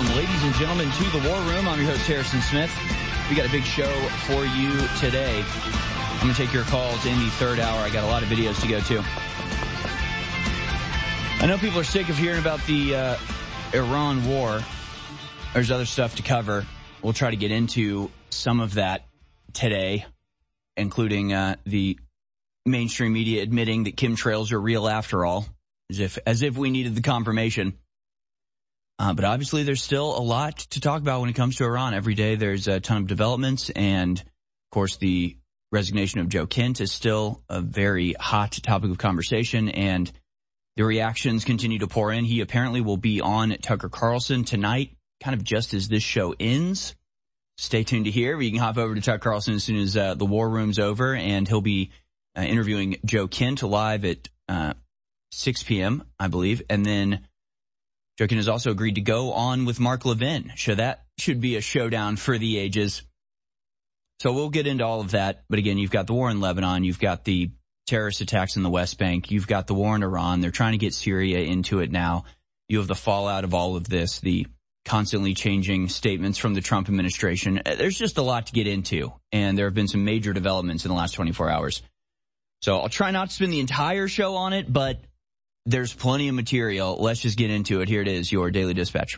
Welcome, ladies and gentlemen, to the War Room. I'm your host, Harrison Smith. We got a big show for you today. I'm going to take your calls in the third hour. I got a lot of videos to go to. I know people are sick of hearing about the Iran war. There's other stuff to cover. We'll try to get into some of that today, including the mainstream media admitting that chemtrails are real after all, as if we needed the confirmation. But obviously there's still a lot to talk about when it comes to Iran. Every day there's a ton of developments, and of course the resignation of Joe Kent is still a very hot topic of conversation, and the reactions continue to pour in. He apparently will be on Tucker Carlson tonight, kind of just as this show ends. Stay tuned to hear. You can hop over to Tucker Carlson as soon as the War Room's over, and he'll be interviewing Joe Kent live at 6 p.m., I believe, and then Joe Kent has also agreed to go on with Mark Levin. So that should be a showdown for the ages. So we'll get into all of that. But again, you've got the war in Lebanon. You've got the terrorist attacks in the West Bank. You've got the war in Iran. They're trying to get Syria into it now. You have the fallout of all of this, the constantly changing statements from the Trump administration. There's just a lot to get into. And there have been some major developments in the last 24 hours. So I'll try not to spend the entire show on it, but there's plenty of material. Let's just get into it. Here it is, your Daily Dispatch.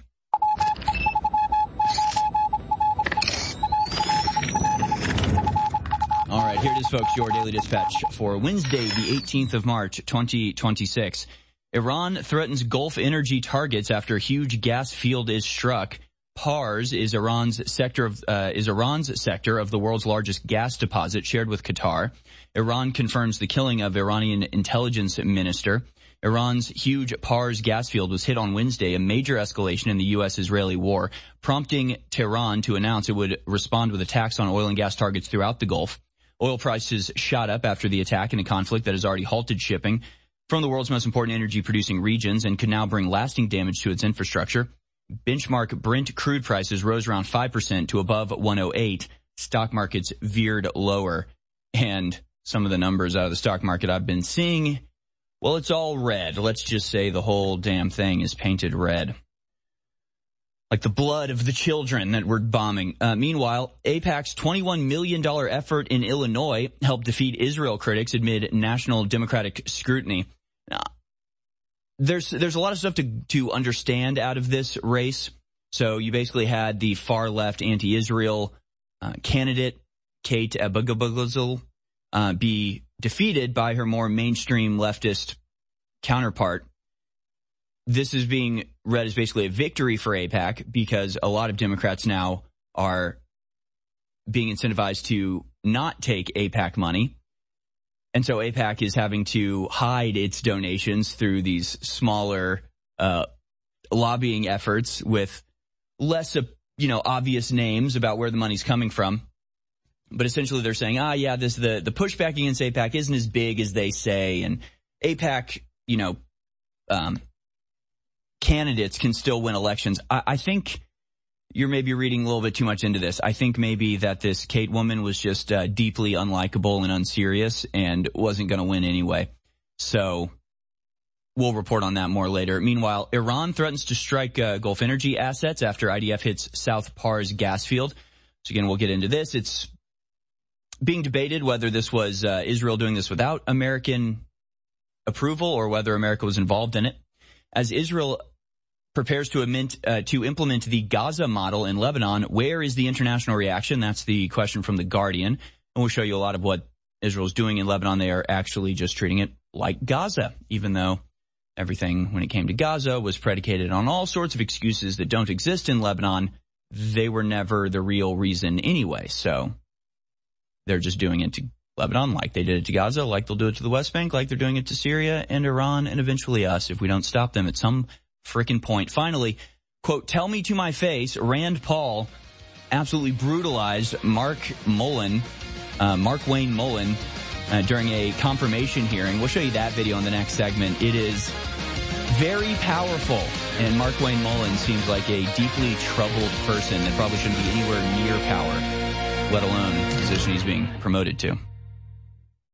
All right, here it is, folks, your Daily Dispatch for Wednesday, the 18th of March, 2026. Iran threatens Gulf energy targets after huge gas field is struck. Pars is Iran's sector of the world's largest gas deposit shared with Qatar. Iran confirms the killing of Iranian intelligence minister. Iran's huge Pars gas field was hit on Wednesday, a major escalation in the U.S.-Israeli war, prompting Tehran to announce it would respond with attacks on oil and gas targets throughout the Gulf. Oil prices shot up after the attack in a conflict that has already halted shipping from the world's most important energy-producing regions and could now bring lasting damage to its infrastructure. Benchmark Brent crude prices rose around 5% to above 108. Stock markets veered lower. And some of the numbers out of the stock market I've been seeing, well, it's all red. Let's just say the whole damn thing is painted red. Like the blood of the children that we're bombing. Meanwhile, AIPAC's $21 million effort in Illinois helped defeat Israel critics amid national Democratic scrutiny. Now, there's a lot of stuff to understand out of this race. So you basically had the far left anti-Israel candidate, Kate Ebagabagazil, be defeated by her more mainstream leftist counterpart. This is being read as basically a victory for AIPAC because a lot of Democrats now are being incentivized to not take AIPAC money. And so AIPAC is having to hide its donations through these smaller lobbying efforts with less, obvious names about where the money's coming from. But essentially they're saying, the pushback against AIPAC isn't as big as they say. And AIPAC, candidates can still win elections. I think you're maybe reading a little bit too much into this. I think maybe that this Kate woman was just deeply unlikable and unserious and wasn't going to win anyway. So we'll report on that more later. Meanwhile, Iran threatens to strike Gulf energy assets after IDF hits South Pars gas field. So again, we'll get into this. It's being debated whether this was Israel doing this without American approval or whether America was involved in it. As Israel prepares to implement the Gaza model in Lebanon, where is the international reaction? That's the question from The Guardian. And we'll show you a lot of what Israel's doing in Lebanon. They are actually just treating it like Gaza, even though everything when it came to Gaza was predicated on all sorts of excuses that don't exist in Lebanon. They were never the real reason anyway. So they're just doing it to Lebanon like they did it to Gaza, like they'll do it to the West Bank, like they're doing it to Syria and Iran and eventually us if we don't stop them at some frickin' point. Finally, quote, tell me to my face, Rand Paul absolutely brutalized Mark Wayne Mullen during a confirmation hearing. We'll show you that video in the next segment. It is very powerful, and Mark Wayne Mullen seems like a deeply troubled person that probably shouldn't be anywhere near power, let alone the position he's being promoted to.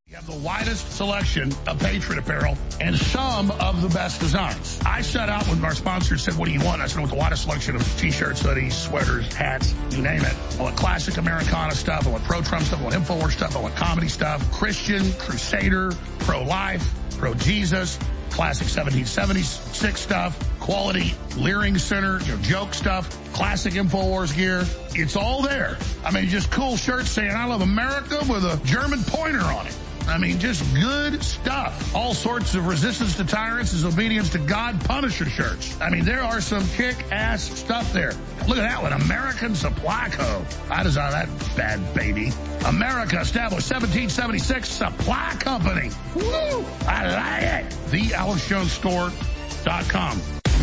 You have the widest selection of Patriot apparel and some of the best designs. I set out when our sponsor said, what do you want? I said, with the widest selection of t-shirts, hoodies, sweaters, hats, you name it. I want classic Americana stuff. I want pro-Trump stuff. I want InfoWars stuff. I want comedy stuff. Christian, Crusader, pro-life, pro-Jesus, classic 1776 stuff, quality Leering Center, joke stuff, classic InfoWars gear. It's all there. I mean, just cool shirts saying, I love America with a German pointer on it. I mean, just good stuff. All sorts of resistance to tyrants is obedience to God Punisher shirts. I mean, there are some kick-ass stuff there. Look at that one, American Supply Co. I designed that bad baby. America established 1776 Supply Company. Woo! I like it. TheAlexJonesStore.com.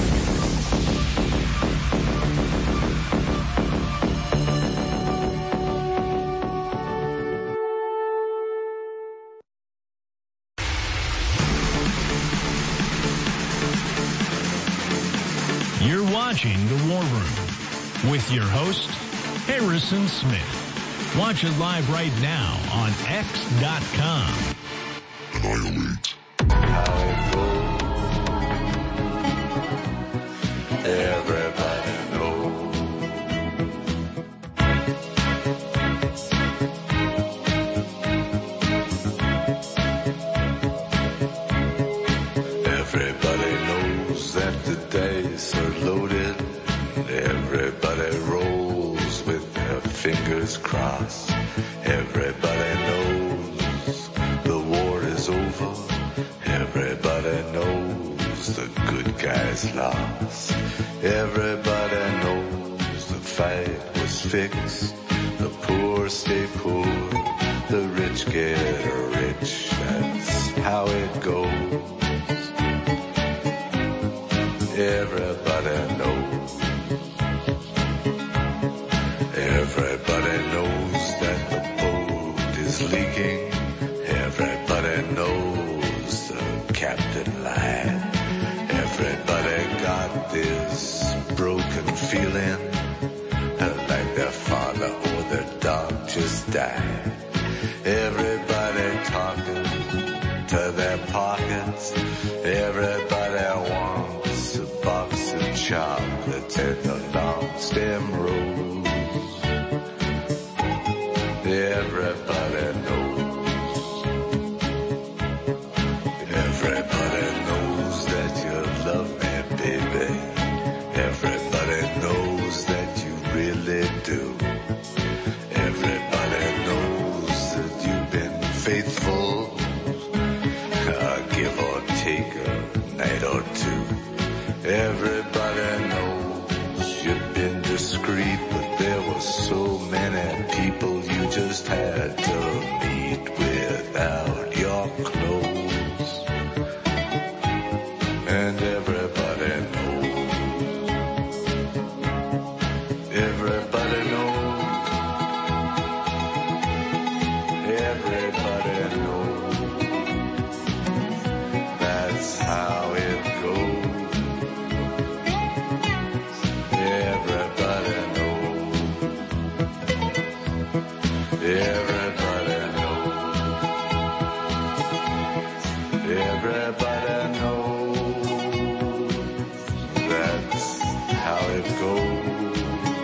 You're watching The War Room with your host, Harrison Smith. Watch it live right now on X.com. Annihilate. How it goes. Everybody knows. Everybody knows that the dice are loaded. Everybody rolls with their fingers crossed. Everybody knows the war is over. Everybody knows the good guys lost. Everybody knows the fight was fixed. The poor stay poor. The rich get rich. That's how it goes. Everybody knows. Everybody knows that the boat is leaking. Everybody knows the captain lied. Everybody got this broken feeling like their father or their dog just died. Everybody talking to their pockets. Everybody wants a box of chocolates and a long stem rose. Everybody knows. Everybody knows that you love me, baby. Everybody knows that you really do. Everybody knows that you've been faithful. Give or take a night or two. Everybody knows you've been discreet, but there were so many people you just had to meet without your clothes. And everybody knows. Everybody knows. Everybody knows. That's how it goes. Everybody knows. Everybody knows. Everybody knows. That's how it goes.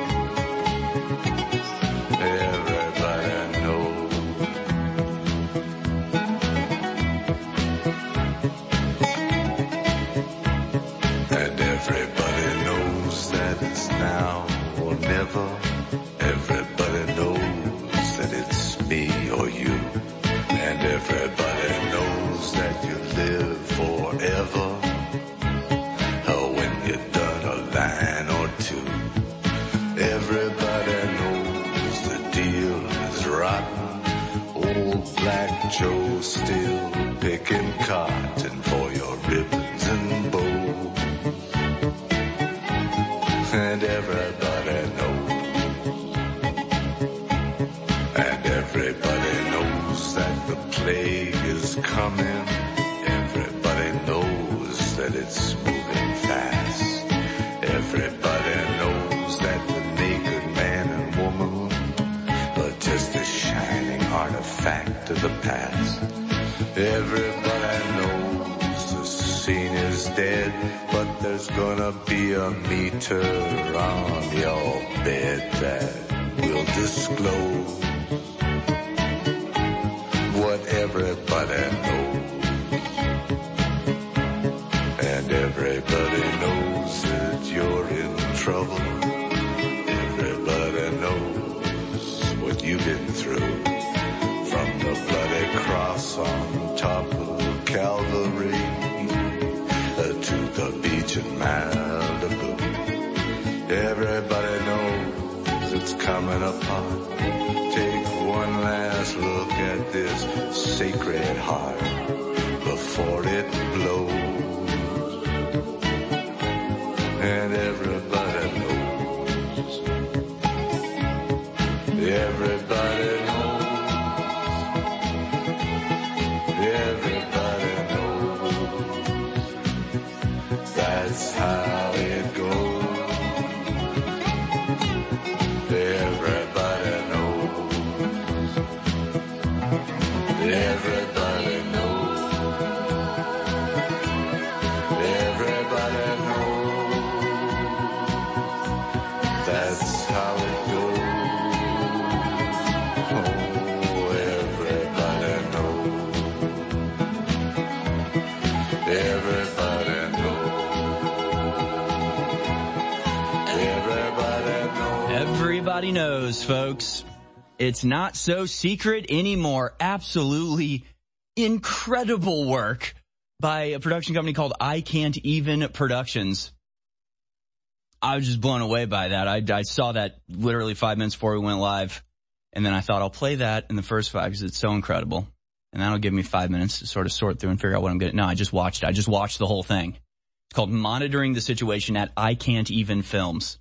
Everybody knows. And everybody knows that it's now or never. Everybody knows that it's me or you. And everybody knows that you live forever. When you're done a line or two. Everybody knows the deal is rotten. Old Black Joe still picking cotton for your ribbons and bows. And everybody knows. And everybody knows that the plague is coming. Everybody knows that it's moving fast. Everybody knows that the naked man and woman are just a shining artifact of the past. Everybody knows the scene is dead, but there's gonna be a meter on your bed that will disclose what everybody knows. And everybody knows that you're in trouble. Everybody knows what you've been through. From the bloody cross on top of Calvary to the beach in Malibu. Everybody knows it's coming apart. Take one last look at this sacred heart before it blows. And everybody knows. Everybody knows. Everybody knows. That's how it goes. Everybody knows. Everybody knows. Everybody knows. That's how it goes. Oh, everybody knows. Everybody knows. Everybody knows. Everybody knows, folks. It's not so secret anymore. Absolutely incredible work by a production company called I Can't Even Productions. I was just blown away by that. I saw that literally 5 minutes before we went live, and then I thought I'll play that in the first 5 because it's so incredible. And that'll give me 5 minutes to sort of sort through and figure out what I'm going to... No, I just watched it. I just watched the whole thing. It's called Monitoring the Situation at I Can't Even Films.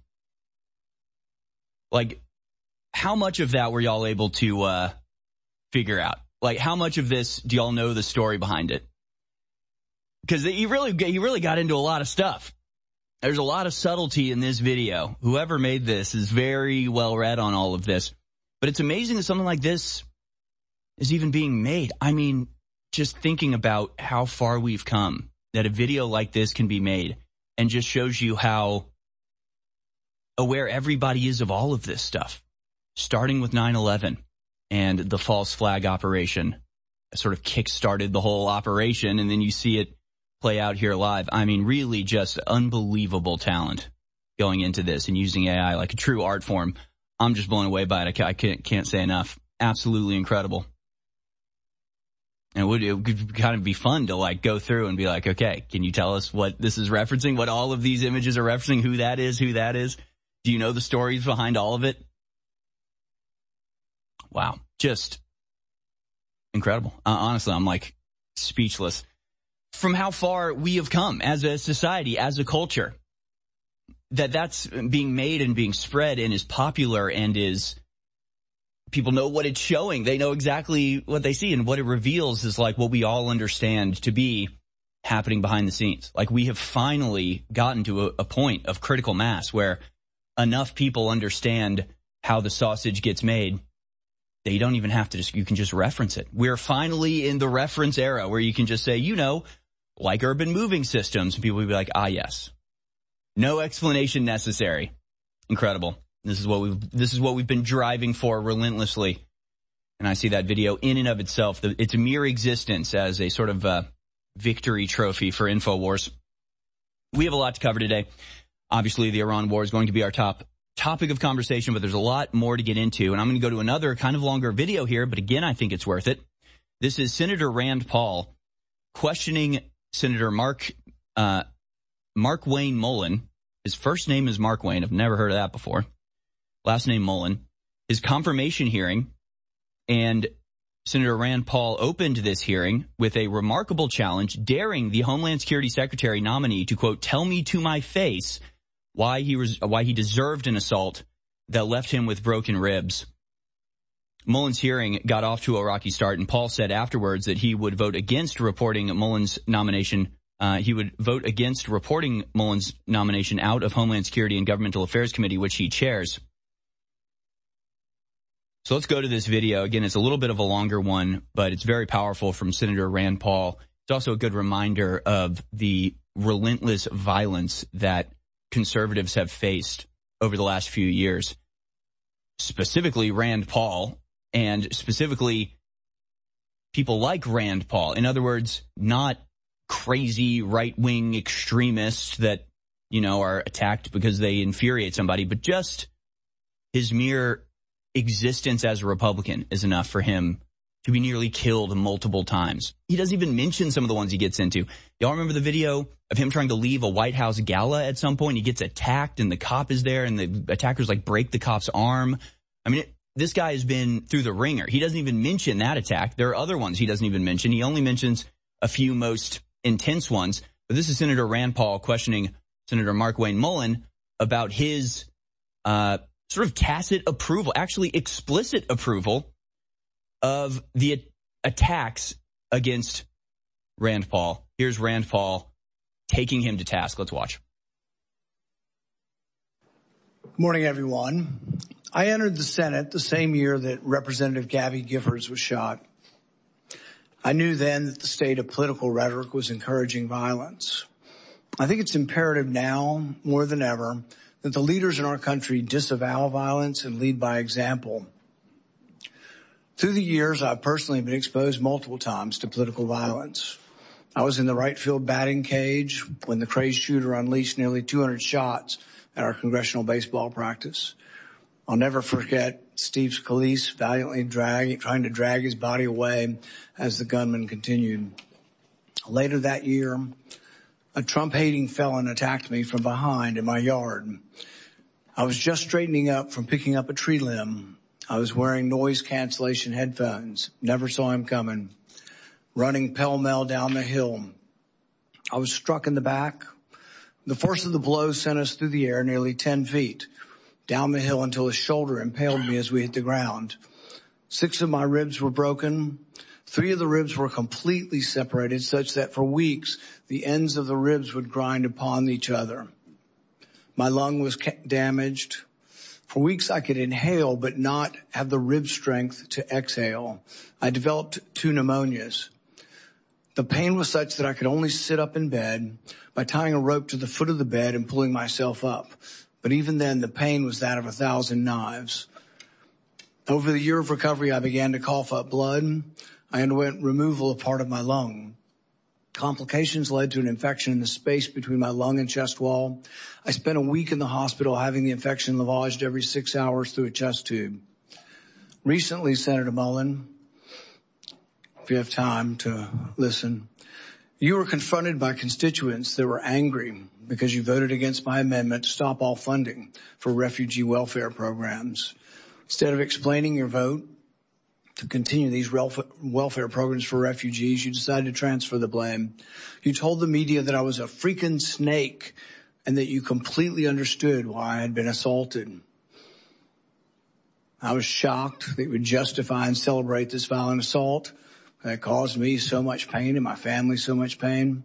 Like, how much of that were y'all able to figure out? Like, how much of this do y'all know the story behind it? Because he really got into a lot of stuff. There's a lot of subtlety in this video. Whoever made this is very well read on all of this. But it's amazing that something like this is even being made. I mean, just thinking about how far we've come, that a video like this can be made, and just shows you how aware everybody is of all of this stuff. Starting with 9/11 and the false flag operation sort of kick-started the whole operation, and then you see it play out here live. I mean, really just unbelievable talent going into this and using AI like a true art form. I'm just blown away by it. I can't say enough. Absolutely incredible. And it would kind of be fun to like go through and be like, okay, can you tell us what this is referencing, what all of these images are referencing, who that is? Do you know the stories behind all of it? Wow. Just incredible. Honestly, I'm like speechless from how far we have come as a society, as a culture, that's being made and being spread and is popular and is, people know what it's showing. They know exactly what they see, and what it reveals is like what we all understand to be happening behind the scenes. Like, we have finally gotten to a point of critical mass where enough people understand how the sausage gets made that you don't even have to you can just reference it. We're finally in the reference era where you can just say, like urban moving systems, and people will be like, yes. No explanation necessary. Incredible. This is what we've been driving for relentlessly. And I see that video in and of itself, its mere existence as a sort of victory trophy for InfoWars. We have a lot to cover today. Obviously, the Iran war is going to be our top topic of conversation, but there's a lot more to get into. And I'm going to go to another kind of longer video here, but again, I think it's worth it. This is Senator Rand Paul questioning Senator Mark Wayne Mullen. His first name is Mark Wayne. I've never heard of that before. Last name Mullen. His confirmation hearing, and Senator Rand Paul opened this hearing with a remarkable challenge, daring the Homeland Security Secretary nominee to, quote, tell me to my face why he deserved an assault that left him with broken ribs. Mullen's hearing got off to a rocky start, and Paul said afterwards that he would vote against reporting Mullen's nomination. He would vote against reporting Mullen's nomination out of Homeland Security and Governmental Affairs Committee, which he chairs. So let's go to this video. Again, it's a little bit of a longer one, but it's very powerful from Senator Rand Paul. It's also a good reminder of the relentless violence that conservatives have faced over the last few years, specifically Rand Paul, and specifically people like Rand Paul. In other words, not crazy right-wing extremists that, are attacked because they infuriate somebody, but just his mere existence as a Republican is enough for him to be nearly killed multiple times. He doesn't even mention some of the ones he gets into. Y'all remember the video of him trying to leave a White House gala at some point? He gets attacked and the cop is there and the attackers break the cop's arm. I mean, this guy has been through the ringer. He doesn't even mention that attack. There are other ones he doesn't even mention. He only mentions a few most intense ones. But this is Senator Rand Paul questioning Senator Markwayne Mullin about his sort of tacit approval, actually explicit approval of the attacks against Rand Paul. Here's Rand Paul taking him to task. Let's watch. Good morning, everyone. I entered the Senate the same year that Representative Gabby Giffords was shot. I knew then that the state of political rhetoric was encouraging violence. I think it's imperative now, more than ever, that the leaders in our country disavow violence and lead by example. Through the years, I've personally been exposed multiple times to political violence. I was in the right field batting cage when the crazed shooter unleashed nearly 200 shots at our congressional baseball practice. I'll never forget Steve Scalise valiantly trying to drag his body away as the gunman continued. Later that year, a Trump-hating felon attacked me from behind in my yard. I was just straightening up from picking up a tree limb. I was wearing noise cancellation headphones. Never saw him coming. Running pell-mell down the hill. I was struck in the back. The force of the blow sent us through the air nearly 10 feet, down the hill until his shoulder impaled me as we hit the ground. 6 of my ribs were broken. 3 of the ribs were completely separated such that for weeks the ends of the ribs would grind upon each other. My lung was damaged. For weeks I could inhale but not have the rib strength to exhale. I developed 2 pneumonias. The pain was such that I could only sit up in bed by tying a rope to the foot of the bed and pulling myself up. But even then, the pain was that of 1,000 knives. Over the year of recovery, I began to cough up blood. I underwent removal of part of my lung. Complications led to an infection in the space between my lung and chest wall. I spent a week in the hospital having the infection lavaged every 6 hours through a chest tube. Recently, Senator Mullin, if you have time to listen, you were confronted by constituents that were angry because you voted against my amendment to stop all funding for refugee welfare programs. Instead of explaining your vote to continue these welfare programs for refugees, you decided to transfer the blame. You told the media that I was a freaking snake and that you completely understood why I had been assaulted. I was shocked that you would justify and celebrate this violent assault that caused me so much pain and my family so much pain.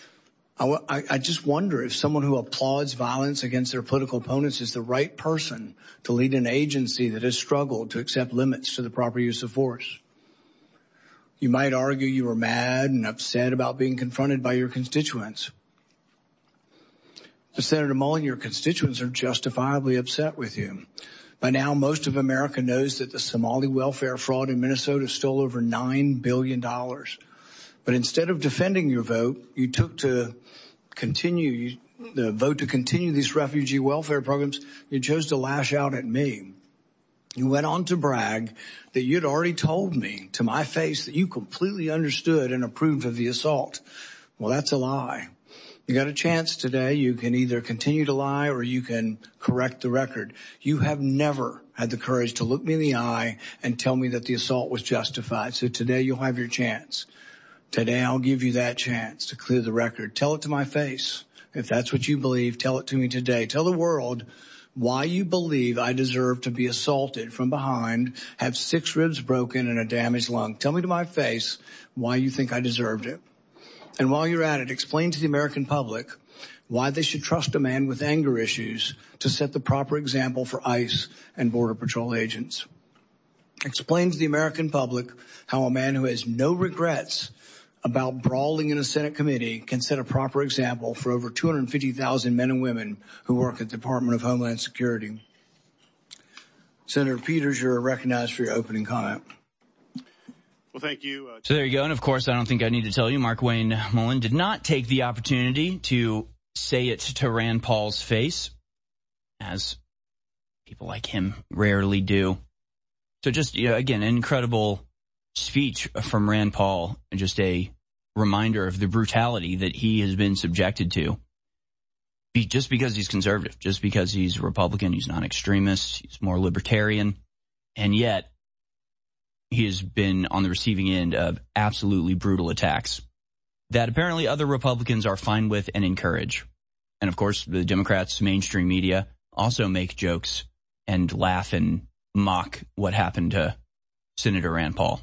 I just wonder if someone who applauds violence against their political opponents is the right person to lead an agency that has struggled to accept limits to the proper use of force. You might argue you were mad and upset about being confronted by your constituents. But Senator Mullin, your constituents are justifiably upset with you. By now, most of America knows that the Somali welfare fraud in Minnesota stole over $9 billion. But instead of defending your vote, you took to continue the vote to continue these refugee welfare programs. You chose to lash out at me. You went on to brag that you'd already told me to my face that you completely understood and approved of the assault. Well, that's a lie. You got a chance today. You can either continue to lie or you can correct the record. You have never had the courage to look me in the eye and tell me that the assault was justified. So today you'll have your chance. Today I'll give you that chance to clear the record. Tell it to my face. If that's what you believe, tell it to me today. Tell the world why you believe I deserve to be assaulted from behind, have 6 ribs broken and a damaged lung. Tell me to my face why you think I deserved it. And while you're at it, explain to the American public why they should trust a man with anger issues to set the proper example for ICE and Border Patrol agents. explain to the American public how a man who has no regrets about brawling in a Senate committee can set a proper example for over 250,000 men and women who work at the Department of Homeland Security. Senator Peters, you're recognized for your opening comment. Well, thank you. So there you go. And of course, I don't think I need to tell you, Mark Wayne Mullen did not take the opportunity to say it to Rand Paul's face, as people like him rarely do. So just, again, an incredible speech from Rand Paul, just a reminder of the brutality that he has been subjected to. Just because he's conservative, just because he's a Republican, he's not an extremist, he's more libertarian, and yet he has been on the receiving end of absolutely brutal attacks that apparently other Republicans are fine with and encourage. And of course, the Democrats' mainstream media also make jokes and laugh and mock what happened to Senator Rand Paul.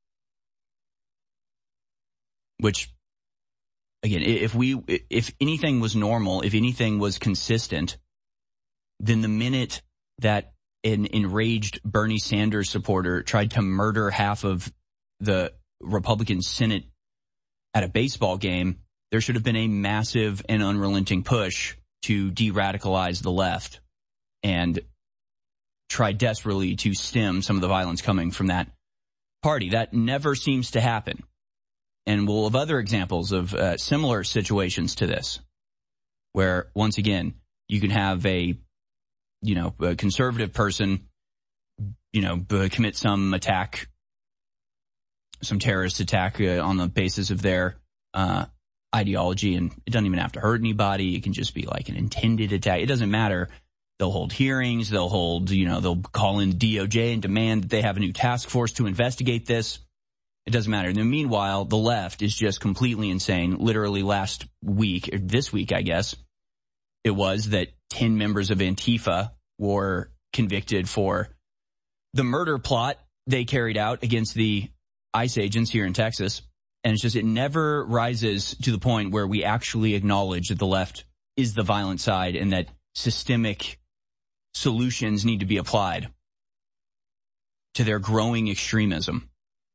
Which, again, if anything was normal, if anything was consistent, then the minute that an enraged Bernie Sanders supporter tried to murder half of the Republican Senate at a baseball game, there should have been a massive and unrelenting push to de-radicalize the left and try desperately to stem some of the violence coming from that party. That never seems to happen. And we'll have other examples of similar situations to this, where, once again, you can have a conservative person, commit some attack, some terrorist attack on the basis of their ideology, and it doesn't even have to hurt anybody. It can just be like an intended attack. It doesn't matter. They'll hold hearings. They'll call in DOJ and demand that they have a new task force to investigate this. It doesn't matter. And then meanwhile, the left is just completely insane. Literally last week, or this week, I guess, it was that 10 members of Antifa were convicted for the murder plot they carried out against the ICE agents here in Texas. And it's just, it never rises to the point where we actually acknowledge that the left is the violent side and that systemic solutions need to be applied to their growing extremism.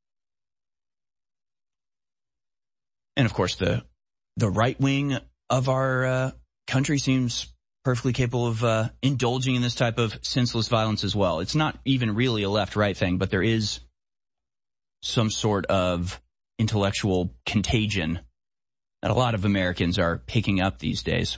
And of course, the right wing of our country seems perfectly capable of indulging in this type of senseless violence as well. It's not even really a left-right thing, but there is some sort of intellectual contagion that a lot of Americans are picking up these days.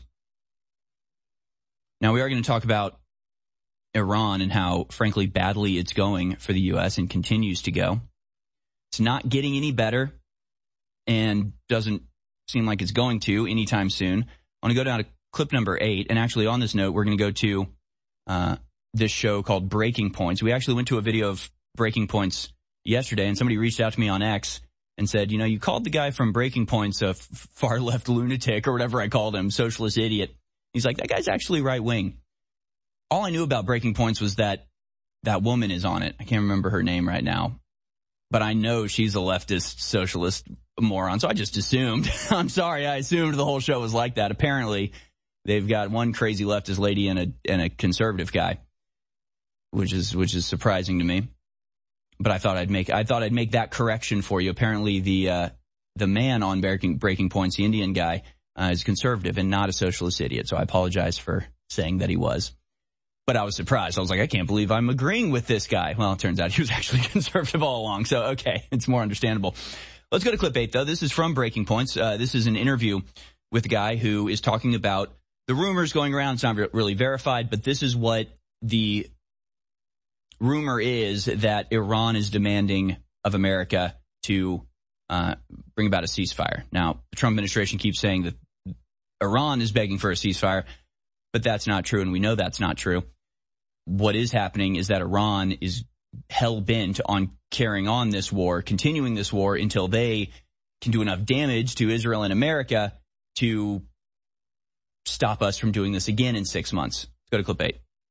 Now, we are going to talk about Iran and how, frankly, badly it's going for the U.S. and continues to go. It's not getting any better and doesn't seem like it's going to anytime soon. I want to go down to clip number 8. And actually, on this note, we're going to go to this show called Breaking Points. We actually went to a video of Breaking Points yesterday, and somebody reached out to me on X and said, you called the guy from Breaking Points a far-left lunatic or whatever I called him, socialist idiot. He's like, that guy's actually right-wing. All I knew about Breaking Points was that woman is on it. I can't remember her name right now. But I know she's a leftist socialist moron, so I just assumed. I'm sorry, I assumed the whole show was like that. Apparently, they've got one crazy leftist lady and a conservative guy, which is surprising to me. But I thought I'd make that correction for you. Apparently, the man on Breaking Points, the Indian guy, is conservative and not a socialist idiot. So I apologize for saying that he was. But I was surprised. I was like, I can't believe I'm agreeing with this guy. Well, it turns out he was actually conservative all along. So, okay, it's more understandable. Let's go to clip 8, though. This is from Breaking Points. This is an interview with a guy who is talking about the rumors going around. It's not really verified, but this is what the rumor is, that Iran is demanding of America to bring about a ceasefire. Now, the Trump administration keeps saying that Iran is begging for a ceasefire, but that's not true, and we know that's not true. What is happening is that Iran is hell-bent on carrying on this war, continuing this war until they can do enough damage to Israel and America to stop us from doing this again in 6 months. Let's go to clip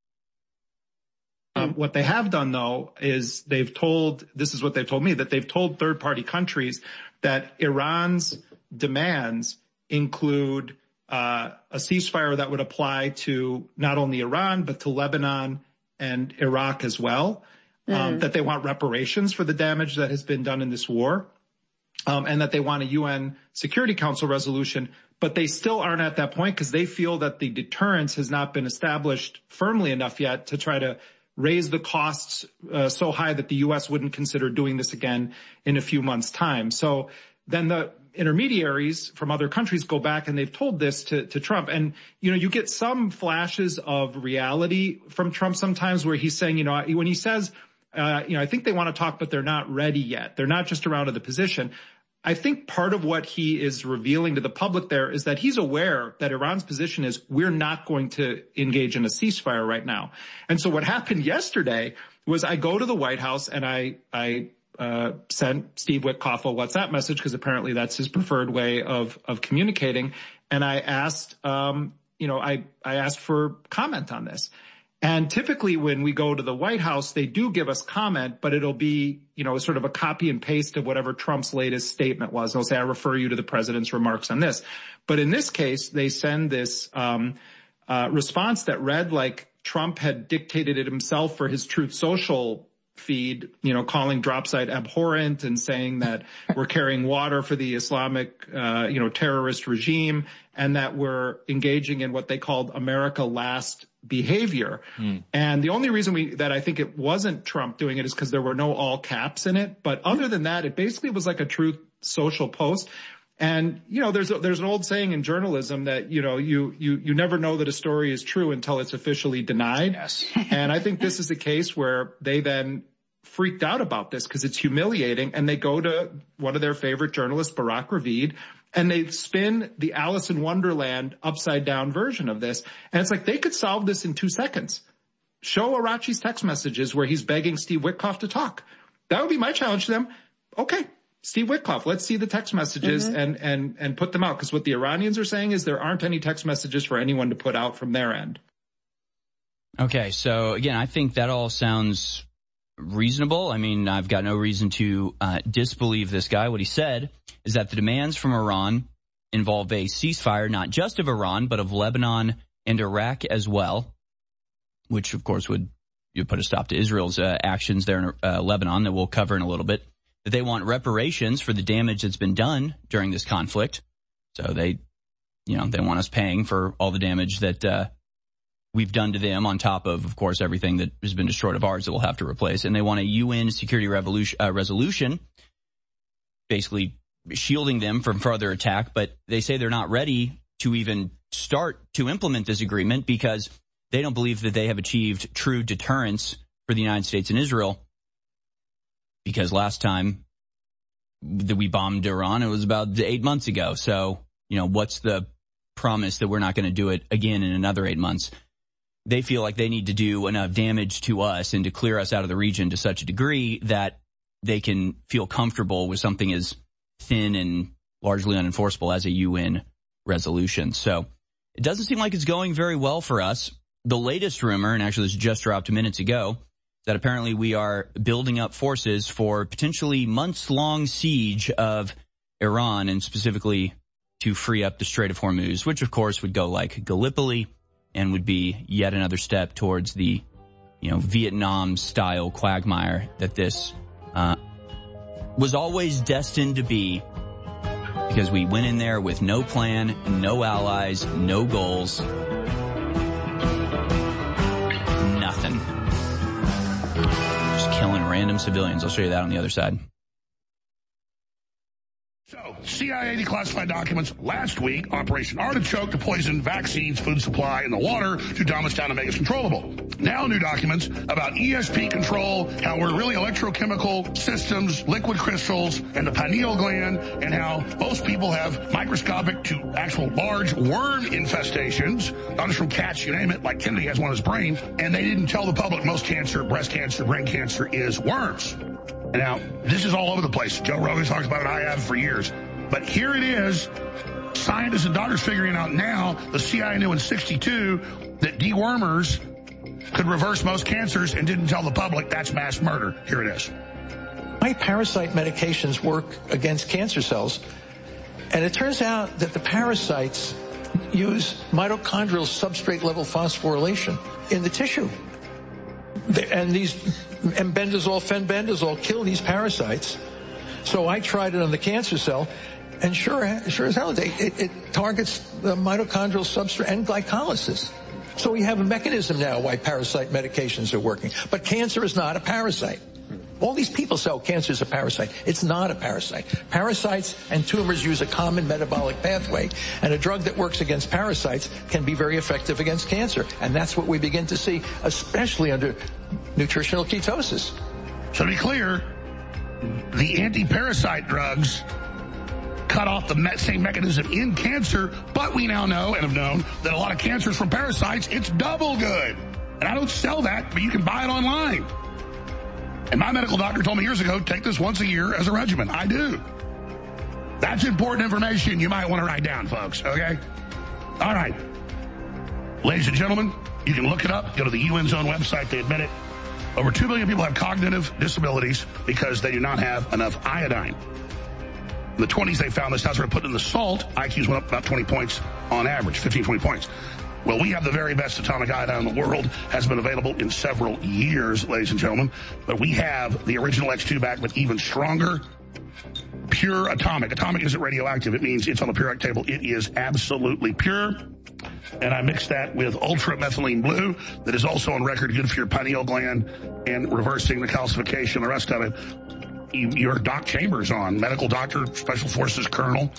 8. What they have done, though, is this is what they've told me, that they've told third-party countries that Iran's demands include a ceasefire that would apply to not only Iran, but to Lebanon and Iraq as well. that they want reparations for the damage that has been done in this war, and that they want a UN Security Council resolution. But they still aren't at that point because they feel that the deterrence has not been established firmly enough yet to try to raise the costs so high that the U.S. wouldn't consider doing this again in a few months' time. So then the intermediaries from other countries go back and they've told this to Trump. And, you get some flashes of reality from Trump sometimes where he's saying, when he says, I think they want to talk, but they're not ready yet. They're not just around to the position. I think part of what he is revealing to the public there is that he's aware that Iran's position is we're not going to engage in a ceasefire right now. And so what happened yesterday was I go to the White House and I sent Steve Witkoff a WhatsApp message because apparently that's his preferred way of communicating. And I asked, I asked for comment on this. And typically when we go to the White House, they do give us comment, but it'll be, sort of a copy and paste of whatever Trump's latest statement was. They'll say, I refer you to the president's remarks on this. But in this case, they send this response that read like Trump had dictated it himself for his Truth Social feed, calling drop site abhorrent and saying that we're carrying water for the Islamic, terrorist regime and that we're engaging in what they called America Last behavior. And the only reason that I think it wasn't Trump doing it is because there were no all caps in it. But other than that, it basically was like a Truth Social post. And, there's an old saying in journalism that, you never know that a story is true until it's officially denied. Yes. And I think this is a case where they then freaked out about this because it's humiliating. And they go to one of their favorite journalists, Barack Ravid, and they spin the Alice in Wonderland upside down version of this. And it's like they could solve this in 2 seconds. Show Arachi's text messages where he's begging Steve Witkoff to talk. That would be my challenge to them. Okay, Steve Witkoff, let's see the text messages and put them out. Because what the Iranians are saying is there aren't any text messages for anyone to put out from their end. Okay, so again, I think that all sounds reasonable. I mean, I've got no reason to disbelieve this guy. What he said is that the demands from Iran involve a ceasefire, not just of Iran, but of Lebanon and Iraq as well, which, of course, would put a stop to Israel's actions there in Lebanon that we'll cover in a little bit. That they want reparations for the damage that's been done during this conflict. So they want us paying for all the damage that we've done to them on top of course, everything that has been destroyed of ours that we'll have to replace. And they want a UN security resolution, basically shielding them from further attack. But they say they're not ready to even start to implement this agreement because they don't believe that they have achieved true deterrence for the United States and Israel. Because last time that we bombed Iran, it was about 8 months ago. So, what's the promise that we're not going to do it again in another 8 months? They feel like they need to do enough damage to us and to clear us out of the region to such a degree that they can feel comfortable with something as thin and largely unenforceable as a UN resolution. So it doesn't seem like it's going very well for us. The latest rumor, and actually this just dropped minutes ago, that apparently we are building up forces for potentially months-long siege of Iran and specifically to free up the Strait of Hormuz, which of course would go like Gallipoli and would be yet another step towards the, Vietnam-style quagmire that this was always destined to be because we went in there with no plan, no allies, no goals, nothing. Just killing random civilians. I'll show you that on the other side. So, CIA declassified documents last week, Operation Artichoke to poison vaccines, food supply, and the water to dumb us down and make us controllable. Now new documents about ESP control, how we're really electrochemical systems, liquid crystals, and the pineal gland, and how most people have microscopic to actual large worm infestations, not just from cats, you name it, like Kennedy has one in his brain, and they didn't tell the public most cancer, breast cancer, brain cancer is worms. Now, this is all over the place. Joe Rogan talks about it. I have for years. But here it is. Scientists and doctors figuring out now, the CIA knew in 1962 that dewormers could reverse most cancers and didn't tell the public. That's mass murder. Here it is. Why parasite medications work against cancer cells. And it turns out that the parasites use mitochondrial substrate level phosphorylation in the tissue. And bendazole, fenbendazole kill these parasites. So I tried it on the cancer cell, and sure as hell, it targets the mitochondrial substrate and glycolysis. So we have a mechanism now why parasite medications are working. But cancer is not a parasite. All these people say, cancer is a parasite. It's not a parasite. Parasites and tumors use a common metabolic pathway, and a drug that works against parasites can be very effective against cancer. And that's what we begin to see, especially under nutritional ketosis. So to be clear, the anti-parasite drugs cut off the same mechanism in cancer, but we now know and have known that a lot of cancers from parasites, it's double good. And I don't sell that, but you can buy it online. And my medical doctor told me years ago, take this once a year as a regimen. I do. That's important information you might want to write down, folks, okay? All right. Ladies and gentlemen, you can look it up. Go to the UN's own website. They admit it. Over 2 million people have cognitive disabilities because they do not have enough iodine. In the 20s, they found this. That's where put in the salt. IQs went up about 20 points on average, 15, 20 points. Well, we have the very best atomic iodine in the world. Has been available in several years, ladies and gentlemen. But we have the original X2 back with even stronger, pure atomic. Atomic isn't radioactive. It means it's on the periodic table. It is absolutely pure. And I mixed that with Ultra Methylene Blue that is also on record good for your pineal gland and reversing the calcification, the rest of it. Your Doc Chambers on, medical doctor, Special Forces Colonel,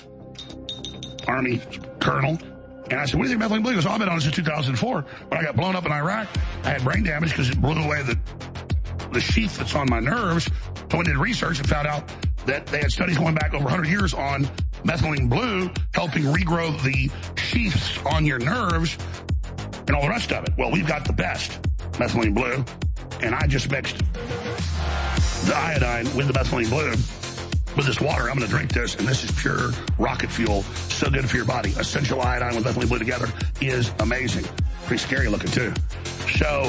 Army Colonel. And I said, what do you think methylene blue? He goes, I've been on it since 2004. When I got blown up in Iraq, I had brain damage because it blew away the sheath that's on my nerves. So I did research and found out that they had studies going back over 100 years on methylene blue, helping regrow the sheaths on your nerves and all the rest of it. Well, we've got the best methylene blue, and I just mixed the iodine with the methylene blue. With this water, I'm going to drink this, and this is pure rocket fuel. So good for your body. Essential iodine with methylene blue together is amazing. Pretty scary looking, too. So,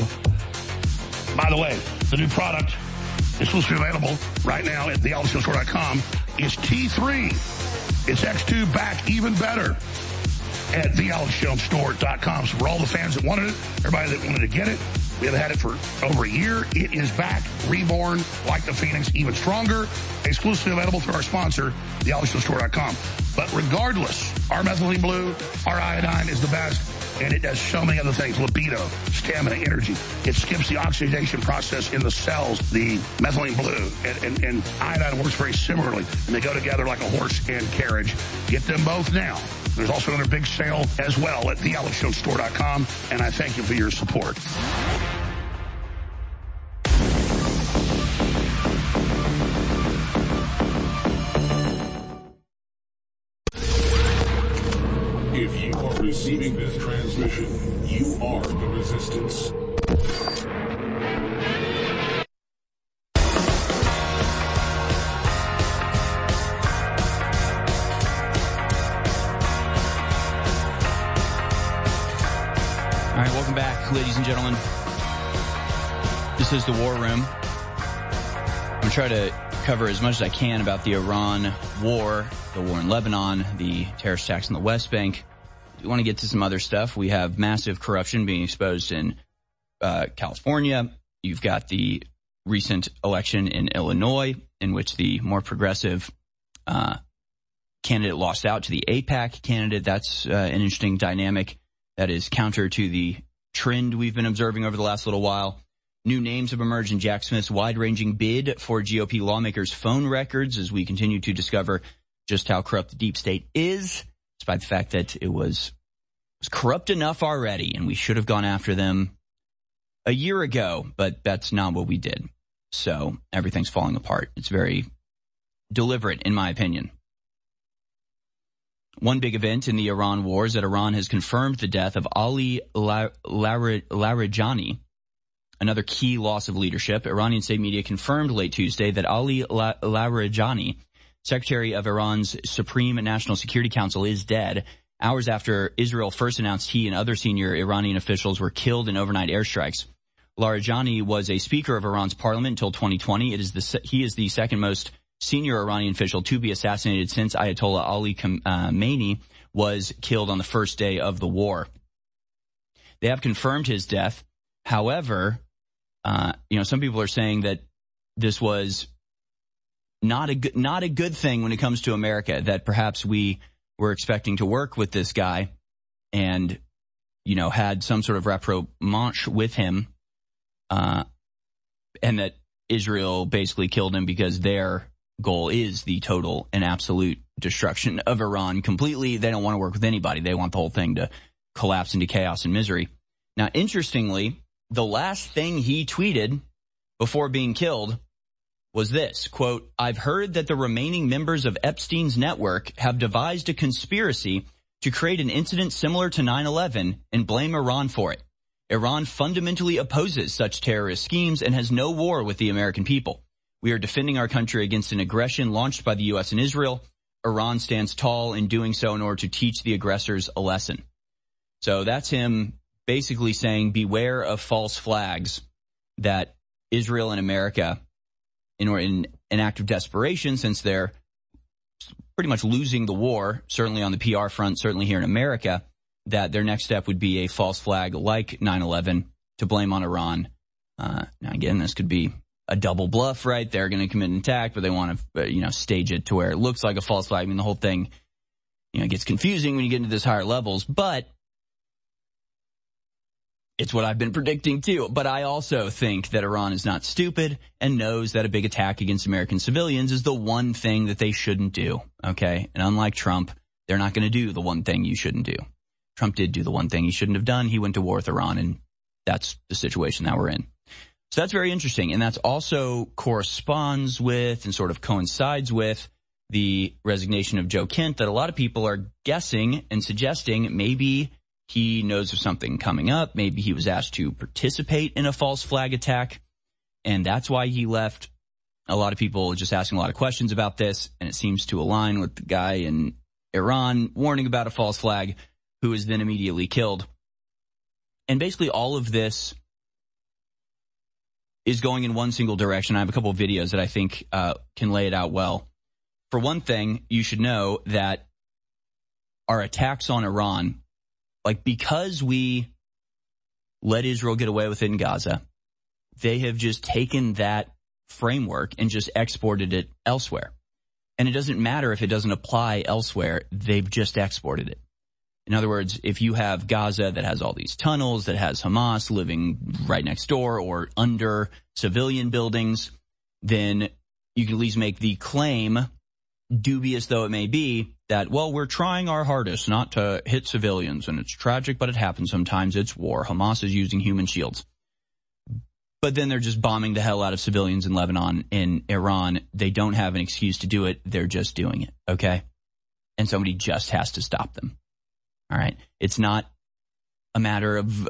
by the way, the new product is supposed to be available right now at thealexjonesstore.com is T3. It's X2 back even better at thealexjonesstore.com. So for all the fans that wanted it, everybody that wanted to get it, we have had it for over a year. It is back, reborn, like the Phoenix, even stronger. Exclusively available through our sponsor, thealexjonesstore.com. But regardless, our methylene blue, our iodine is the best, and it does so many other things. Libido, stamina, energy. It skips the oxidation process in the cells, the methylene blue. And iodine works very similarly, and they go together like a horse and carriage. Get them both now. There's also another big sale as well at thealexjonesstore.com, and I thank you for your support. If you are receiving this transmission, you are the resistance. All right, welcome back, ladies and gentlemen. This is the War Room. I'm going to try to cover as much as I can about the Iran war, the war in Lebanon, the terrorist attacks in the West Bank. We want to get to some other stuff. We have massive corruption being exposed in California. You've got the recent election in Illinois, in which the more progressive candidate lost out to the AIPAC candidate. That's an interesting dynamic that is counter to the trend we've been observing over the last little while. New names have emerged in Jack Smith's wide-ranging bid for GOP lawmakers' phone records as we continue to discover just how corrupt the deep state is, despite the fact that it was corrupt enough already, and we should have gone after them a year ago, but that's not what we did. So everything's falling apart. It's very deliberate, in my opinion. One big event in the Iran war is that Iran has confirmed the death of Ali Larijani, another key loss of leadership. Iranian state media confirmed late Tuesday that Ali Larijani, secretary of Iran's Supreme National Security Council, is dead, hours after Israel first announced he and other senior Iranian officials were killed in overnight airstrikes. Larijani was a speaker of Iran's parliament until 2020. He is the second most senior Iranian official to be assassinated since Ayatollah Ali Khamenei was killed on the first day of the war. They have confirmed his death. However, some people are saying that this was not a good thing when it comes to America, that perhaps we were expecting to work with this guy and, had some sort of rapprochement with him, and that Israel basically killed him because their goal is the total and absolute destruction of Iran completely. They don't want to work with anybody. They want the whole thing to collapse into chaos and misery. Now, interestingly, the last thing he tweeted before being killed was this, quote, "I've heard that the remaining members of Epstein's network have devised a conspiracy to create an incident similar to 9/11 and blame Iran for it. Iran fundamentally opposes such terrorist schemes and has no war with the American people. We are defending our country against an aggression launched by the U.S. and Israel. Iran stands tall in doing so in order to teach the aggressors a lesson." So that's him basically saying beware of false flags, that Israel and America, in an act of desperation, since they're pretty much losing the war, certainly on the PR front, certainly here in America, that their next step would be a false flag like 9/11 to blame on Iran. Now, again, this could be a double bluff, right? They're going to commit an attack, but they want to, stage it to where it looks like a false flag. I mean, the whole thing, gets confusing when you get into this higher levels, but it's what I've been predicting too. But I also think that Iran is not stupid and knows that a big attack against American civilians is the one thing that they shouldn't do, okay? And unlike Trump, they're not going to do the one thing you shouldn't do. Trump did do the one thing he shouldn't have done. He went to war with Iran, and that's the situation that we're in. So that's very interesting, and that's also corresponds with and sort of coincides with the resignation of Joe Kent that a lot of people are guessing and suggesting maybe he knows of something coming up. Maybe he was asked to participate in a false flag attack, and that's why he left. A lot of people just asking a lot of questions about this, and it seems to align with the guy in Iran warning about a false flag who was then immediately killed. And basically all of this is going in one single direction. I have a couple of videos that I think can lay it out well. For one thing, you should know that our attacks on Iran, because we let Israel get away with it in Gaza, they have just taken that framework and just exported it elsewhere. And it doesn't matter if it doesn't apply elsewhere, they've just exported it. In other words, if you have Gaza that has all these tunnels, that has Hamas living right next door or under civilian buildings, then you can at least make the claim, dubious though it may be, that, well, we're trying our hardest not to hit civilians, and it's tragic, but it happens sometimes. It's war. Hamas is using human shields. But then they're just bombing the hell out of civilians in Lebanon, in Iran. They don't have an excuse to do it. They're just doing it, okay? And somebody just has to stop them. All right. It's not a matter of,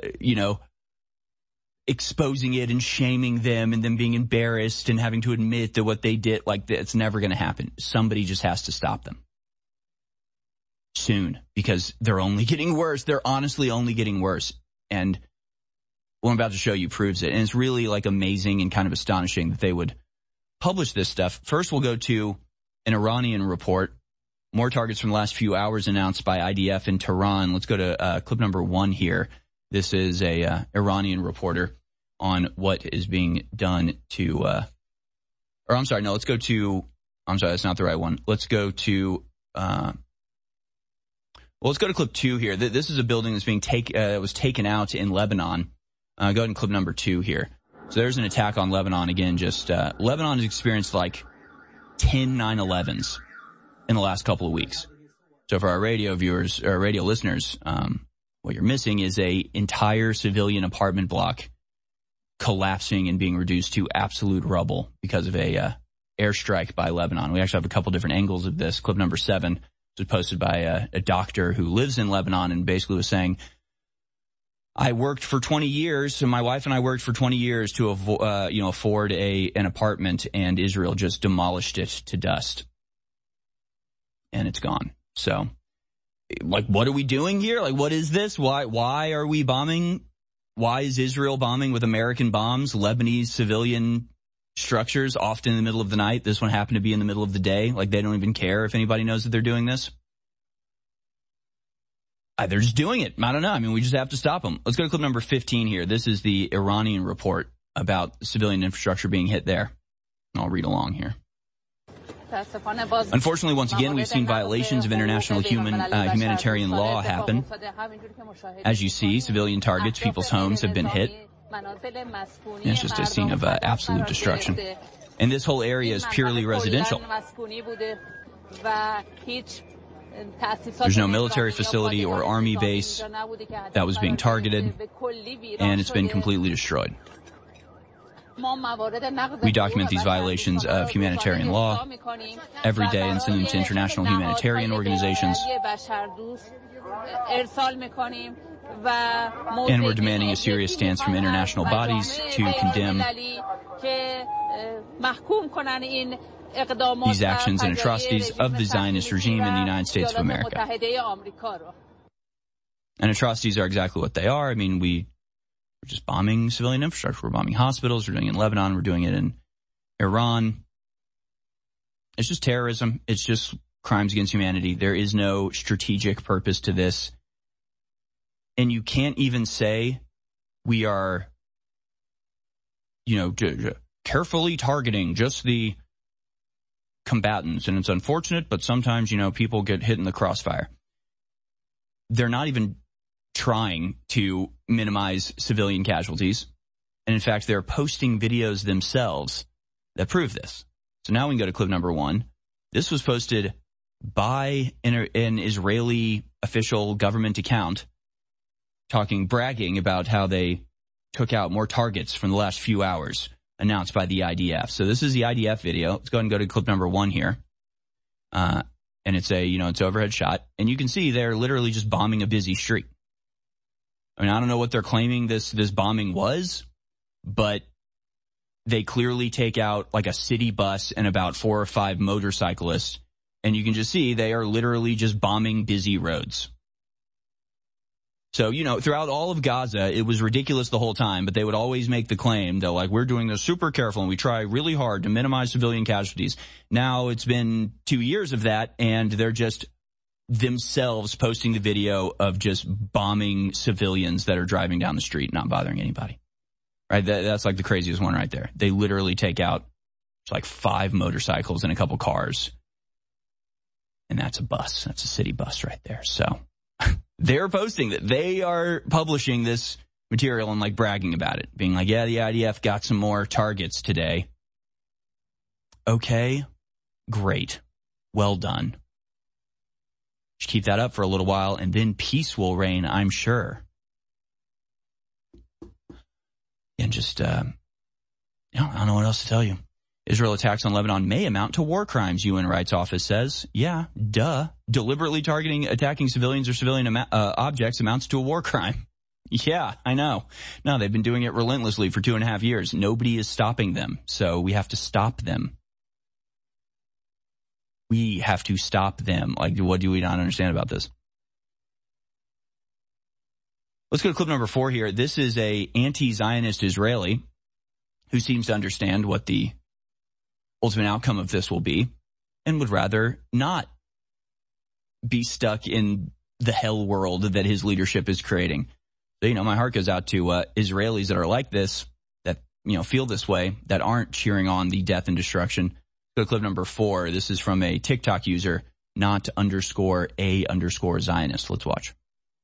exposing it and shaming them and them being embarrassed and having to admit that what they did, it's never going to happen. Somebody just has to stop them soon, because they're only getting worse. They're honestly only getting worse. And what I'm about to show you proves it. And it's really amazing and kind of astonishing that they would publish this stuff. First, we'll go to an Iranian report. More targets from the last few hours announced by IDF in Tehran. Let's go to clip number 1 here. This is a Iranian reporter on what is being done to, let's go to, that's not the right one. Let's go to, let's go to clip 2 here. This is a building that's being was taken out in Lebanon. Go ahead and clip number 2 here. So there's an attack on Lebanon again. Lebanon has experienced 10 9/11s. in the last couple of weeks. So for our radio viewers or radio listeners, what you're missing is a entire civilian apartment block collapsing and being reduced to absolute rubble because of a airstrike by Lebanon. We actually have a couple different angles of this. Clip number 7 was posted by a doctor who lives in Lebanon and basically was saying, I worked for 20 years, and my wife and I worked for 20 years to afford an apartment, and Israel just demolished it to dust. And it's gone. So, what are we doing here? What is this? Why are we bombing? Why is Israel bombing with American bombs, Lebanese civilian structures, often in the middle of the night? This one happened to be in the middle of the day. They don't even care if anybody knows that they're doing this. They're just doing it. I don't know. We just have to stop them. Let's go to clip number 15 here. This is the Iranian report about civilian infrastructure being hit there. I'll read along here. Unfortunately, once again, we've seen violations of international humanitarian law happen. As you see, civilian targets, people's homes have been hit. It's just a scene of absolute destruction. And this whole area is purely residential. There's no military facility or army base that was being targeted, and it's been completely destroyed. We document these violations of humanitarian law every day and send them to international humanitarian organizations. And we're demanding a serious stance from international bodies to condemn these actions and atrocities of the Zionist regime in the United States of America. And atrocities are exactly what they are. I mean, we're just bombing civilian infrastructure. We're bombing hospitals. We're doing it in Lebanon. We're doing it in Iran. It's just terrorism. It's just crimes against humanity. There is no strategic purpose to this. And you can't even say we are, carefully targeting just the combatants. And it's unfortunate, but sometimes, people get hit in the crossfire. They're not even trying to minimize civilian casualties. And in fact, they're posting videos themselves that prove this. So now we can go to clip number 1. This was posted by an Israeli official government account bragging about how they took out more targets from the last few hours announced by the IDF. So this is the IDF video. Let's go ahead and go to clip number 1 here. And it's it's overhead shot. And you can see they're literally just bombing a busy street. I mean, I don't know what they're claiming this bombing was, but they clearly take out like a city bus and about 4 or 5 motorcyclists. And you can just see they are literally just bombing busy roads. So, throughout all of Gaza, it was ridiculous the whole time, but they would always make the claim that, we're doing this super careful and we try really hard to minimize civilian casualties. Now it's been 2 years of that, and they're just themselves posting the video of just bombing civilians that are driving down the street, not bothering anybody. Right? That's like the craziest one right there. They literally take out 5 motorcycles and a couple cars. And that's a bus. That's a city bus right there. So they're posting that. They are publishing this material and bragging about it, being like, yeah, the IDF got some more targets today. Okay, great. Well done. Just keep that up for a little while and then peace will reign, I'm sure. And just, I don't know what else to tell you. Israel attacks on Lebanon may amount to war crimes, UN Rights Office says. Yeah, duh. Deliberately attacking civilians or civilian objects amounts to a war crime. Yeah, I know. No, they've been doing it relentlessly for 2.5 years. Nobody is stopping them, so we have to stop them. We have to stop them. What do we not understand about this? Let's go to clip number 4 here. This is a anti-Zionist Israeli who seems to understand what the ultimate outcome of this will be and would rather not be stuck in the hell world that his leadership is creating. So, my heart goes out to Israelis that are like this, that, feel this way, that aren't cheering on the death and destruction. Go to clip number 4. This is from a TikTok user, _A_Zionist. Let's watch.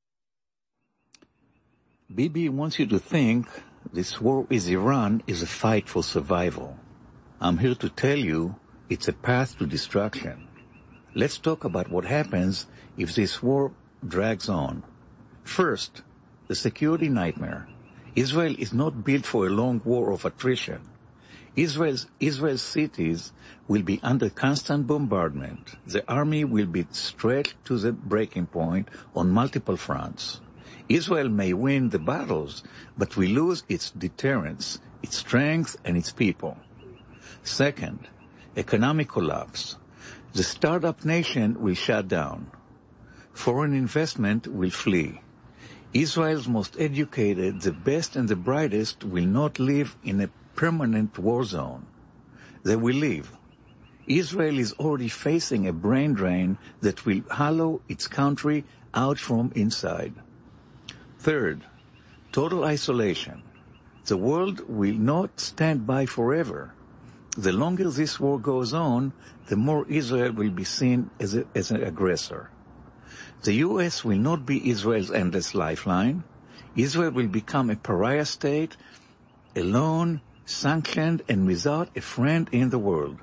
Bibi wants you to think this war with Iran is a fight for survival. I'm here to tell you it's a path to destruction. Let's talk about what happens if this war drags on. First, the security nightmare. Israel is not built for a long war of attrition. Israel's cities will be under constant bombardment. The army will be stretched to the breaking point on multiple fronts. Israel may win the battles, but will lose its deterrence, its strength, and its people. Second, economic collapse. The startup nation will shut down. Foreign investment will flee. Israel's most educated, the best and the brightest will not live in a permanent war zone. They will leave. Israel is already facing a brain drain that will hollow its country out from inside. Third, total isolation. The world will not stand by forever. The longer this war goes on, the more Israel will be seen as an aggressor. The U.S. will not be Israel's endless lifeline. Israel will become a pariah state, alone, sanctioned, and without a friend in the world.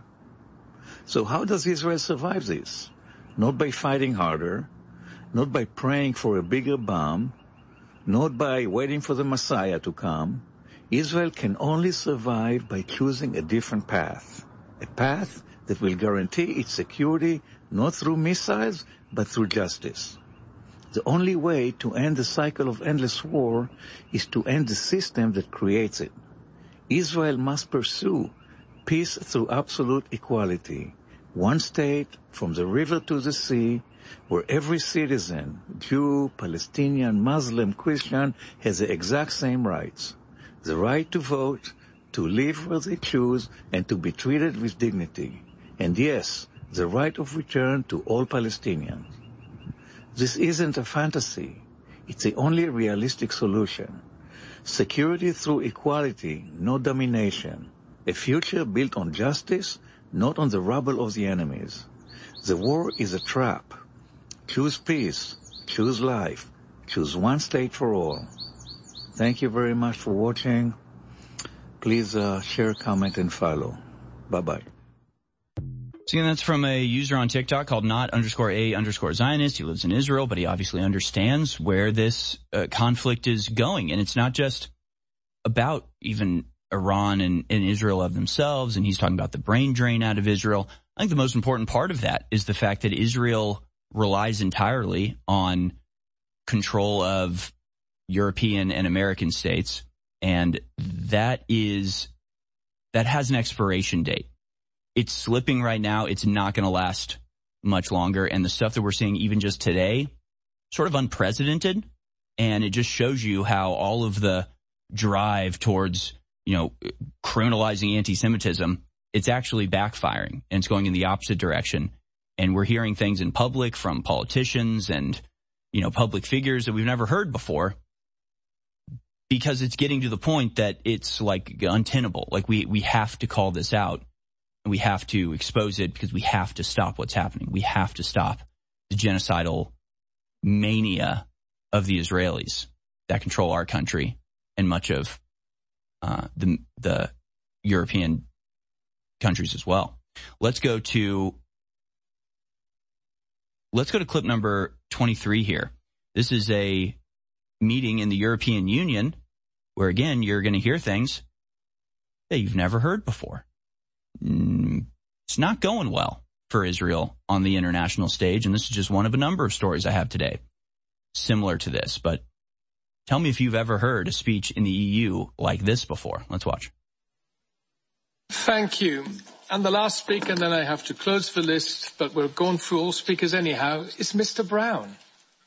So how does Israel survive this? Not by fighting harder, not by praying for a bigger bomb, not by waiting for the Messiah to come. Israel can only survive by choosing a different path, a path that will guarantee its security not through missiles, but through justice. The only way to end the cycle of endless war is to end the system that creates it. Israel must pursue peace through absolute equality, one state from the river to the sea, where every citizen, Jew, Palestinian, Muslim, Christian, has the exact same rights. The right to vote, to live where they choose, and to be treated with dignity. And yes, the right of return to all Palestinians. This isn't a fantasy. It's the only realistic solution. Security through equality, no domination. A future built on justice, not on the rubble of the enemies. The war is a trap. Choose peace. Choose life. Choose one state for all. Thank you very much for watching. Please share, comment, and follow. Bye-bye. See, that's from a user on TikTok called not_a_Zionist. He lives in Israel, but he obviously understands where this conflict is going. And it's not just about even Iran and Israel of themselves, and he's talking about the brain drain out of Israel. I think the most important part of that is the fact that Israel relies entirely on control of European and American states, and that has an expiration date. It's slipping right now. It's not going to last much longer. And the stuff that we're seeing even just today, sort of unprecedented. And it just shows you how all of the drive towards, criminalizing anti-Semitism, it's actually backfiring and it's going in the opposite direction. And we're hearing things in public from politicians and, public figures that we've never heard before, because it's getting to the point that it's like untenable. Like we have to call this out. We have to expose it because we have to stop what's happening. We have to stop the genocidal mania of the Israelis that control our country and much of the European countries as well. Let's go to clip number 23 here. This is a meeting in the European Union where, again, you're going to hear things that you've never heard before. It's not going well for Israel on the international stage, and this is just one of a number of stories I have today similar to this. But tell me if you've ever heard a speech in the EU like this before. Let's watch. Thank you. And the last speaker, and then I have to close the list, but we're going through all speakers anyhow, is Mr. Brown.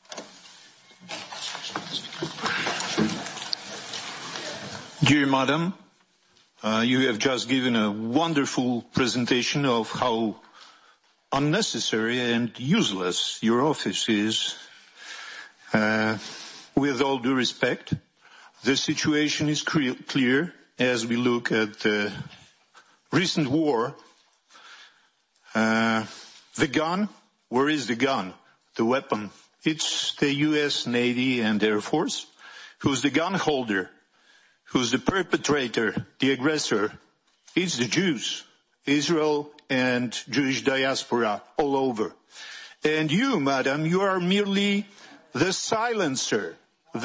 Dear Madam, you have just given a wonderful presentation of how unnecessary and useless your office is. With all due respect, the situation is clear as we look at the recent war. The gun, where is the gun? The weapon. It's the U.S. Navy and Air Force. Who's the gun holder? Who's the perpetrator, the aggressor? It's the Jews, Israel and Jewish diaspora all over. And you, madam, you are merely the silencer at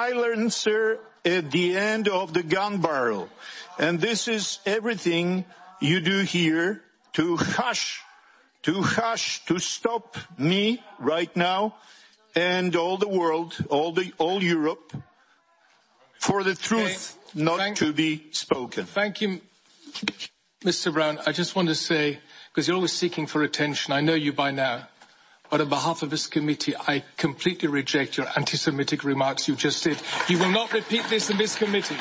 the end of the gun barrel. And this is everything you do here to hush, to stop me right now and all the world, all Europe, for the truth to be spoken. Thank you, Mr. Brown. I just want to say, because you're always seeking for attention, I know you by now, but on behalf of this committee, I completely reject your anti-Semitic remarks you just did. You will not repeat this in this committee.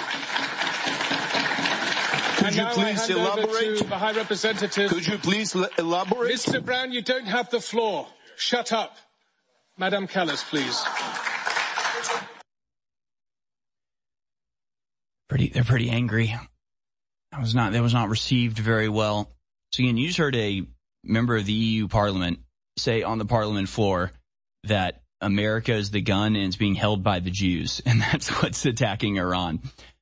Could you please elaborate? To the High Representative. Could you please elaborate? Mr. Brown, you don't have the floor. Shut up. Madam Callas, please. They're pretty angry. That was not received very well. So again, you just heard a member of the EU Parliament say on the Parliament floor that America is the gun and it's being held by the Jews, and that's what's attacking Iran.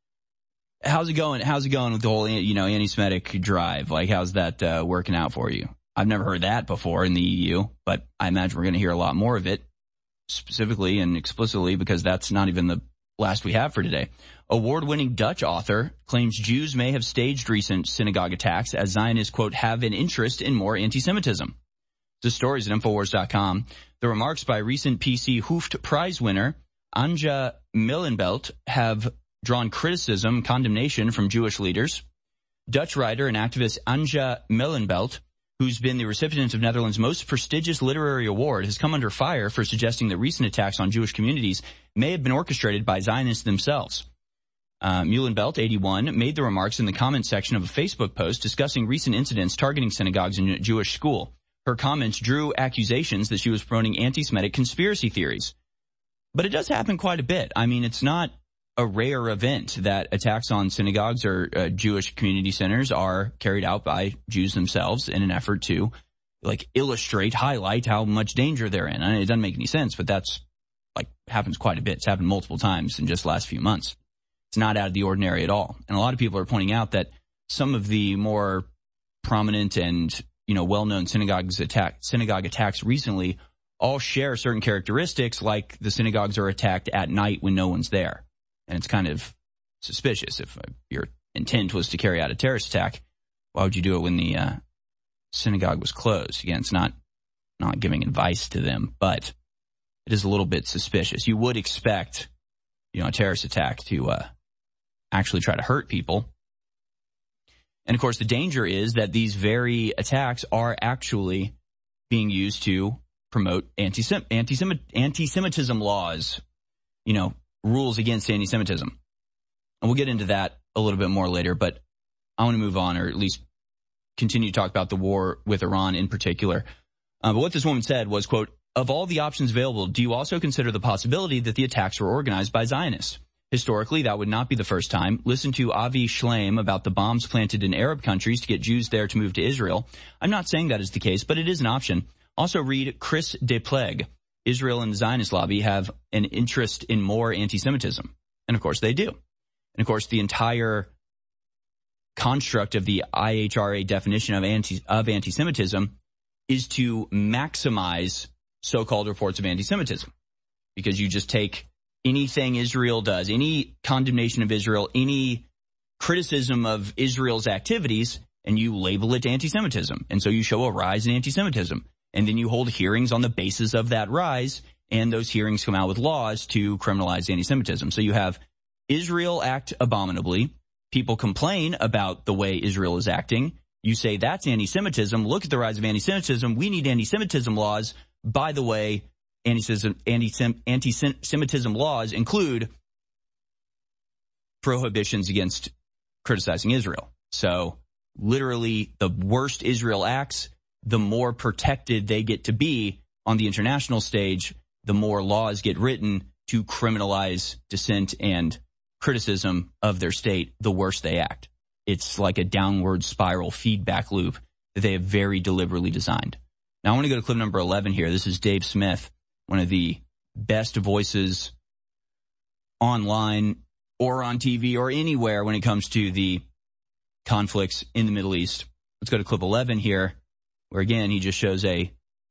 How's it going? How's it going with the whole, anti-Semitic drive? Like, how's that working out for you? I've never heard that before in the EU, but I imagine we're going to hear a lot more of it, specifically and explicitly, because that's not even the last we have for today. Award-winning Dutch author claims Jews may have staged recent synagogue attacks as Zionists, quote, have an interest in more anti-Semitism. The stories at Infowars.com. The remarks by recent PC Hooft Prize winner Anja Millenbelt have drawn criticism, condemnation from Jewish leaders. Dutch writer and activist Anja Millenbelt, who's been the recipient of Netherlands' most prestigious literary award, has come under fire for suggesting that recent attacks on Jewish communities may have been orchestrated by Zionists themselves. Muhlenbelt, 81, made the remarks in the comment section of a Facebook post discussing recent incidents targeting synagogues and a Jewish school. Her comments drew accusations that she was promoting anti-Semitic conspiracy theories. But it does happen quite a bit. I mean, it's not a rare event that attacks on synagogues or Jewish community centers are carried out by Jews themselves in an effort to, highlight how much danger they're in. I mean, it doesn't make any sense, but that's, happens quite a bit. It's happened multiple times in just the last few months. It's not out of the ordinary at all. And a lot of people are pointing out that some of the more prominent and, well-known synagogue attacks recently all share certain characteristics, like the synagogues are attacked at night when no one's there. And it's kind of suspicious. If your intent was to carry out a terrorist attack, why would you do it when the synagogue was closed? Again, it's not giving advice to them, but it is a little bit suspicious. You would expect, a terrorist attack to actually try to hurt people. And, of course, the danger is that these very attacks are actually being used to promote anti-Semitism laws, rules against anti-Semitism. And we'll get into that a little bit more later, but I want to move on, or at least continue to talk about the war with Iran in particular. But what this woman said was, quote, of all the options available, do you also consider the possibility that the attacks were organized by Zionists? Historically, that would not be the first time. Listen to Avi Shleim about the bombs planted in Arab countries to get Jews there to move to Israel. I'm not saying that is the case, but it is an option. Also read Chris DePlague. Israel and the Zionist lobby have an interest in more anti-Semitism. And, of course, they do. And, of course, the entire construct of the IHRA definition of anti-Semitism is to maximize so-called reports of anti-Semitism, because you just take anything Israel does, any condemnation of Israel, any criticism of Israel's activities, and you label it anti-Semitism. And so you show a rise in anti-Semitism. And then you hold hearings on the basis of that rise, and those hearings come out with laws to criminalize anti-Semitism. So you have Israel act abominably. People complain about the way Israel is acting. You say that's anti-Semitism. Look at the rise of anti-Semitism. We need anti-Semitism laws. By the way, anti-Semitism laws include prohibitions against criticizing Israel. So literally, the worse Israel acts, the more protected they get to be on the international stage, the more laws get written to criminalize dissent and criticism of their state, the worse they act. It's like a downward spiral feedback loop that they have very deliberately designed. Now, I want to go to clip number 11 here. This is Dave Smith, one of the best voices online or on TV or anywhere when it comes to the conflicts in the Middle East. Let's go to clip 11 here, where again he just shows the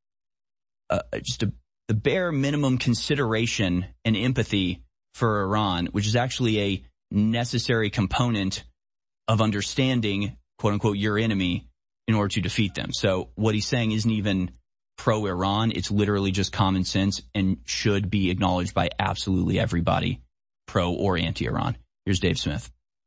bare minimum consideration and empathy for Iran, which is actually a necessary component of understanding, quote unquote, your enemy in order to defeat them. So what he's saying isn't even pro-Iran. It's literally just common sense and should be acknowledged by absolutely everybody, pro or anti-Iran. Here's Dave Smith.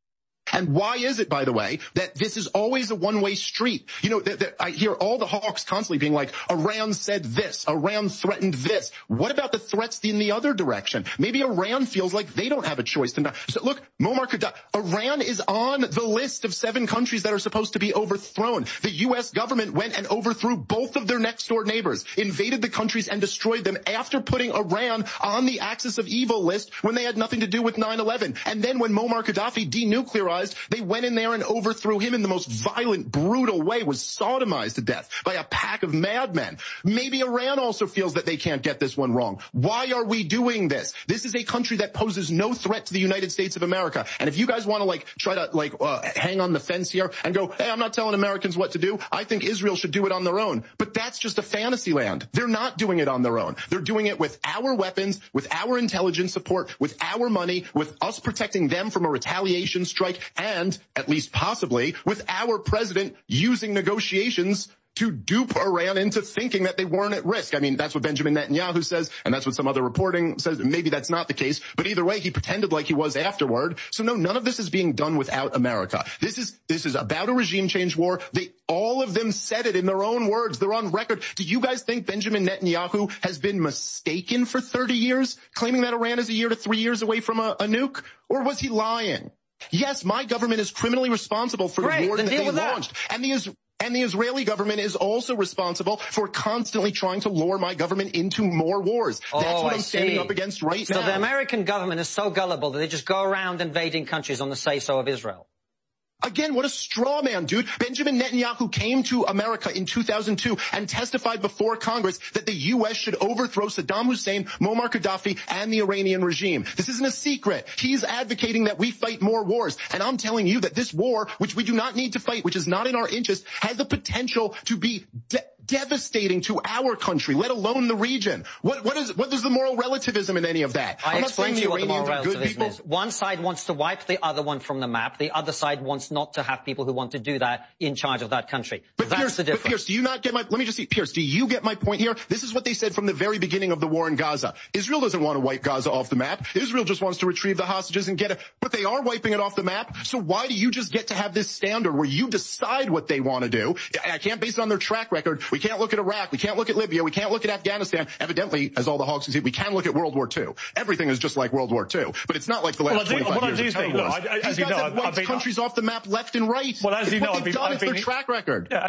And why is it, by the way, that this is always a one-way street? You know, I hear all the hawks constantly being like, Iran said this, Iran threatened this. What about the threats in the other direction? Maybe Iran feels like they don't have a choice to not. So look, Muammar Gaddafi, Iran is on the list of 7 countries that are supposed to be overthrown. The U.S. government went and overthrew both of their next-door neighbors, invaded the countries and destroyed them after putting Iran on the axis of evil list when they had nothing to do with 9/11. And then when Muammar Gaddafi denuclearized, they went in there and overthrew him in the most violent, brutal way, was sodomized to death by a pack of madmen. Maybe Iran also feels that they can't get this one wrong. Why are we doing this? This is a country that poses no threat to the United States of America. And if you guys want to try to hang on the fence here and go, hey, I'm not telling Americans what to do. I think Israel should do it on their own. But that's just a fantasy land. They're not doing it on their own. They're doing it with our weapons, with our intelligence support, with our money, with us protecting them from a retaliation strike, and, at least possibly, with our president using negotiations to dupe Iran into thinking that they weren't at risk. I mean, that's what Benjamin Netanyahu says, and that's what some other reporting says. Maybe that's not the case, but either way, he pretended like he was afterward. So no, none of this is being done without America. This is about a regime change war. All of them said it in their own words. They're on record. Do you guys think Benjamin Netanyahu has been mistaken for 30 years, claiming that Iran is a year to 3 years away from a nuke? Or was he lying? Yes, my government is criminally responsible for the war that they launched. And the Israeli government is also responsible for constantly trying to lure my government into more wars. That's what I'm standing up against right now. So the American government is so gullible that they just go around invading countries on the say-so of Israel. Again, what a straw man, dude. Benjamin Netanyahu came to America in 2002 and testified before Congress that the U.S. should overthrow Saddam Hussein, Muammar Gaddafi, and the Iranian regime. This isn't a secret. He's advocating that we fight more wars. And I'm telling you that this war, which we do not need to fight, which is not in our interest, has the potential to be devastating to our country, let alone the region. What is the moral relativism in any of that? I'm not saying the Iranians are good people. One side wants to wipe the other one from the map. The other side wants not to have people who want to do that in charge of that country. But that's the difference. But Pierce, do you not get let me just see, Pierce, do you get my point here? This is what they said from the very beginning of the war in Gaza. Israel doesn't want to wipe Gaza off the map. Israel just wants to retrieve the hostages and get it. But they are wiping it off the map. So why do you just get to have this standard where you decide what they want to do? I can't base it on their track record. We can't look at Iraq. We can't look at Libya. We can't look at Afghanistan. Evidently, as all the hawks can see, we can look at World War II. Everything is just like World War II. But it's not like the last 25 years of terror wars. These guys have wiped countries off the map left and right. Well, as you know, it's their track record. Yeah.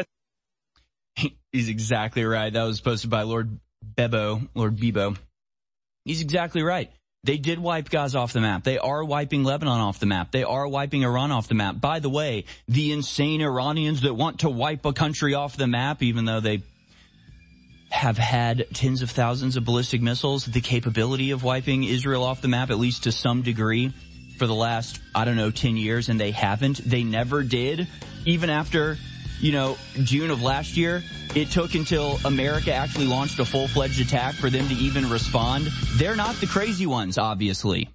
He's exactly right. That was posted by Lord Bebo. He's exactly right. They did wipe Gaza off the map. They are wiping Lebanon off the map. They are wiping Iran off the map. By the way, the insane Iranians that want to wipe a country off the map, even though they have had tens of thousands of ballistic missiles, the capability of wiping Israel off the map, at least to some degree, for the last, 10 years, and they haven't. They never did. Even after, June of last year, it took until America actually launched a full-fledged attack for them to even respond. They're not the crazy ones, obviously.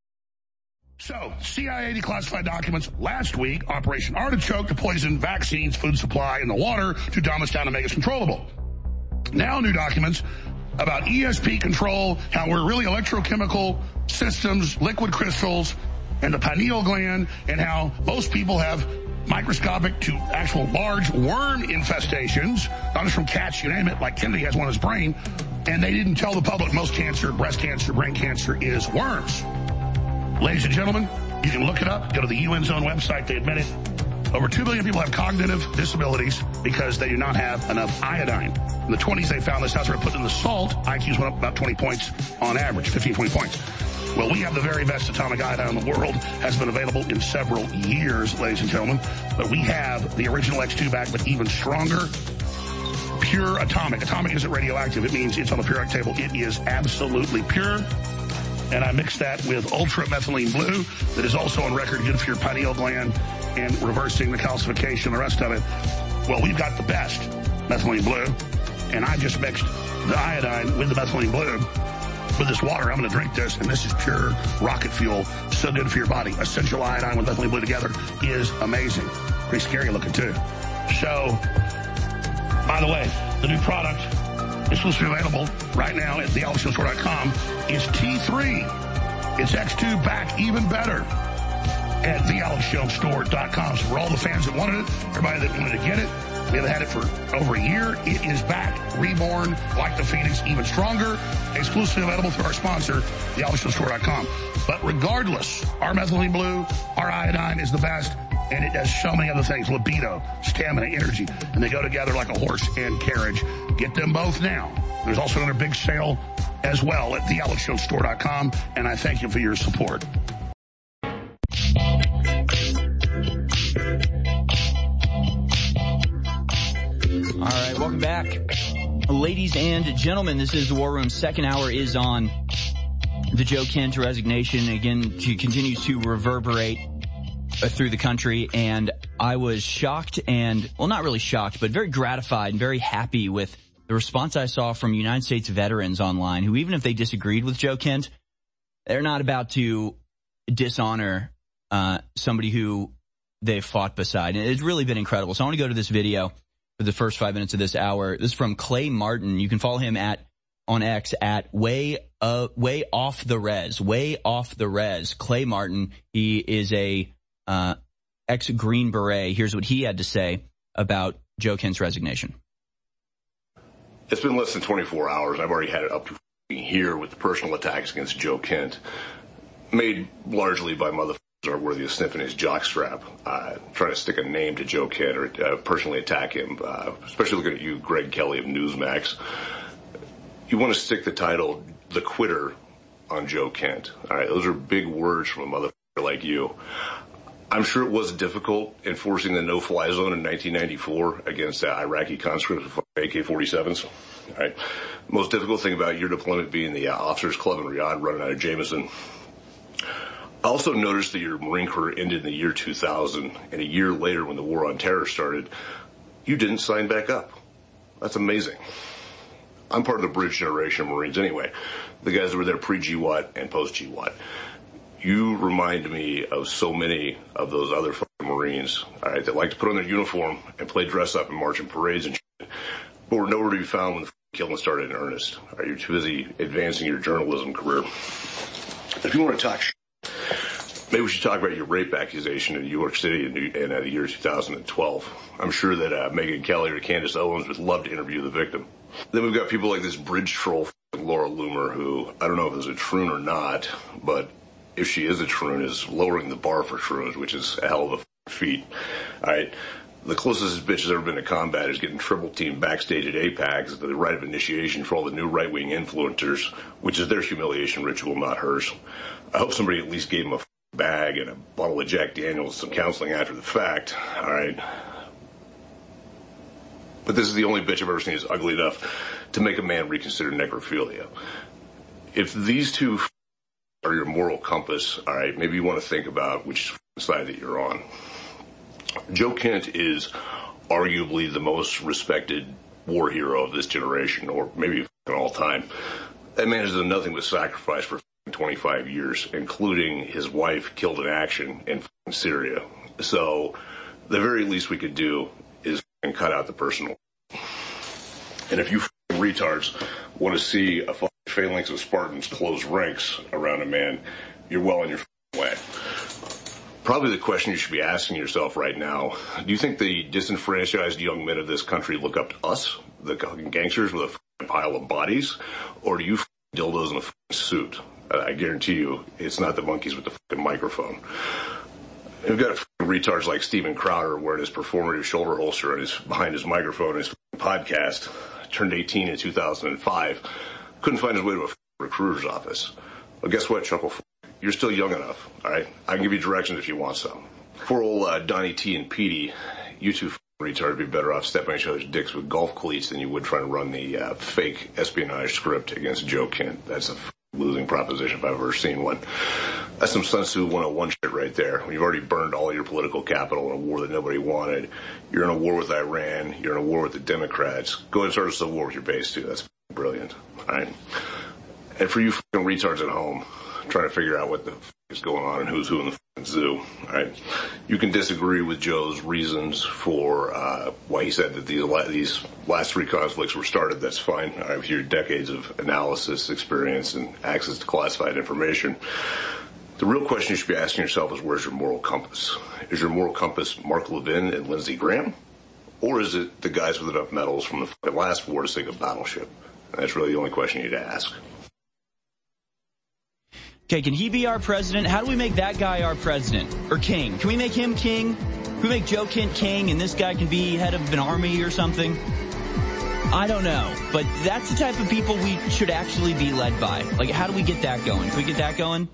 So, CIA declassified documents last week, Operation Artichoke to poison vaccines, food supply, and the water to dumb us down and make us controllable. Now new documents about ESP control, how we're really electrochemical systems, liquid crystals, and the pineal gland, and how most people have microscopic to actual large worm infestations, not just from cats, you name it, like Kennedy has one in his brain, and they didn't tell the public most cancer, breast cancer, brain cancer is worms. Ladies and gentlemen, you can look it up, go to the UN Zone website, they admit it. Over 2 billion people have cognitive disabilities because they do not have enough iodine. In the 20s, they found this after it put in the salt, IQs went up about 20 points on average, 15, 20 points. Well, we have the very best atomic iodine in the world, has been available in several years, ladies and gentlemen. But we have the original X2 back, but even stronger, pure atomic. Atomic isn't radioactive. It means it's on the periodic table. It is absolutely pure. And I mixed that with ultra methylene blue that is also on record good for your pineal gland and reversing the calcification, the rest of it. Well, we've got the best methylene blue, and I just mixed the iodine with the methylene blue with this water. I'm going to drink this, and this is pure rocket fuel. So good for your body. Essential iodine with methylene blue together is amazing. Pretty scary looking, too. So, by the way, the new product is supposed to be available right now at thealexjonesstore.com. It's T3. It's X2 back even better. at thealexjonesstore.com. So for all the fans that wanted it, everybody that wanted to get it, we have had it for over a year. It is back, reborn, like the Phoenix, even stronger, exclusively available through our sponsor, thealexjonesstore.com. But regardless, our methylene blue, our iodine is the best, and it does so many other things, libido, stamina, energy, and they go together like a horse and carriage. Get them both now. There's also another big sale as well at thealexjonesstore.com, and I thank you for your support. All right, welcome back. Ladies and gentlemen, this is the War Room. Second hour is on the Joe Kent resignation. Again, continues to reverberate through the country, and I was shocked and, well, not really shocked, but very gratified and very happy with the response I saw from United States veterans online who, even if they disagreed with Joe Kent, they're not about to dishonor somebody who they've fought beside. And it's really been incredible. So I want to go to this video for the first 5 minutes of this hour. This is from Clay Martin. You can follow him on X at way off the res. Clay Martin. He is a ex-Green Beret. Here's what he had to say about Joe Kent's resignation. It's been less than 24 hours. I've already had it up to here with the personal attacks against Joe Kent, made largely by motherfuckers are worthy of sniffing his jockstrap, trying to stick a name to Joe Kent or personally attack him, especially looking at you, Greg Kelly of Newsmax. You want to stick the title, The Quitter, on Joe Kent. All right, those are big words from a motherfucker like you. I'm sure it was difficult enforcing the no-fly zone in 1994 against Iraqi conscripts with AK-47s. All right. Most difficult thing about your deployment being the Officers Club in Riyadh running out of Jameson. I also noticed that your Marine career ended in the year 2000, and a year later when the War on Terror started, you didn't sign back up. That's amazing. I'm part of the bridge generation of Marines anyway, the guys that were there pre-GWAT and post-GWAT. You remind me of so many of those other Marines, all right, that like to put on their uniform and play dress up and march in parades and shit, but were nowhere to be found when the killing started in earnest. All right, you're too busy advancing your journalism career. If you want to talk shit, maybe we should talk about your rape accusation in New York City in the year 2012. I'm sure that Megyn Kelly or Candace Owens would love to interview the victim. Then we've got people like this bridge troll Laura Loomer, who I don't know if it's a troon or not, but if she is a troon, is lowering the bar for troons, which is a hell of a feat. All right. The closest this bitch has ever been to combat is getting triple teamed backstage at APAC as the rite of initiation for all the new right-wing influencers, which is their humiliation ritual, not hers. I hope somebody at least gave him a bag and a bottle of Jack Daniels, some counseling after the fact. All right. But this is the only bitch I've ever seen who's ugly enough to make a man reconsider necrophilia. If these two are your moral compass, all right, maybe you want to think about which side that you're on. Joe Kent is arguably the most respected war hero of this generation, or maybe all time. That man has done nothing but sacrifice for 25 years, including his wife killed in action in Syria. So the very least we could do is cut out the personal. And if you retards want to see a phalanx of Spartans close ranks around a man, you're well on your way. Probably the question you should be asking yourself right now, do you think the disenfranchised young men of this country look up to us, the gangsters with a pile of bodies, or do you dildos in a suit? I guarantee you it's not the monkeys with the microphone. We've got retards like Steven Crowder wearing his performative shoulder holster behind his microphone in his podcast, turned 18 in 2005, couldn't find his way to a recruiter's office. Well, guess what, Chuckle? You're still young enough, all right? I can give you directions if you want some. Poor old Donnie T and Petey, you two retards would be better off stepping on each other's dicks with golf cleats than you would trying to run the fake espionage script against Joe Kent. That's a losing proposition if I've ever seen one. That's some Sun Tzu 101 shit right there. When you've already burned all your political capital in a war that nobody wanted, you're in a war with Iran, you're in a war with the Democrats. Go ahead and start a civil war with your base too. That's brilliant, all right? And for you retards at home, trying to figure out what the is going on and who's who in the zoo, all right? You can disagree with Joe's reasons for why he said that these last three conflicts were started. That's fine. All right, with your decades of analysis, experience, and access to classified information. The real question you should be asking yourself is, where's your moral compass? Is your moral compass Mark Levin and Lindsey Graham? Or is it the guys with enough medals from the last war to sink a battleship? And that's really the only question you need to ask. Okay, can he be our president? How do we make that guy our president? Or king? Can we make him king? Can we make Joe Kent king and this guy can be head of an army or something? I don't know. But that's the type of people we should actually be led by. Like, how do we get that going? Can we get that going?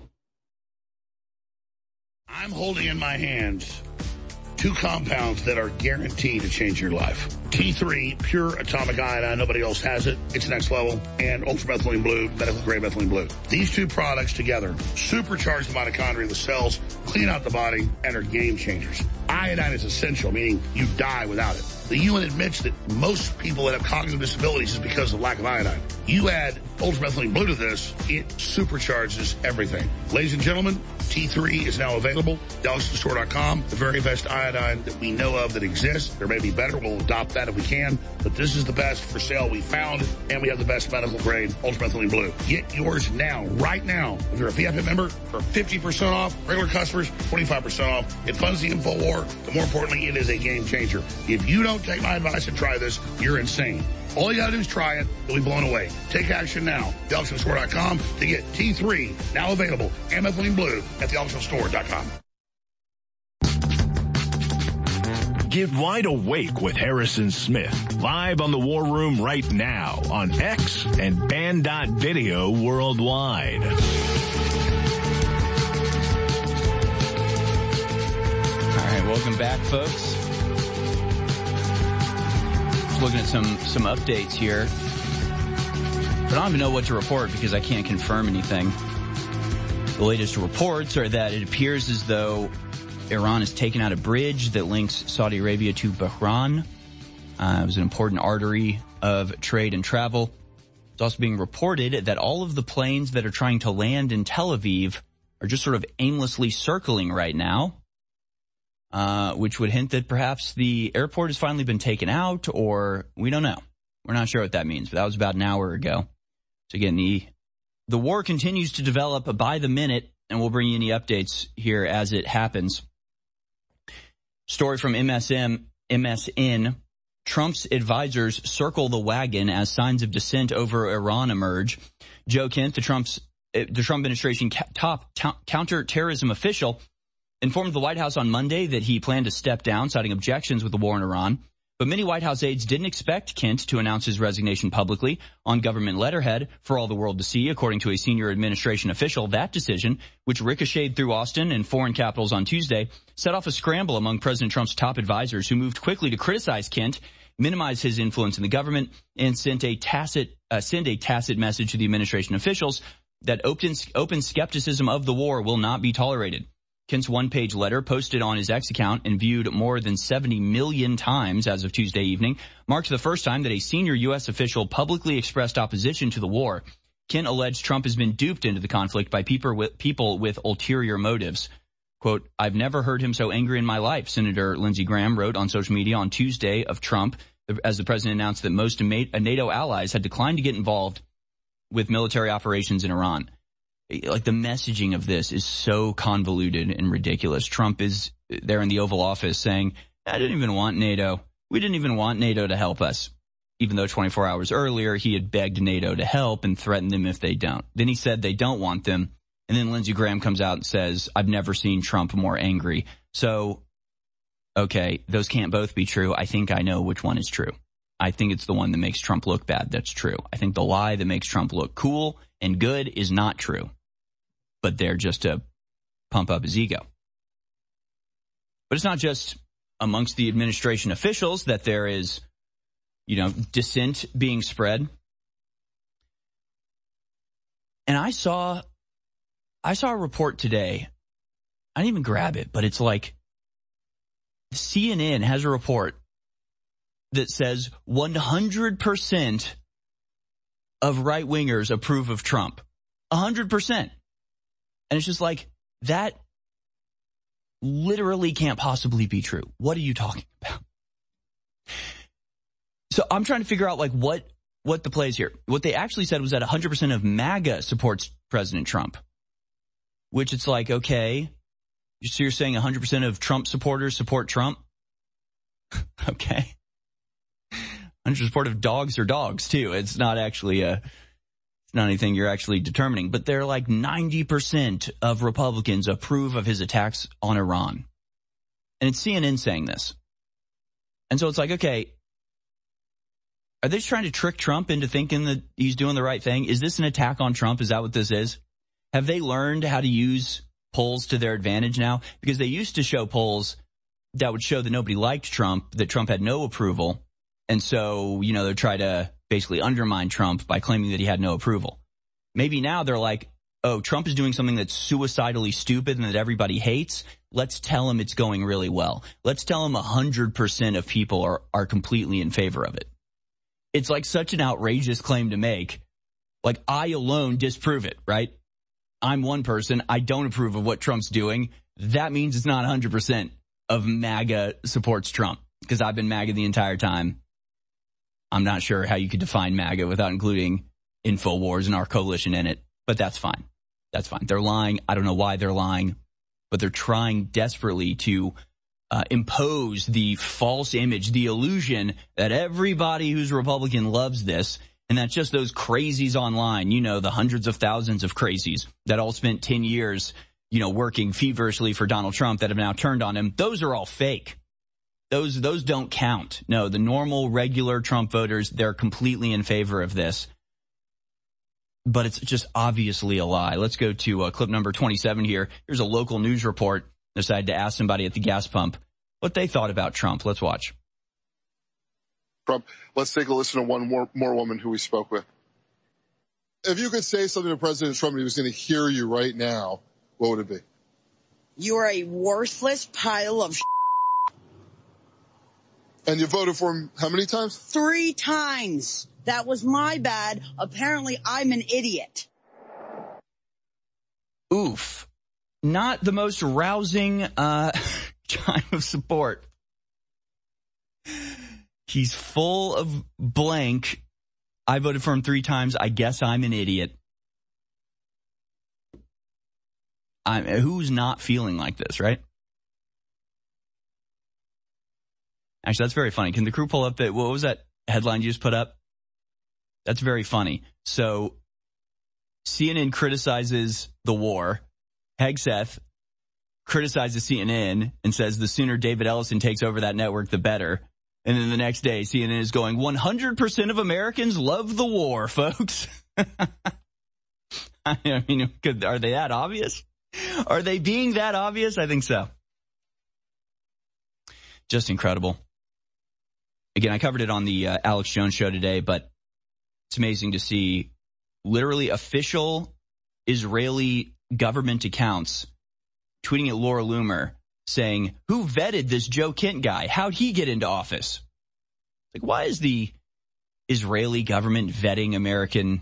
I'm holding in my hands 2 compounds that are guaranteed to change your life. T3, pure atomic iodine. Nobody else has it. It's next level. And ultramethylene blue, medical grade methylene blue. These 2 products together supercharge the mitochondria, the cells, clean out the body, and are game changers. Iodine is essential, meaning you die without it. The UN admits that most people that have cognitive disabilities is because of lack of iodine. You add ultramethylene blue to this, it supercharges everything. Ladies and gentlemen, T3 is now available. DelixStore.com, the very best iodine that we know of that exists. There may be better. We'll adopt that if we can. But this is the best for sale we found, and we have the best medical grade ultramethylene blue. Get yours now, right now. If you're a PFM member, for 50% off. Regular customers, 25% off. It funds the InfoWar, but more importantly, it is a game changer. If you don't take my advice and try this, you're insane. All you gotta do is try it. You'll be blown away. Take action now. DelixStore.com to get T3 now available and methylene blue at DelixStore.com. Get wide awake with Harrison Smith live on the War Room right now on X and Band.video worldwide. All right, welcome back, folks. Looking at some updates here, but I don't even know what to report because I can't confirm anything. The latest reports are that it appears as though Iran has taken out a bridge that links Saudi Arabia to Bahrain. It was an important artery of trade and travel. It's also being reported that all of the planes that are trying to land in Tel Aviv are just sort of aimlessly circling right now. Which would hint that perhaps the airport has finally been taken out, or we don't know. We're not sure what that means, but that was about an hour ago. So again, the war continues to develop by the minute, and we'll bring you any updates here as it happens. Story from MSN. Trump's advisors circle the wagon as signs of dissent over Iran emerge. Joe Kent, the Trump administration top counterterrorism official, informed the White House on Monday that he planned to step down, citing objections with the war in Iran. But many White House aides didn't expect Kent to announce his resignation publicly on government letterhead for all the world to see, according to a senior administration official. That decision, which ricocheted through Austin and foreign capitals on Tuesday, set off a scramble among President Trump's top advisors, who moved quickly to criticize Kent, minimize his influence in the government, and send a tacit message to the administration officials that open skepticism of the war will not be tolerated. Kent's one-page letter, posted on his X account and viewed more than 70 million times as of Tuesday evening, marked the first time that a senior U.S. official publicly expressed opposition to the war. Kent alleged Trump has been duped into the conflict by people with ulterior motives. Quote, "I've never heard him so angry in my life," Senator Lindsey Graham wrote on social media on Tuesday of Trump, as the president announced that most NATO allies had declined to get involved with military operations in Iran. Like, the messaging of this is so convoluted and ridiculous. Trump is there in the Oval Office saying, "I didn't even want NATO. We didn't even want NATO to help us." Even though 24 hours earlier, he had begged NATO to help and threatened them if they don't. Then he said they don't want them. And then Lindsey Graham comes out and says, "I've never seen Trump more angry." So, okay, those can't both be true. I think I know which one is true. I think it's the one that makes Trump look bad that's true. I think the lie that makes Trump look cool and good is not true. But they're just to pump up his ego. But it's not just amongst the administration officials that there is, dissent being spread. And I saw a report today. I didn't even grab it, but it's like CNN has a report that says 100% of right-wingers approve of Trump. 100%. And it's just like, that literally can't possibly be true. What are you talking about? So I'm trying to figure out, what the play is here. What they actually said was that 100% of MAGA supports President Trump. which it's like, okay, so you're saying 100% of Trump supporters support Trump? Okay. 100% support of dogs are dogs, too. It's not actually it's not anything you're actually determining. But they're like 90% of Republicans approve of his attacks on Iran. And it's CNN saying this. And so it's like, okay, are they just trying to trick Trump into thinking that he's doing the right thing? Is this an attack on Trump? Is that what this is? Have they learned how to use polls to their advantage now? Because they used to show polls that would show that nobody liked Trump, that Trump had no approval. And so, they'd try to basically undermine Trump by claiming that he had no approval. Maybe now they're like, oh, Trump is doing something that's suicidally stupid and that everybody hates. Let's tell him it's going really well. Let's tell him 100% of people are completely in favor of it. It's like such an outrageous claim to make. Like, I alone disprove it, right? I'm one person. I don't approve of what Trump's doing. That means it's not 100% of MAGA supports Trump, because I've been MAGA the entire time. I'm not sure how you could define MAGA without including InfoWars and our coalition in it, but that's fine. That's fine. They're lying. I don't know why they're lying, but they're trying desperately to impose the false image, the illusion that everybody who's Republican loves this, and that's just those crazies online, the hundreds of thousands of crazies that all spent 10 years, working feverishly for Donald Trump that have now turned on him. Those are all fake. Those don't count. No, the normal, regular Trump voters, they're completely in favor of this. But it's just obviously a lie. Let's go to clip number 27 here. Here's a local news report. Decided to ask somebody at the gas pump what they thought about Trump. Let's watch. Trump. Let's take a listen to one more woman who we spoke with. If you could say something to President Trump and he was going to hear you right now, what would it be? You're a worthless pile of And you voted for him how many times? 3 times. That was my bad. Apparently, I'm an idiot. Oof. Not the most rousing chime of support. He's full of blank. I voted for him 3 times. I guess I'm an idiot. Who's not feeling like this, right? Actually, that's very funny. Can the crew pull up what was that headline you just put up? That's very funny. So CNN criticizes the war. Hegseth criticizes CNN and says the sooner David Ellison takes over that network, the better. And then the next day, CNN is going, 100% of Americans love the war, folks. I mean, are they that obvious? Are they being that obvious? I think so. Just incredible. Again, I covered it on the Alex Jones show today, but it's amazing to see literally official Israeli government accounts tweeting at Laura Loomer saying, who vetted this Joe Kent guy? How'd he get into office? Like, why is the Israeli government vetting American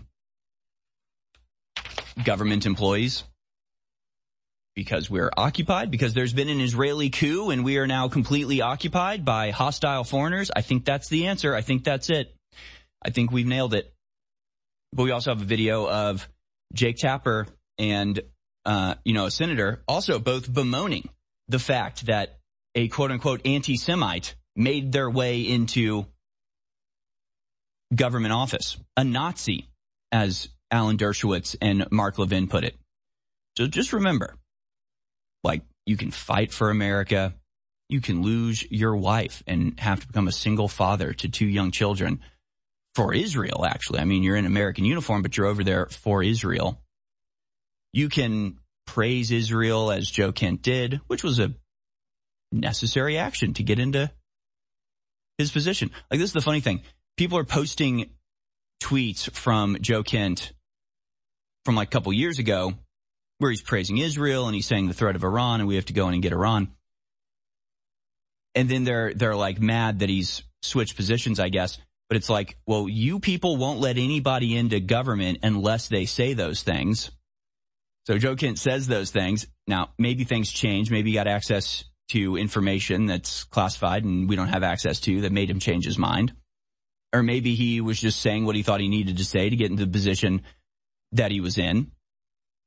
government employees? Because we're occupied? Because there's been an Israeli coup and we are now completely occupied by hostile foreigners? I think that's the answer. I think that's it. I think we've nailed it. But we also have a video of Jake Tapper and, a senator also both bemoaning the fact that a quote-unquote anti-Semite made their way into government office. A Nazi, as Alan Dershowitz and Mark Levin put it. So just remember, you can fight for America. You can lose your wife and have to become a single father to 2 young children for Israel, actually. I mean, you're in American uniform, but you're over there for Israel. You can praise Israel as Joe Kent did, which was a necessary action to get into his position. This is the funny thing. People are posting tweets from Joe Kent from a couple years ago where he's praising Israel and he's saying the threat of Iran and we have to go in and get Iran. And then they're mad that he's switched positions, I guess. But it's like, well, you people won't let anybody into government unless they say those things. So Joe Kent says those things. Now, maybe things change. Maybe he got access to information that's classified and we don't have access to that made him change his mind. Or maybe he was just saying what he thought he needed to say to get into the position that he was in.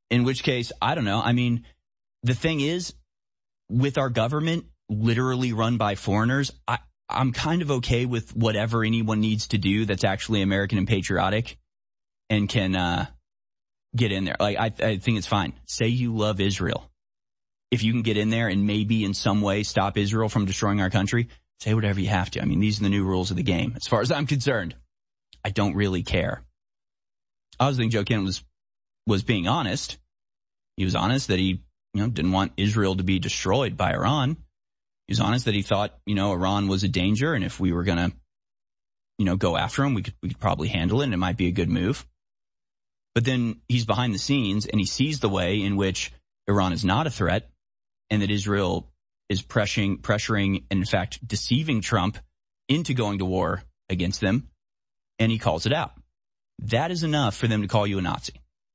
In which case, I don't know. I mean, the thing is, with our government literally run by foreigners, I'm kind of okay with whatever anyone needs to do that's actually American and patriotic and can get in there. Like, I think it's fine. Say you love Israel. If you can get in there and maybe in some way stop Israel from destroying our country, say whatever you have to. I mean, these are the new rules of the game. As far as I'm concerned, I don't really care. I was thinking Joe Kent was being honest. He was honest that he, didn't want Israel to be destroyed by Iran. He was honest that he thought, Iran was a danger, and if we were going to, go after him, we could probably handle it, and it might be a good move. But then he's behind the scenes, and he sees the way in which Iran is not a threat, and that Israel is pressuring, and in fact, deceiving Trump into going to war against them, and he calls it out. That is enough for them to call you a Nazi.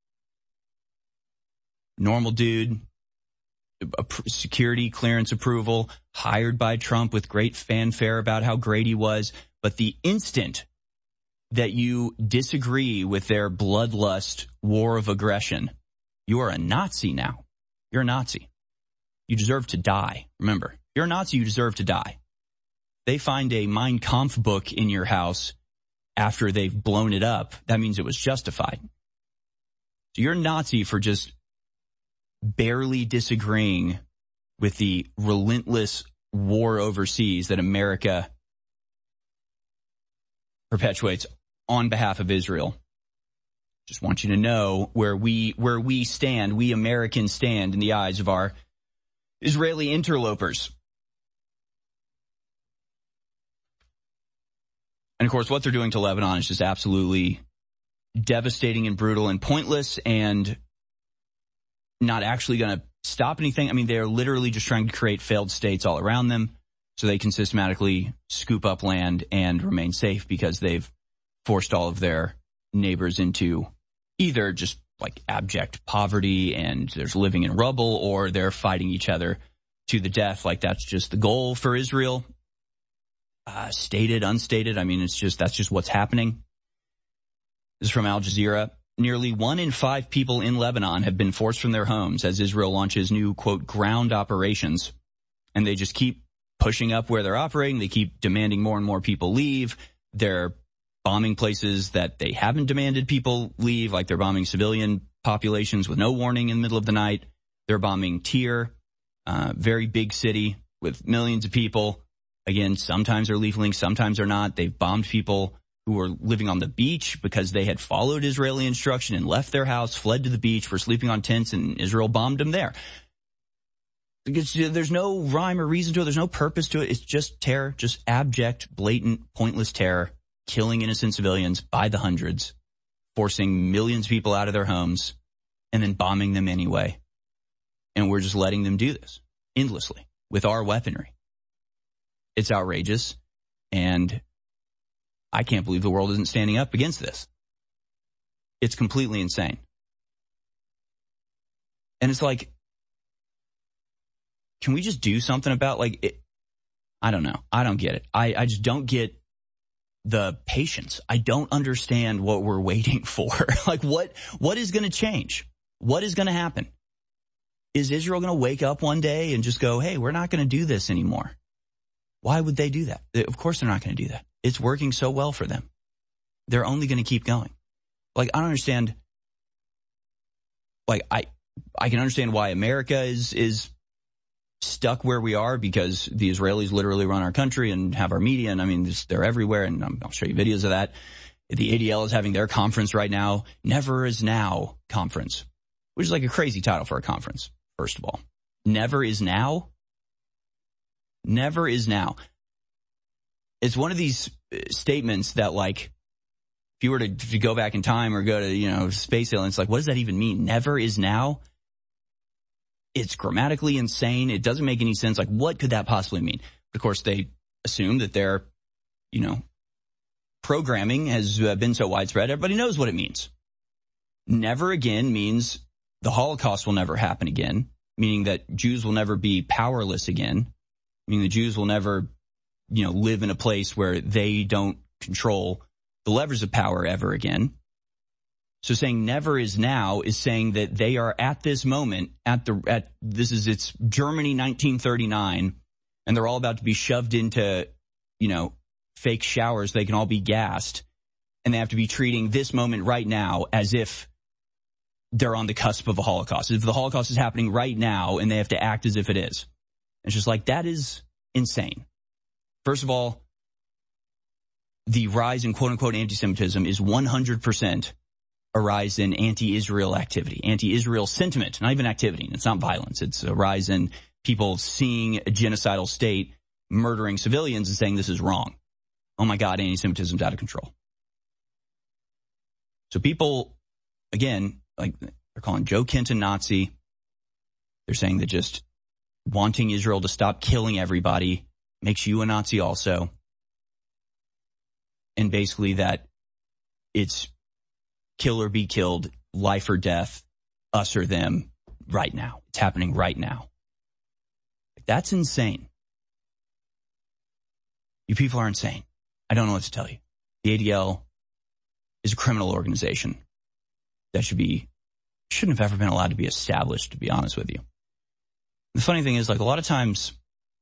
Normal dude, security clearance approval, hired by Trump with great fanfare about how great he was. But the instant that you disagree with their bloodlust war of aggression, you are a Nazi now. You're a Nazi. You deserve to die. Remember, you're a Nazi, you deserve to die. They find a Mein Kampf book in your house after they've blown it up. That means it was justified. So you're a Nazi for just barely disagreeing with the relentless war overseas that America perpetuates on behalf of Israel. Just want you to know where we stand, we Americans stand in the eyes of our Israeli interlopers. And of course, what they're doing to Lebanon is just absolutely devastating and brutal and pointless and not actually going to stop anything. I mean, they're literally just trying to create failed states all around them so they can systematically scoop up land and remain safe because they've forced all of their neighbors into either just like abject poverty and there's living in rubble, or they're fighting each other to the death. Like, that's just the goal for Israel. Stated, unstated. I mean, that's just what's happening. This is from Al Jazeera. Nearly 1 in 5 people in Lebanon have been forced from their homes as Israel launches new, quote, ground operations. And they just keep pushing up where they're operating. They keep demanding more and more people leave. They're bombing places that they haven't demanded people leave, like they're bombing civilian populations with no warning in the middle of the night. They're bombing Tyre, very big city with millions of people. Again, sometimes they're leafing, sometimes they're not. They've bombed people who were living on the beach because they had followed Israeli instruction and left their house, fled to the beach, were sleeping on tents, and Israel bombed them there. There's no rhyme or reason to it. There's no purpose to it. It's just terror, just abject, blatant, pointless terror, killing innocent civilians by the hundreds, forcing millions of people out of their homes, and then bombing them anyway. And we're just letting them do this endlessly with our weaponry. It's outrageous, and I can't believe the world isn't standing up against this. It's completely insane. And it's like, can we just do something about, like, it? I don't know. I don't get it. I just don't get the patience. I don't understand what we're waiting for. Like, what is going to change? What is going to happen? Is Israel going to wake up one day and just go, hey, we're not going to do this anymore? Why would they do that? Of course they're not going to do that. It's working so well for them. They're only going to keep going. Like, I don't understand. Like, I can understand why America is stuck where we are, because the Israelis literally run our country and have our media. And I mean, they're everywhere. And I'll show you videos of that. The ADL is having their conference right now. Never Is Now conference, which is like a crazy title for a conference. First of all, Never Is Now. Never is now. It's one of these statements that, like, if you were to go back in time or go to, space aliens, like, what does that even mean? Never is now? It's grammatically insane. It doesn't make any sense. Like, what could that possibly mean? Of course, they assume that their, programming has been so widespread, everybody knows what it means. Never again means the Holocaust will never happen again, meaning that Jews will never be powerless again. I mean, the Jews will never, live in a place where they don't control the levers of power ever again. So saying never is now is saying that they are at this moment it's Germany 1939, and they're all about to be shoved into, fake showers. They can all be gassed, and they have to be treating this moment right now as if they're on the cusp of a Holocaust. If the Holocaust is happening right now, and they have to act as if it is. It's just like, that is insane. First of all, the rise in quote-unquote anti-Semitism is 100% a rise in anti-Israel activity, anti-Israel sentiment, not even activity. It's not violence. It's a rise in people seeing a genocidal state murdering civilians and saying this is wrong. Oh my God, anti-Semitism's out of control. So people, again, like they're calling Joe Kenton Nazi. They're saying that just wanting Israel to stop killing everybody makes you a Nazi also. And basically that it's kill or be killed, life or death, us or them, right now. It's happening right now. That's insane. You people are insane. I don't know what to tell you. The ADL is a criminal organization that shouldn't have ever been allowed to be established, to be honest with you. The funny thing is, like, a lot of times,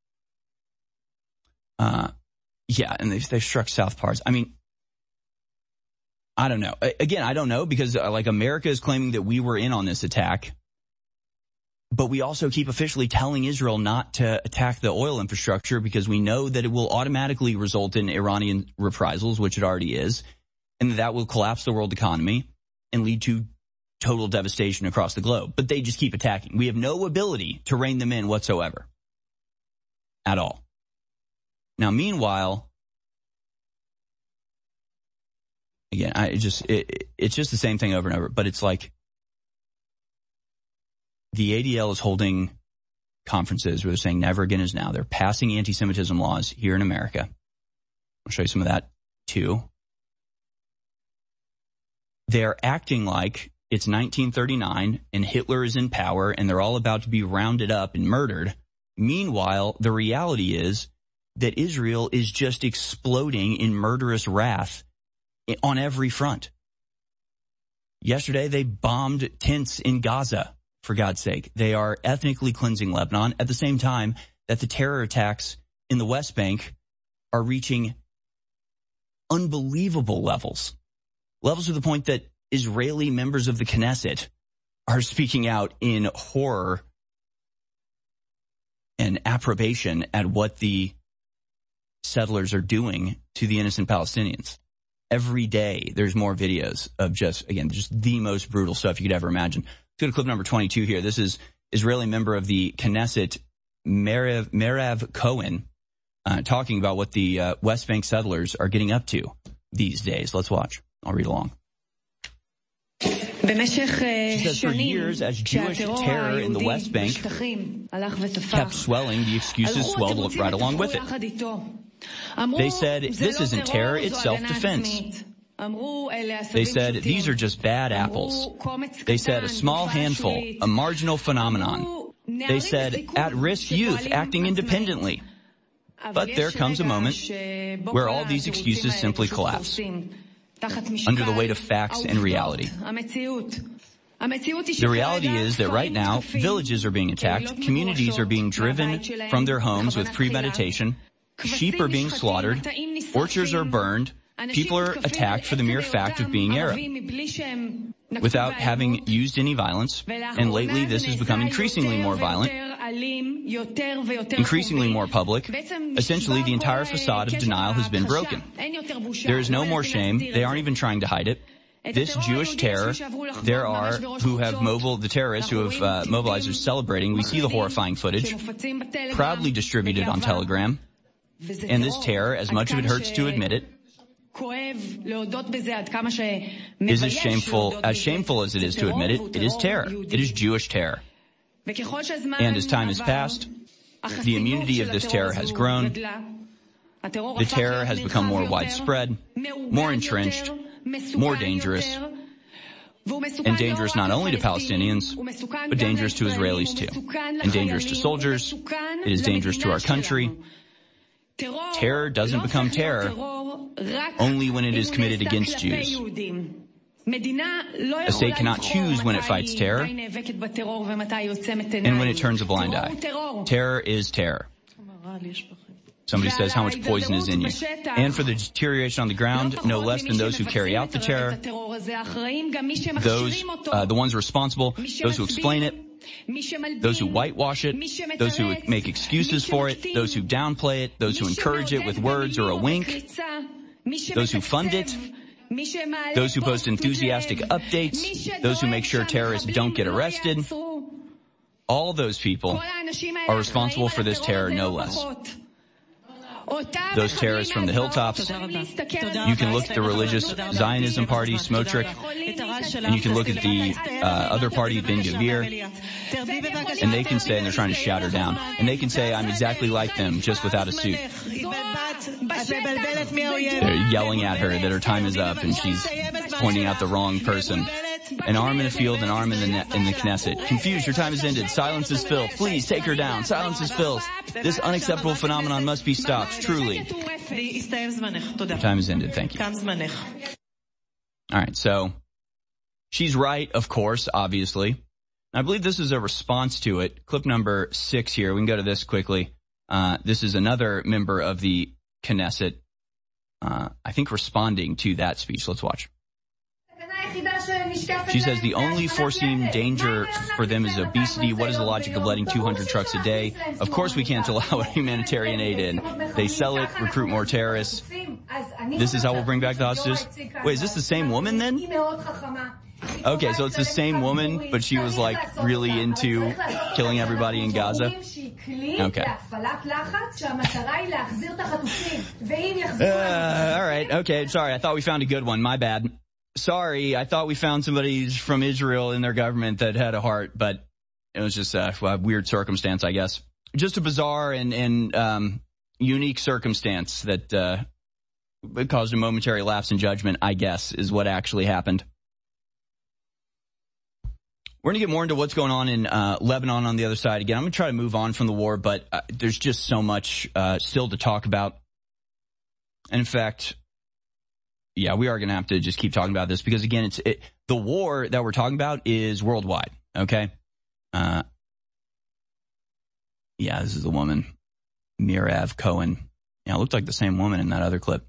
and they've struck South parts. I mean, I don't know. Again, I don't know, because America is claiming that we were in on this attack, but we also keep officially telling Israel not to attack the oil infrastructure because we know that it will automatically result in Iranian reprisals, which it already is, and that will collapse the world economy and lead to total devastation across the globe. But they just keep attacking. We have no ability to rein them in whatsoever. At all. Now, meanwhile, again, it's just the same thing over and over, but it's like the ADL is holding conferences where they're saying never again is now. They're passing anti-Semitism laws here in America. I'll show you some of that too. They're acting like it's 1939 and Hitler is in power and they're all about to be rounded up and murdered. Meanwhile, the reality is that Israel is just exploding in murderous wrath on every front. Yesterday, they bombed tents in Gaza, for God's sake. They are ethnically cleansing Lebanon at the same time that the terror attacks in the West Bank are reaching unbelievable levels. Levels to the point that Israeli members of the Knesset are speaking out in horror and approbation at what the settlers are doing to the innocent Palestinians. Every day, there's more videos of just the most brutal stuff you could ever imagine. Let's go to clip number 22 here. This is Israeli member of the Knesset, Merav Cohen, talking about what the West Bank settlers are getting up to these days. Let's watch. I'll read along. She says, for years, as Jewish terror in the West Bank kept swelling, the excuses swelled right along with it. They said, this isn't terror, it's self-defense. They said, these are just bad apples. They said, a small handful, a marginal phenomenon. They said, at-risk youth acting independently. But there comes a moment where all these excuses simply collapse under the weight of facts and reality. The reality is that right now, villages are being attacked, communities are being driven from their homes with premeditation, sheep are being slaughtered, orchards are burned, people are attacked for the mere fact of being Arab, without having used any violence, and lately this has become increasingly more violent, increasingly more public. Essentially, the entire facade of denial has been broken. There is no more shame. They aren't even trying to hide it. This Jewish terror, there are the terrorists who have mobilized are celebrating. We see the horrifying footage, proudly distributed on Telegram. And this terror, as much of it hurts to admit it, is as shameful as it is to admit it, it is terror. It is Jewish terror. And as time has passed, the immunity of this terror has grown. The terror has become more widespread, more entrenched, more dangerous, and dangerous not only to Palestinians, but dangerous to Israelis too, and dangerous to soldiers. It is dangerous to our country. Terror doesn't become terror only when it is committed against Jews. A state cannot choose when it fights terror and when it turns a blind eye. Terror is terror. Somebody says how much poison is in you. And for the deterioration on the ground, no less than those who carry out the terror, those, the ones responsible, those who explain it, those who whitewash it, those who make excuses for it, those who downplay it, those who encourage it with words or a wink, those who fund it, those who post enthusiastic updates, those who make sure terrorists don't get arrested. All those people are responsible for this terror, no less. Those terrorists from the hilltops. You can look at the religious Zionism party, Smotrich, and you can look at the other party, Ben Gvir, and they can say, and they're trying to shout her down, and they can say, I'm exactly like them, just without a suit. They're yelling at her that her time is up, and she's pointing out the wrong person. An arm in a field, an arm in the Knesset. Confused, your time is ended. Silence is filth. Please take her down. Silence is filth. This unacceptable phenomenon must be stopped, truly. Your time is ended. Thank you. All right, so she's right, of course, obviously. I believe this is a response to it. Clip number 6 here. We can go to this quickly. This is another member of the Knesset, I think, responding to that speech. Let's watch. She says the only foreseen danger for them is obesity. What is the logic of letting 200 trucks a day? Of course we can't allow humanitarian aid in. They sell it, recruit more terrorists. This is how we'll bring back the hostages? Wait, is this the same woman then? Okay, so it's the same woman, but she was like really into killing everybody in Gaza? Okay. All right, okay, sorry, I thought we found a good one, my bad. Sorry, I thought we found somebody from Israel in their government that had a heart, but it was just a weird circumstance, I guess. Just a bizarre and unique circumstance that caused a momentary lapse in judgment, I guess, is what actually happened. We're going to get more into what's going on in Lebanon on the other side. Again, I'm going to try to move on from the war, but there's just so much still to talk about. And in fact, yeah, we are going to have to just keep talking about this because, again, the war that we're talking about is worldwide, okay? Yeah, this is the woman, Mirav Cohen. Yeah, it looked like the same woman in that other clip.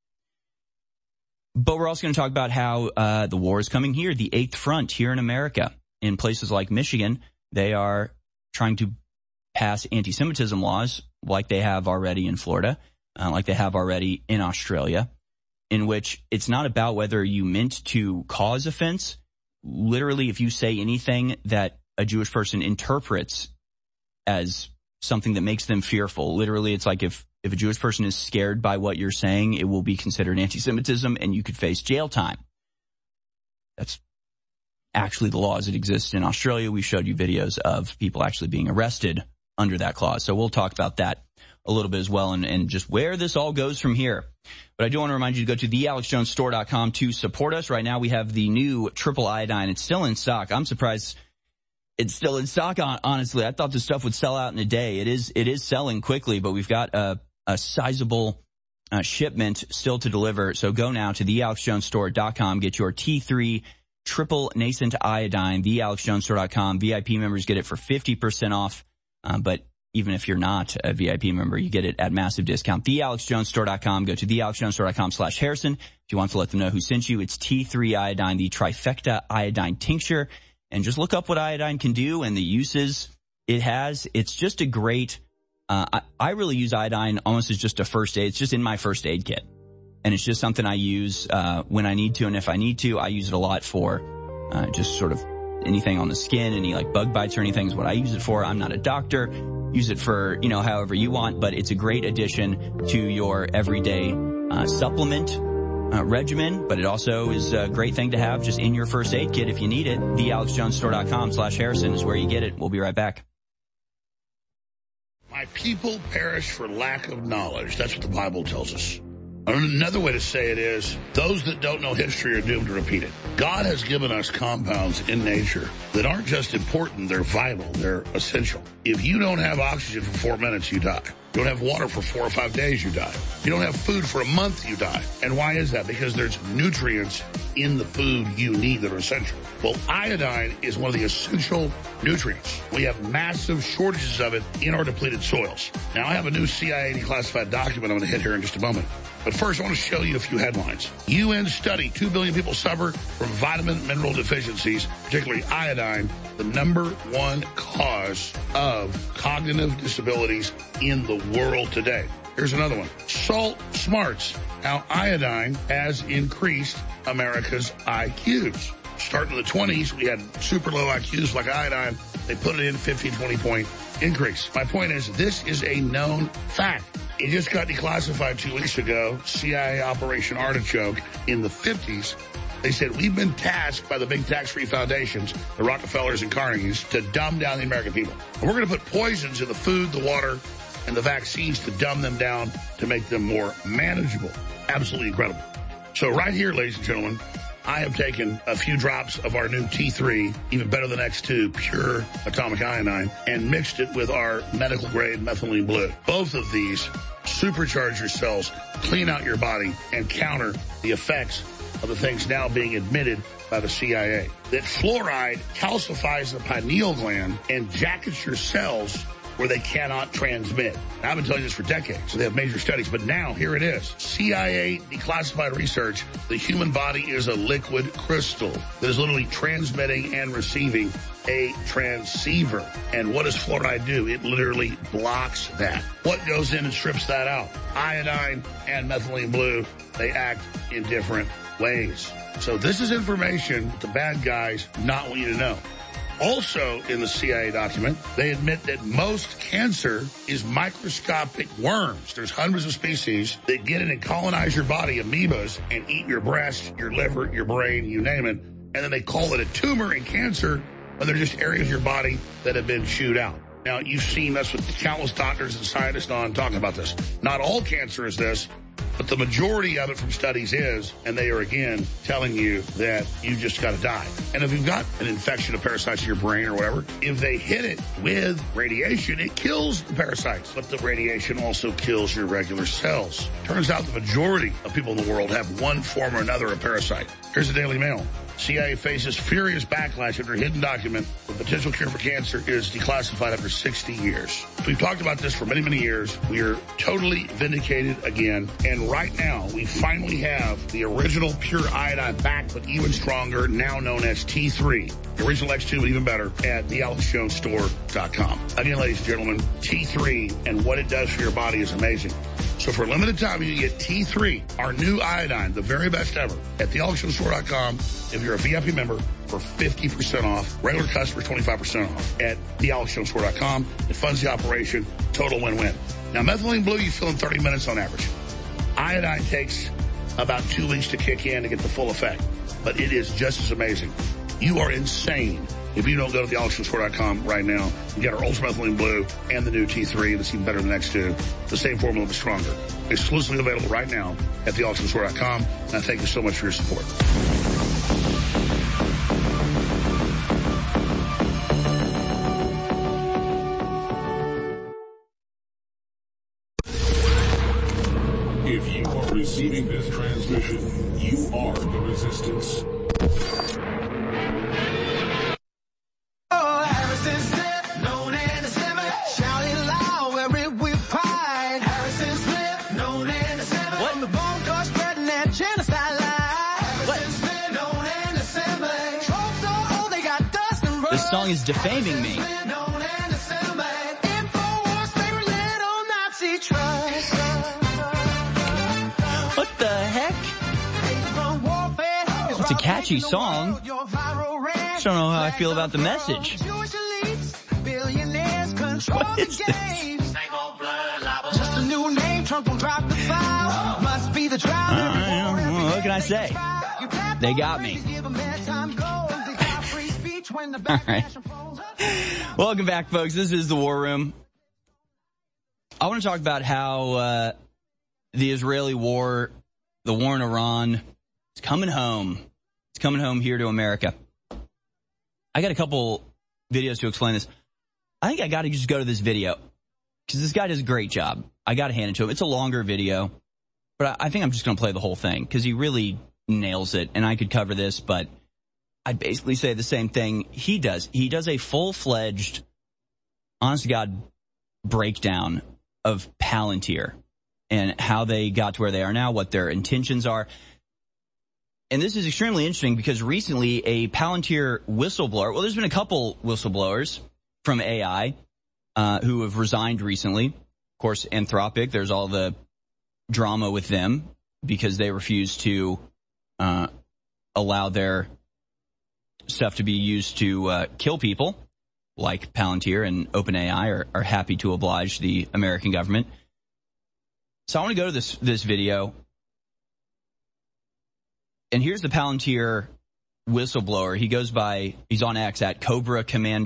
But we're also going to talk about how the war is coming here, the 8th Front here in America. In places like Michigan, they are trying to pass anti-Semitism laws like they have already in Florida, like they have already in Australia, in which it's not about whether you meant to cause offense. Literally, if you say anything that a Jewish person interprets as something that makes them fearful, literally, it's like if a Jewish person is scared by what you're saying, it will be considered anti-Semitism and you could face jail time. That's actually the laws that exist in Australia. We showed you videos of people actually being arrested under that clause. So we'll talk about that a little bit as well and just where this all goes from here. But I do want to remind you to go to thealexjonesstore.com to support us. Right now we have the new triple iodine. It's still in stock. I'm surprised it's still in stock, honestly. I thought this stuff would sell out in a day. It is selling quickly, but we've got a sizable shipment still to deliver. So go now to thealexjonesstore.com. Get your T3 triple nascent iodine, thealexjonesstore.com. VIP members get it for 50% off. But even if you're not a VIP member, you get it at massive discount. thealexjonesstore.com. Go to thealexjonesstore.com/Harrison. If you want to let them know who sent you, it's T3 iodine, the trifecta iodine tincture. And just look up what iodine can do and the uses it has. It's just a great, I really use iodine almost as just a first aid. It's just in my first aid kit. And it's just something I use when I need to, and if I need to, I use it a lot for just sort of anything on the skin, any like bug bites or anything is what I use it for. I'm not a doctor. Use it for, however you want, but it's a great addition to your everyday supplement regimen, but it also is a great thing to have just in your first aid kit if you need it. thealexjonesstore.com/Harrison is where you get it. We'll be right back. My people perish for lack of knowledge. That's what the Bible tells us. Another way to say it is, those that don't know history are doomed to repeat it. God has given us compounds in nature that aren't just important, they're vital, they're essential. If you don't have oxygen for 4 minutes, you die. You don't have water for 4 or 5 days, you die. You don't have food for a month, you die. And why is that? Because there's nutrients in the food you need that are essential. Well, iodine is one of the essential nutrients. We have massive shortages of it in our depleted soils. Now, I have a new CIA declassified document I'm going to hit here in just a moment. But first, I want to show you a few headlines. UN study, 2 billion people suffer from vitamin mineral deficiencies, particularly iodine, the #1 cause of cognitive disabilities in the world today. Here's another one. Salt smarts, how iodine has increased America's IQs. Starting in the 20s, we had super low IQs like iodine. They put it in 15, 20-point increase. My point is, this is a known fact. It just got declassified 2 weeks ago, CIA Operation Artichoke. In the 50s, they said, we've been tasked by the big tax-free foundations, the Rockefellers and Carnegies, to dumb down the American people. And we're going to put poisons in the food, the water, and the vaccines to dumb them down to make them more manageable. Absolutely incredible. So right here, ladies and gentlemen, I have taken a few drops of our new T3, even better than X2, pure atomic iodine, and mixed it with our medical-grade methylene blue. Both of these supercharge your cells, clean out your body, and counter the effects of the things now being admitted by the CIA. That fluoride calcifies the pineal gland and jackets your cells where they cannot transmit. Now, I've been telling you this for decades, so they have major studies, but now here it is. CIA declassified research, the human body is a liquid crystal that is literally transmitting and receiving a transceiver. And what does fluoride do? It literally blocks that. What goes in and strips that out? Iodine and methylene blue, they act in different ways. So this is information the bad guys not want you to know. Also in the CIA document, they admit that most cancer is microscopic worms. There's hundreds of species that get in and colonize your body, amoebas, and eat your breast, your liver, your brain, you name it. And then they call it a tumor in cancer, but they're just areas of your body that have been chewed out. Now, you've seen us with countless doctors and scientists on talking about this. Not all cancer is this, but the majority of it from studies is, and they are again telling you that you just got to die. And if you've got an infection of parasites in your brain or whatever, if they hit it with radiation, it kills the parasites. But the radiation also kills your regular cells. Turns out the majority of people in the world have one form or another of parasite. Here's the Daily Mail. CIA faces furious backlash after a hidden document. The potential cure for cancer is declassified after 60 years. We've talked about this for many, many years. We are totally vindicated again. And right now, we finally have the original pure iodine back, but even stronger, now known as T3. The original X2, even better, at thealexjonesstore.com. Again, ladies and gentlemen, T3 and what it does for your body is amazing. So for a limited time, you can get T3, our new iodine, the very best ever, at thealexjonesstore.com. If you're a VIP member, for 50% off. Regular customers, 25% off at thealexjonesstore.com. It funds the operation. Total win-win. Now, methylene blue, you fill in 30 minutes on average. Iodine takes about 2 weeks to kick in to get the full effect. But it is just as amazing. You are insane if you don't go to thealexjonesstore.com right now and get our Ultra Methylene Blue and the new T3 that's even better than the next two. The same formula, but stronger. Exclusively available right now at thealexjonesstore.com. And I thank you so much for your support. If you are receiving this transmission, you are the resistance. This song is defaming me. What the heck? It's a catchy song. Just don't know how I feel about the message. What is this? What can I say? They got me. All right. Welcome back, folks. This is the War Room. I want to talk about how the Israeli war, the war in Iran, it's coming home. It's coming home here to America. I got a couple videos to explain this. I think I got to just go to this video because this guy does a great job. I got to hand it to him. It's a longer video, but I think I'm just going to play the whole thing because he really nails it, and I could cover this, but I'd basically say the same thing he does. He does a full-fledged, honest to God, breakdown of Palantir and how they got to where they are now, what their intentions are. And this is extremely interesting because recently a Palantir whistleblower, well, there's been a couple whistleblowers from AI who have resigned recently. Of course, Anthropic, there's all the drama with them because they refuse to allow their stuff to be used to kill people, like Palantir and OpenAI are happy to oblige the American government. So I want to go to this video. And here's the Palantir whistleblower. He goes by, he's on X at Cobra Command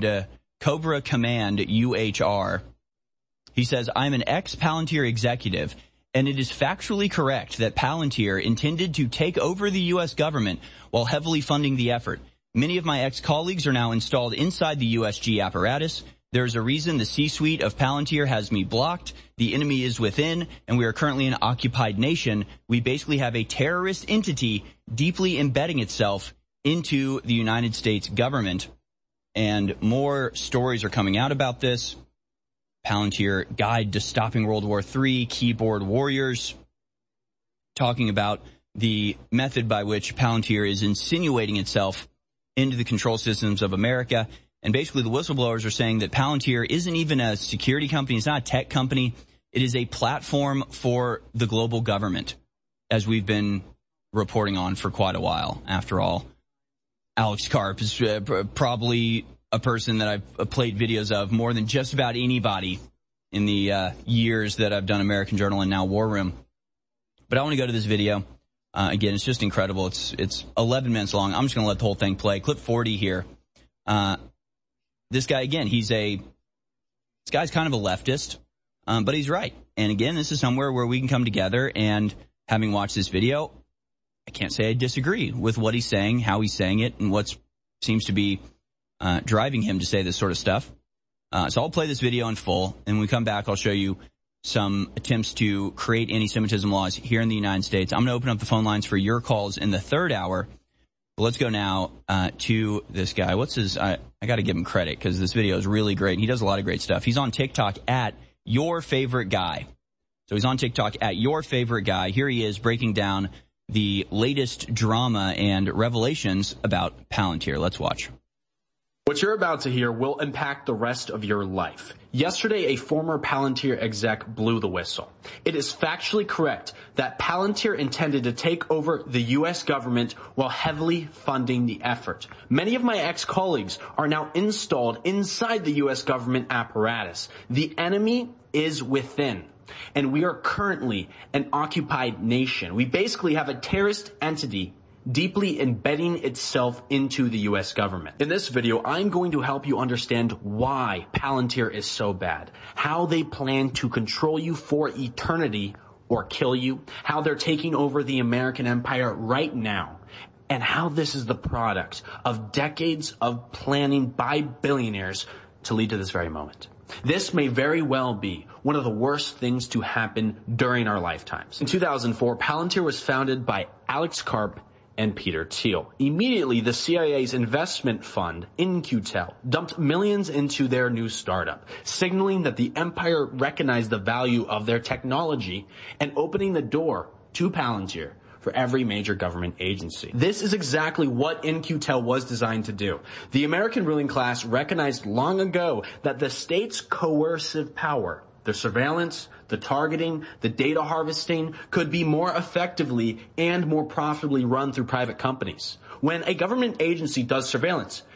UHR. He says, I'm an ex-Palantir executive, and it is factually correct that Palantir intended to take over the U.S. government while heavily funding the effort. Many of my ex-colleagues are now installed inside the USG apparatus. There's a reason the C-suite of Palantir has me blocked. The enemy is within, and we are currently an occupied nation. We basically have a terrorist entity deeply embedding itself into the United States government. And more stories are coming out about this. Palantir Guide to Stopping World War III, Keyboard Warriors, talking about the method by which Palantir is insinuating itself into the control systems of America. And basically the whistleblowers are saying that Palantir isn't even a security company. It's not a tech company. It is a platform for the global government, as we've been reporting on for quite a while. After all, Alex Karp is probably a person that I've played videos of more than just about anybody in the years that I've done American Journal and now War Room. But I want to go to this video. Again, it's just incredible. It's 11 minutes long. I'm just going to let the whole thing play. Clip 40 here. This guy, again, this guy's kind of a leftist, but he's right. And again, this is somewhere where we can come together, and having watched this video, I can't say I disagree with what he's saying, how he's saying it, and what seems to be driving him to say this sort of stuff. So I'll play this video in full, and when we come back, I'll show you some attempts to create anti-Semitism laws here in the United States. I'm going to open up the phone lines for your calls in the third hour. But let's go now to this guy. What's his? I got to give him credit because this video is really great. He does a lot of great stuff. He's on TikTok at Your Favorite Guy. So he's on TikTok at Your Favorite Guy. Here he is breaking down the latest drama and revelations about Palantir. Let's watch. What you're about to hear will impact the rest of your life. Yesterday, a former Palantir exec blew the whistle. It is factually correct that Palantir intended to take over the U.S. government while heavily funding the effort. Many of my ex-colleagues are now installed inside the U.S. government apparatus. The enemy is within. And we are currently an occupied nation. We basically have a terrorist entity deeply embedding itself into the U.S. government. In this video, I'm going to help you understand why Palantir is so bad, how they plan to control you for eternity or kill you, how they're taking over the American empire right now, and how this is the product of decades of planning by billionaires to lead to this very moment. This may very well be one of the worst things to happen during our lifetimes. In 2004, Palantir was founded by Alex Karp and Peter Thiel. Immediately, the CIA's investment fund, In-Q-Tel, dumped millions into their new startup, signaling that the empire recognized the value of their technology and opening the door to Palantir for every major government agency. This is exactly what In-Q-Tel was designed to do. The American ruling class recognized long ago that the state's coercive power, the surveillance, the targeting, the data harvesting could be more effectively and more profitably run through private companies. When a government agency does surveillance,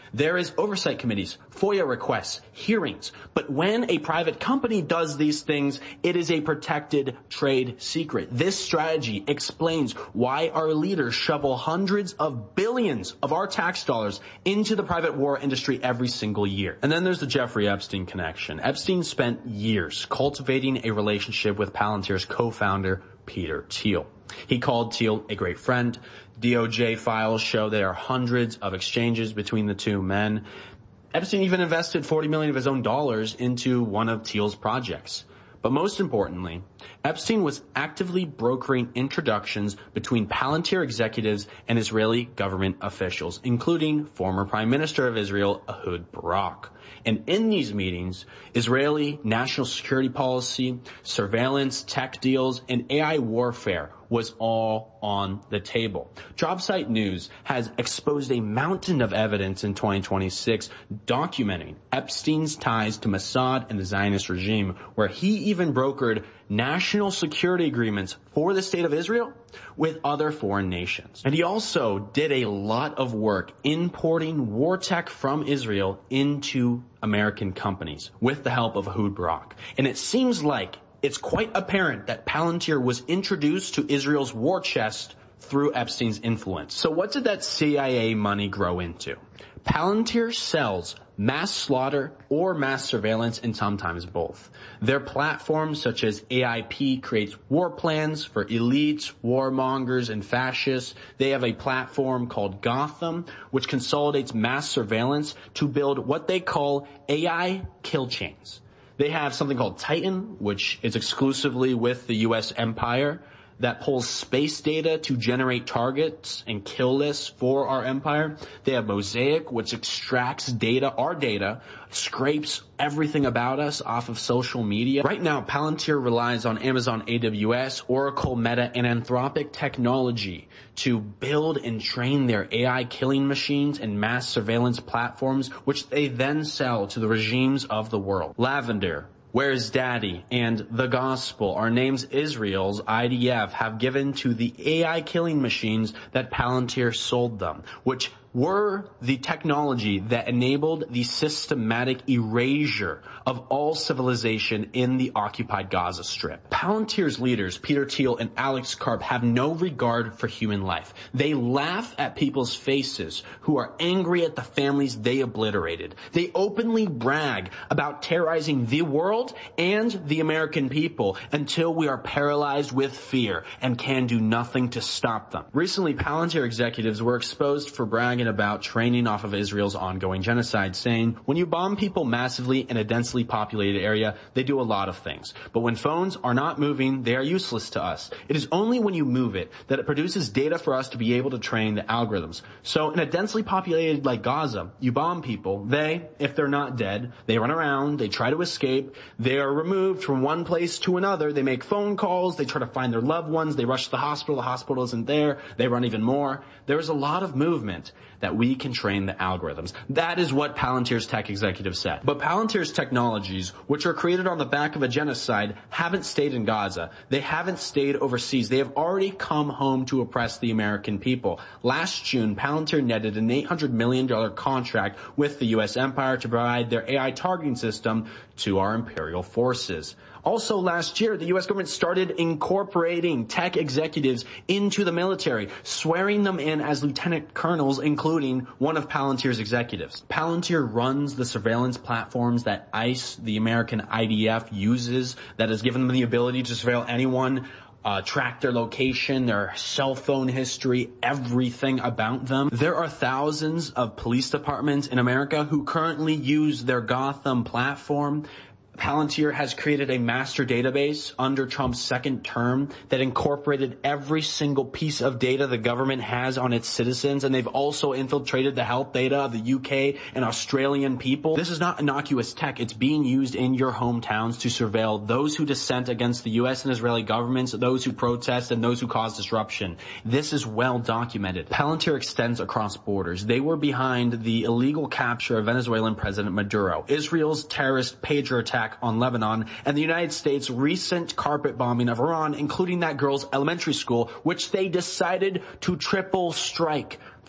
There is oversight committees, FOIA requests, hearings. But when a private company does these things, it is a protected trade secret. This strategy explains why our leaders shovel hundreds of billions of our tax dollars into the private war industry every single year. And then there's the Jeffrey Epstein connection. Epstein spent years cultivating a relationship with Palantir's co-founder, Peter Thiel. He called Thiel a great friend. DOJ files show there are hundreds of exchanges between the two men. Epstein even invested $40 million of his own dollars into one of Thiel's projects. But most importantly, Epstein was actively brokering introductions between Palantir executives and Israeli government officials, including former Prime Minister of Israel, Ehud Barak. And in these meetings, Israeli national security policy, surveillance, tech deals, and AI warfare was all on the table. JobSite News has exposed a mountain of evidence in 2026 documenting Epstein's ties to Mossad and the Zionist regime, where he even brokered national security agreements for the state of Israel with other foreign nations. And he also did a lot of work importing war tech from Israel into American companies with the help of Ehud Barak. And it seems like it's quite apparent that Palantir was introduced to Israel's war chest through Epstein's influence. So what did that CIA money grow into? Palantir sells mass slaughter or mass surveillance, and sometimes both. Their platforms such as AIP creates war plans for elites, warmongers, and fascists. They have a platform called Gotham, which consolidates mass surveillance to build what they call AI kill chains. They have something called Titan, which is exclusively with the U.S. empire, that pulls space data to generate targets and kill lists for our empire. They have Mosaic, which extracts data, our data, scrapes everything about us off of social media. Right now, Palantir relies on Amazon AWS, Oracle, Meta, and Anthropic technology to build and train their AI killing machines and mass surveillance platforms, which they then sell to the regimes of the world. Lavender, Where's Daddy, and The Gospel are names Israel's IDF have given to the AI killing machines that Palantir sold them, which were the technology that enabled the systematic erasure of all civilization in the occupied Gaza Strip. Palantir's leaders, Peter Thiel and Alex Karp, have no regard for human life. They laugh at people's faces who are angry at the families they obliterated. They openly brag about terrorizing the world and the American people until we are paralyzed with fear and can do nothing to stop them. Recently, Palantir executives were exposed for bragging about training off of Israel's ongoing genocide, saying, when you bomb people massively in a densely populated area, they do a lot of things. But when phones are not moving, they are useless to us. It is only when you move it that it produces data for us to be able to train the algorithms. So in a densely populated like Gaza, you bomb people. They, if they're not dead, they run around, they try to escape, they are removed from one place to another, they make phone calls, they try to find their loved ones, they rush to the hospital isn't there, they run even more. There's a lot of movement that we can train the algorithms. That is what Palantir's tech executives said. But Palantir's technologies, which are created on the back of a genocide, haven't stayed in Gaza. They haven't stayed overseas. They have already come home to oppress the American people. Last June, Palantir netted an $800 million contract with the U.S. empire to provide their AI targeting system to our imperial forces. Also last year, the U.S. government started incorporating tech executives into the military, swearing them in as lieutenant colonels, including one of Palantir's executives. Palantir runs the surveillance platforms that ICE, the American IDF, uses, that has given them the ability to surveil anyone, track their location, their cell phone history, everything about them. There are thousands of police departments in America who currently use their Gotham platform. Palantir has created a master database under Trump's second term that incorporated every single piece of data the government has on its citizens, and they've also infiltrated the health data of the UK and Australian people. This is not innocuous tech. It's being used in your hometowns to surveil those who dissent against the US and Israeli governments, those who protest, and those who cause disruption. This is well documented. Palantir extends across borders. They were behind the illegal capture of Venezuelan President Maduro, Israel's terrorist pager attack on Lebanon, and the United States' recent carpet bombing of Iran, including that girl's elementary school, which they decided to triple strike.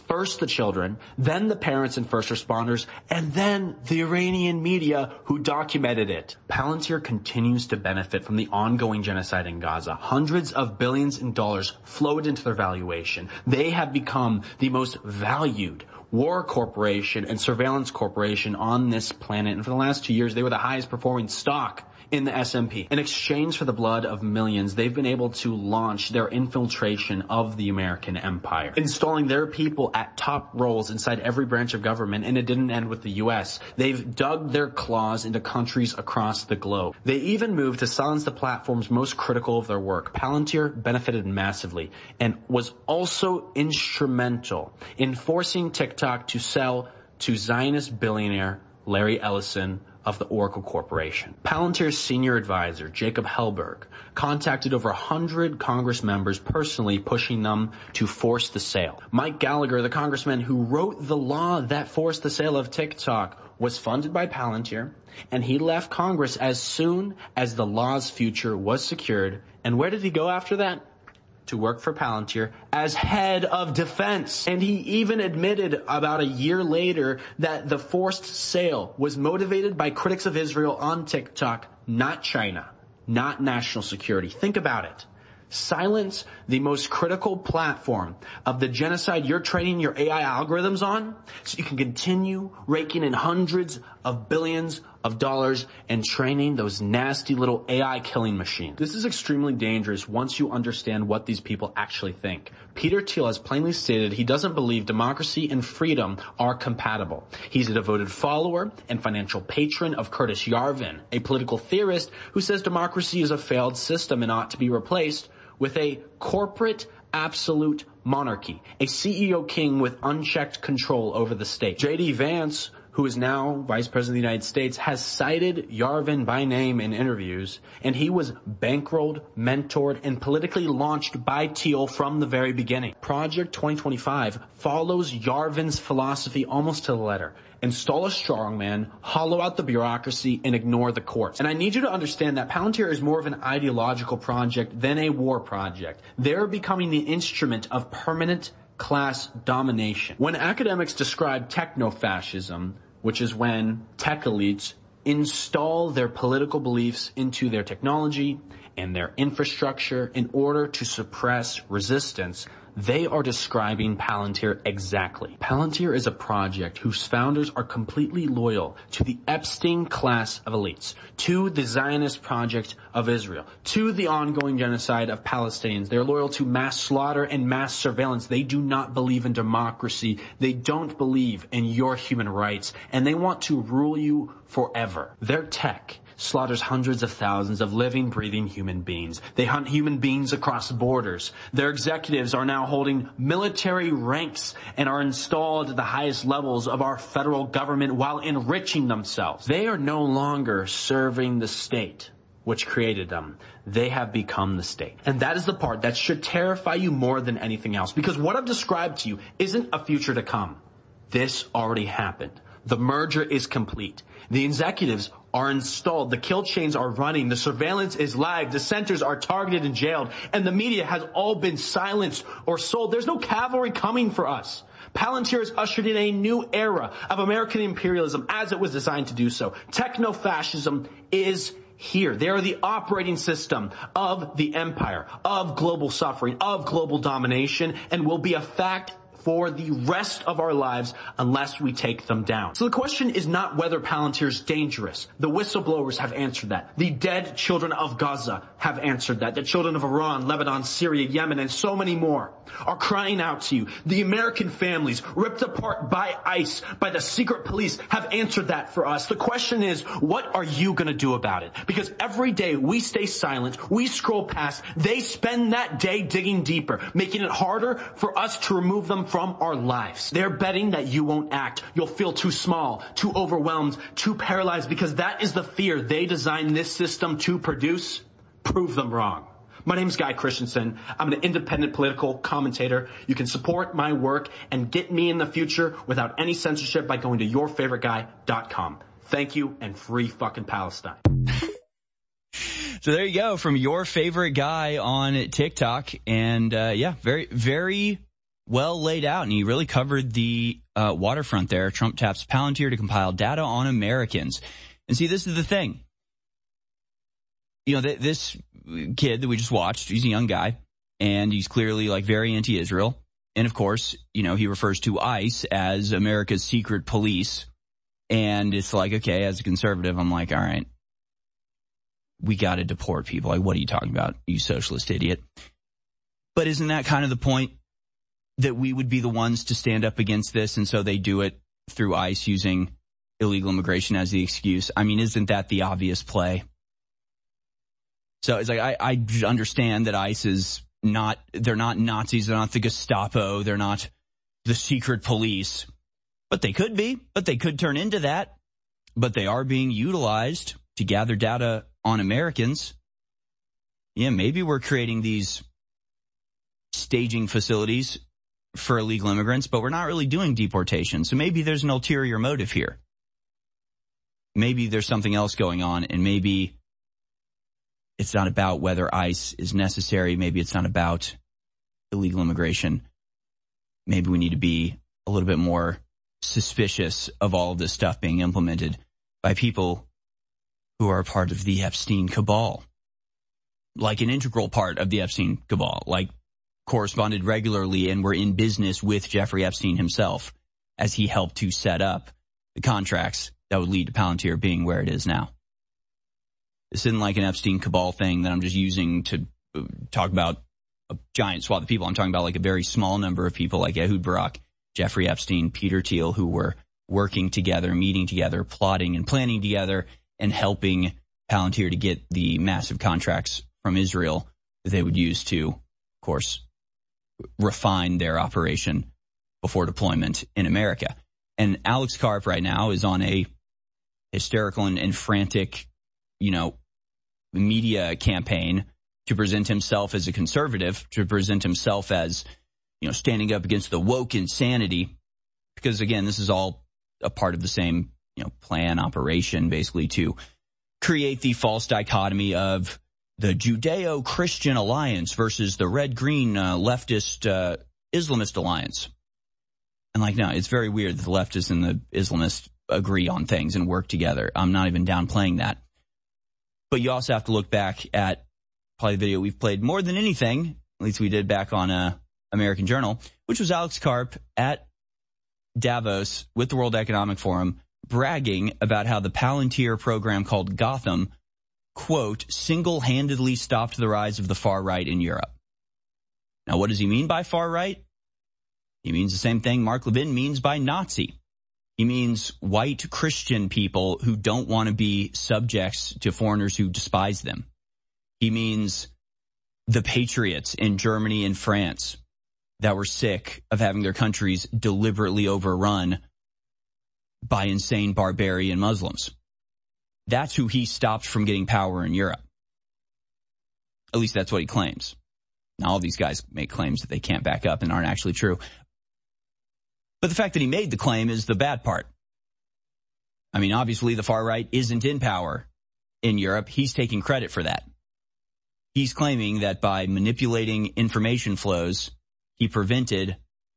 first the children, then the parents and first responders, and then the Iranian media who documented it. Palantir continues to benefit from the ongoing genocide in Gaza. Hundreds of billions in dollars flowed into their valuation. They have become the most valued war corporation and surveillance corporation on this planet. And for the last 2 years, they were the highest performing stock in the S&P. In exchange for the blood of millions, they've been able to launch their infiltration of the American empire, installing their people at top roles inside every branch of government, and it didn't end with the U.S. They've dug their claws into countries across the globe. They even moved to silence the platforms most critical of their work. Palantir benefited massively and was also instrumental in forcing TikTok to sell to Zionist billionaire Larry Ellison of the Oracle Corporation. Palantir's senior advisor, Jacob Hellberg, contacted over 100 Congress members personally, pushing them to force the sale. Mike Gallagher, the congressman who wrote the law that forced the sale of TikTok, was funded by Palantir, and he left Congress as soon as the law's future was secured. And where did he go after that? To work for Palantir as head of defense. And he even admitted about a year later that the forced sale was motivated by critics of Israel on TikTok, not China, not national security. Think about it. Silence the most critical platform of the genocide you're training your AI algorithms on, so you can continue raking in hundreds of billions of dollars and training those nasty little AI killing machines. This is extremely dangerous once you understand what these people actually think. Peter Thiel has plainly stated he doesn't believe democracy and freedom are compatible. He's a devoted follower and financial patron of Curtis Yarvin, a political theorist who says democracy is a failed system and ought to be replaced with a corporate absolute monarchy, a CEO king with unchecked control over the state. J.D. Vance, who is now Vice President of the United States, has cited Yarvin by name in interviews, and he was bankrolled, mentored, and politically launched by Thiel from the very beginning. Project 2025 follows Yarvin's philosophy almost to the letter. Install a strongman, hollow out the bureaucracy, and ignore the courts. And I need you to understand that Palantir is more of an ideological project than a war project. They're becoming the instrument of permanent class domination. When academics describe techno-fascism, which is when tech elites install their political beliefs into their technology and their infrastructure in order to suppress resistance, they are describing Palantir exactly. Palantir is a project whose founders are completely loyal to the Epstein class of elites, to the Zionist project of Israel, to the ongoing genocide of Palestinians. They're loyal to mass slaughter and mass surveillance. They do not believe in democracy. They don't believe in your human rights, and they want to rule you forever. Their tech slaughters hundreds of thousands of living, breathing human beings. They hunt human beings across borders. Their executives are now holding military ranks and are installed at the highest levels of our federal government while enriching themselves. They are no longer serving the state which created them. They have become the state. And that is the part that should terrify you more than anything else, because what I've described to you isn't a future to come. This already happened. The merger is complete. The executives are installed. The kill chains are running. The surveillance is live. Dissenters are targeted and jailed. And the media has all been silenced or sold. There's no cavalry coming for us. Palantir has ushered in a new era of American imperialism as it was designed to do so. Techno-fascism is here. They are the operating system of the empire, of global suffering, of global domination, and will be a fact for the rest of our lives unless we take them down. So the question is not whether Palantir is dangerous. The whistleblowers have answered that. The dead children of Gaza have answered that. The children of Iran, Lebanon, Syria, Yemen, and so many more are crying out to you. The American families ripped apart by ICE, by the secret police, have answered that for us. The question is, what are you going to do about it? Because every day we stay silent, we scroll past, they spend that day digging deeper, making it harder for us to remove them from our lives. They're betting that you won't act. You'll feel too small, too overwhelmed, too paralyzed, because that is the fear they designed this system to produce. Prove them wrong. My name is Guy Christensen. I'm an independent political commentator. You can support my work and get me in the future without any censorship by going to yourfavoriteguy.com. Thank you, and free fucking Palestine. So there you go, from your favorite guy on TikTok. And yeah, very, very well laid out, and he really covered the waterfront there. Trump taps Palantir to compile data on Americans. And see, this is the thing. You know, this kid that we just watched, he's a young guy, and he's clearly like very anti-Israel. And of course, you know, he refers to ICE as America's secret police. And it's like, okay, as a conservative, I'm like, all right, we got to deport people. Like, what are you talking about, you socialist idiot? But isn't that kind of the point, that we would be the ones to stand up against this? And so they do it through ICE using illegal immigration as the excuse. I mean, isn't that the obvious play? So it's like, I understand that ICE is they're not Nazis, they're not the Gestapo, they're not the secret police, but they could be, but they could turn into that. But they are being utilized to gather data on Americans. Yeah, maybe we're creating these staging facilities for illegal immigrants, but we're not really doing deportation. So maybe there's an ulterior motive here. Maybe there's something else going on, and maybe it's not about whether ICE is necessary. Maybe it's not about illegal immigration. Maybe we need to be a little bit more suspicious of all of this stuff being implemented by people who are part of the Epstein cabal, like an integral part of the Epstein cabal, like corresponded regularly and were in business with Jeffrey Epstein himself as he helped to set up the contracts that would lead to Palantir being where it is now. This isn't like an Epstein cabal thing that I'm just using to talk about a giant swath of people. I'm talking about like a very small number of people like Ehud Barak, Jeffrey Epstein, Peter Thiel, who were working together, meeting together, plotting and planning together, and helping Palantir to get the massive contracts from Israel that they would use to, of course, refine their operation before deployment in America. And Alex Karp right now is on a hysterical and frantic, media campaign to present himself as a conservative, to present himself as, standing up against the woke insanity. Because again, this is all a part of the same, plan, operation, basically to create the false dichotomy of the Judeo-Christian alliance versus the red-green leftist Islamist alliance. And no, it's very weird that the leftists and the Islamists agree on things and work together. I'm not even downplaying that. But you also have to look back at probably the video we've played more than anything, at least we did back on American Journal, which was Alex Karp at Davos with the World Economic Forum bragging about how the Palantir program called Gotham, quote, single-handedly stopped the rise of the far right in Europe. Now, what does he mean by far right? He means the same thing Mark Levin means by Nazi. He means white Christian people who don't want to be subjects to foreigners who despise them. He means the patriots in Germany and France that were sick of having their countries deliberately overrun by insane barbarian Muslims. That's who he stopped from getting power in Europe. At least that's what he claims. Now, all these guys make claims that they can't back up and aren't actually true. But the fact that he made the claim is the bad part. I mean, obviously the far right isn't in power in Europe. He's taking credit for that. He's claiming that by manipulating information flows, he prevented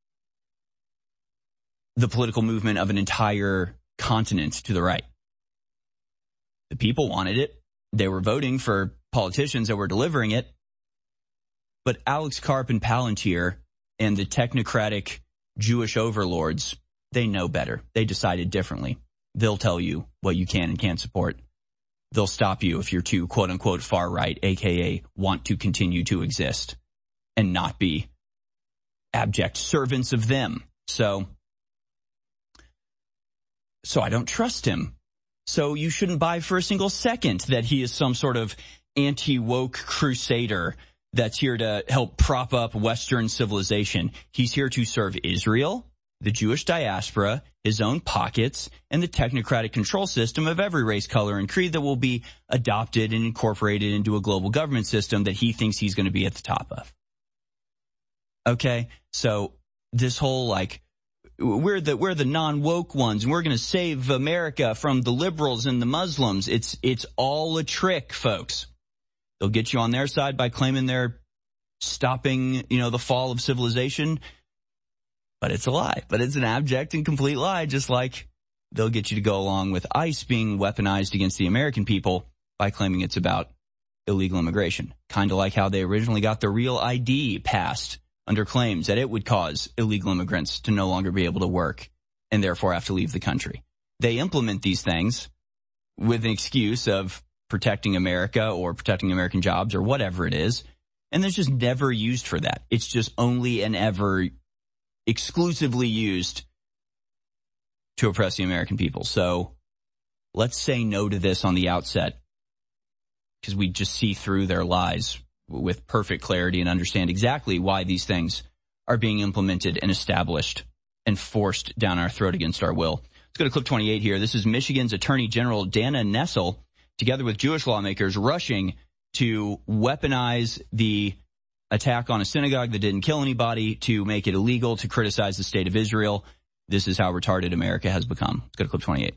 the political movement of an entire continent to the right. The people wanted it. They were voting for politicians that were delivering it. But Alex Karp and Palantir and the technocratic Jewish overlords, they know better. They decided differently. They'll tell you what you can and can't support. They'll stop you if you're too, quote unquote, far right, aka want to continue to exist and not be abject servants of them. So I don't trust him. So you shouldn't buy for a single second that he is some sort of anti-woke crusader that's here to help prop up Western civilization. He's here to serve Israel, the Jewish diaspora, his own pockets, and the technocratic control system of every race, color, and creed that will be adopted and incorporated into a global government system that he thinks he's going to be at the top of. Okay, so this whole we're the non-woke ones and we're going to save America from the liberals and the Muslims. It's all a trick, folks. They'll get you on their side by claiming they're stopping, the fall of civilization. But it's a lie. But it's an abject and complete lie, just like they'll get you to go along with ICE being weaponized against the American people by claiming it's about illegal immigration. Kind of like how they originally got the Real ID passed under claims that it would cause illegal immigrants to no longer be able to work and therefore have to leave the country. They implement these things with an excuse of protecting America or protecting American jobs or whatever it is. And it's just never used for that. It's just only and ever exclusively used to oppress the American people. So let's say no to this on the outset, because we just see through their lies with perfect clarity and understand exactly why these things are being implemented and established and forced down our throat against our will. Let's go to clip 28 here. This is Michigan's Attorney General Dana Nessel, together with Jewish lawmakers, rushing to weaponize the attack on a synagogue that didn't kill anybody, to make it illegal to criticize the state of Israel. This is how retarded America has become. Let's go to clip 28.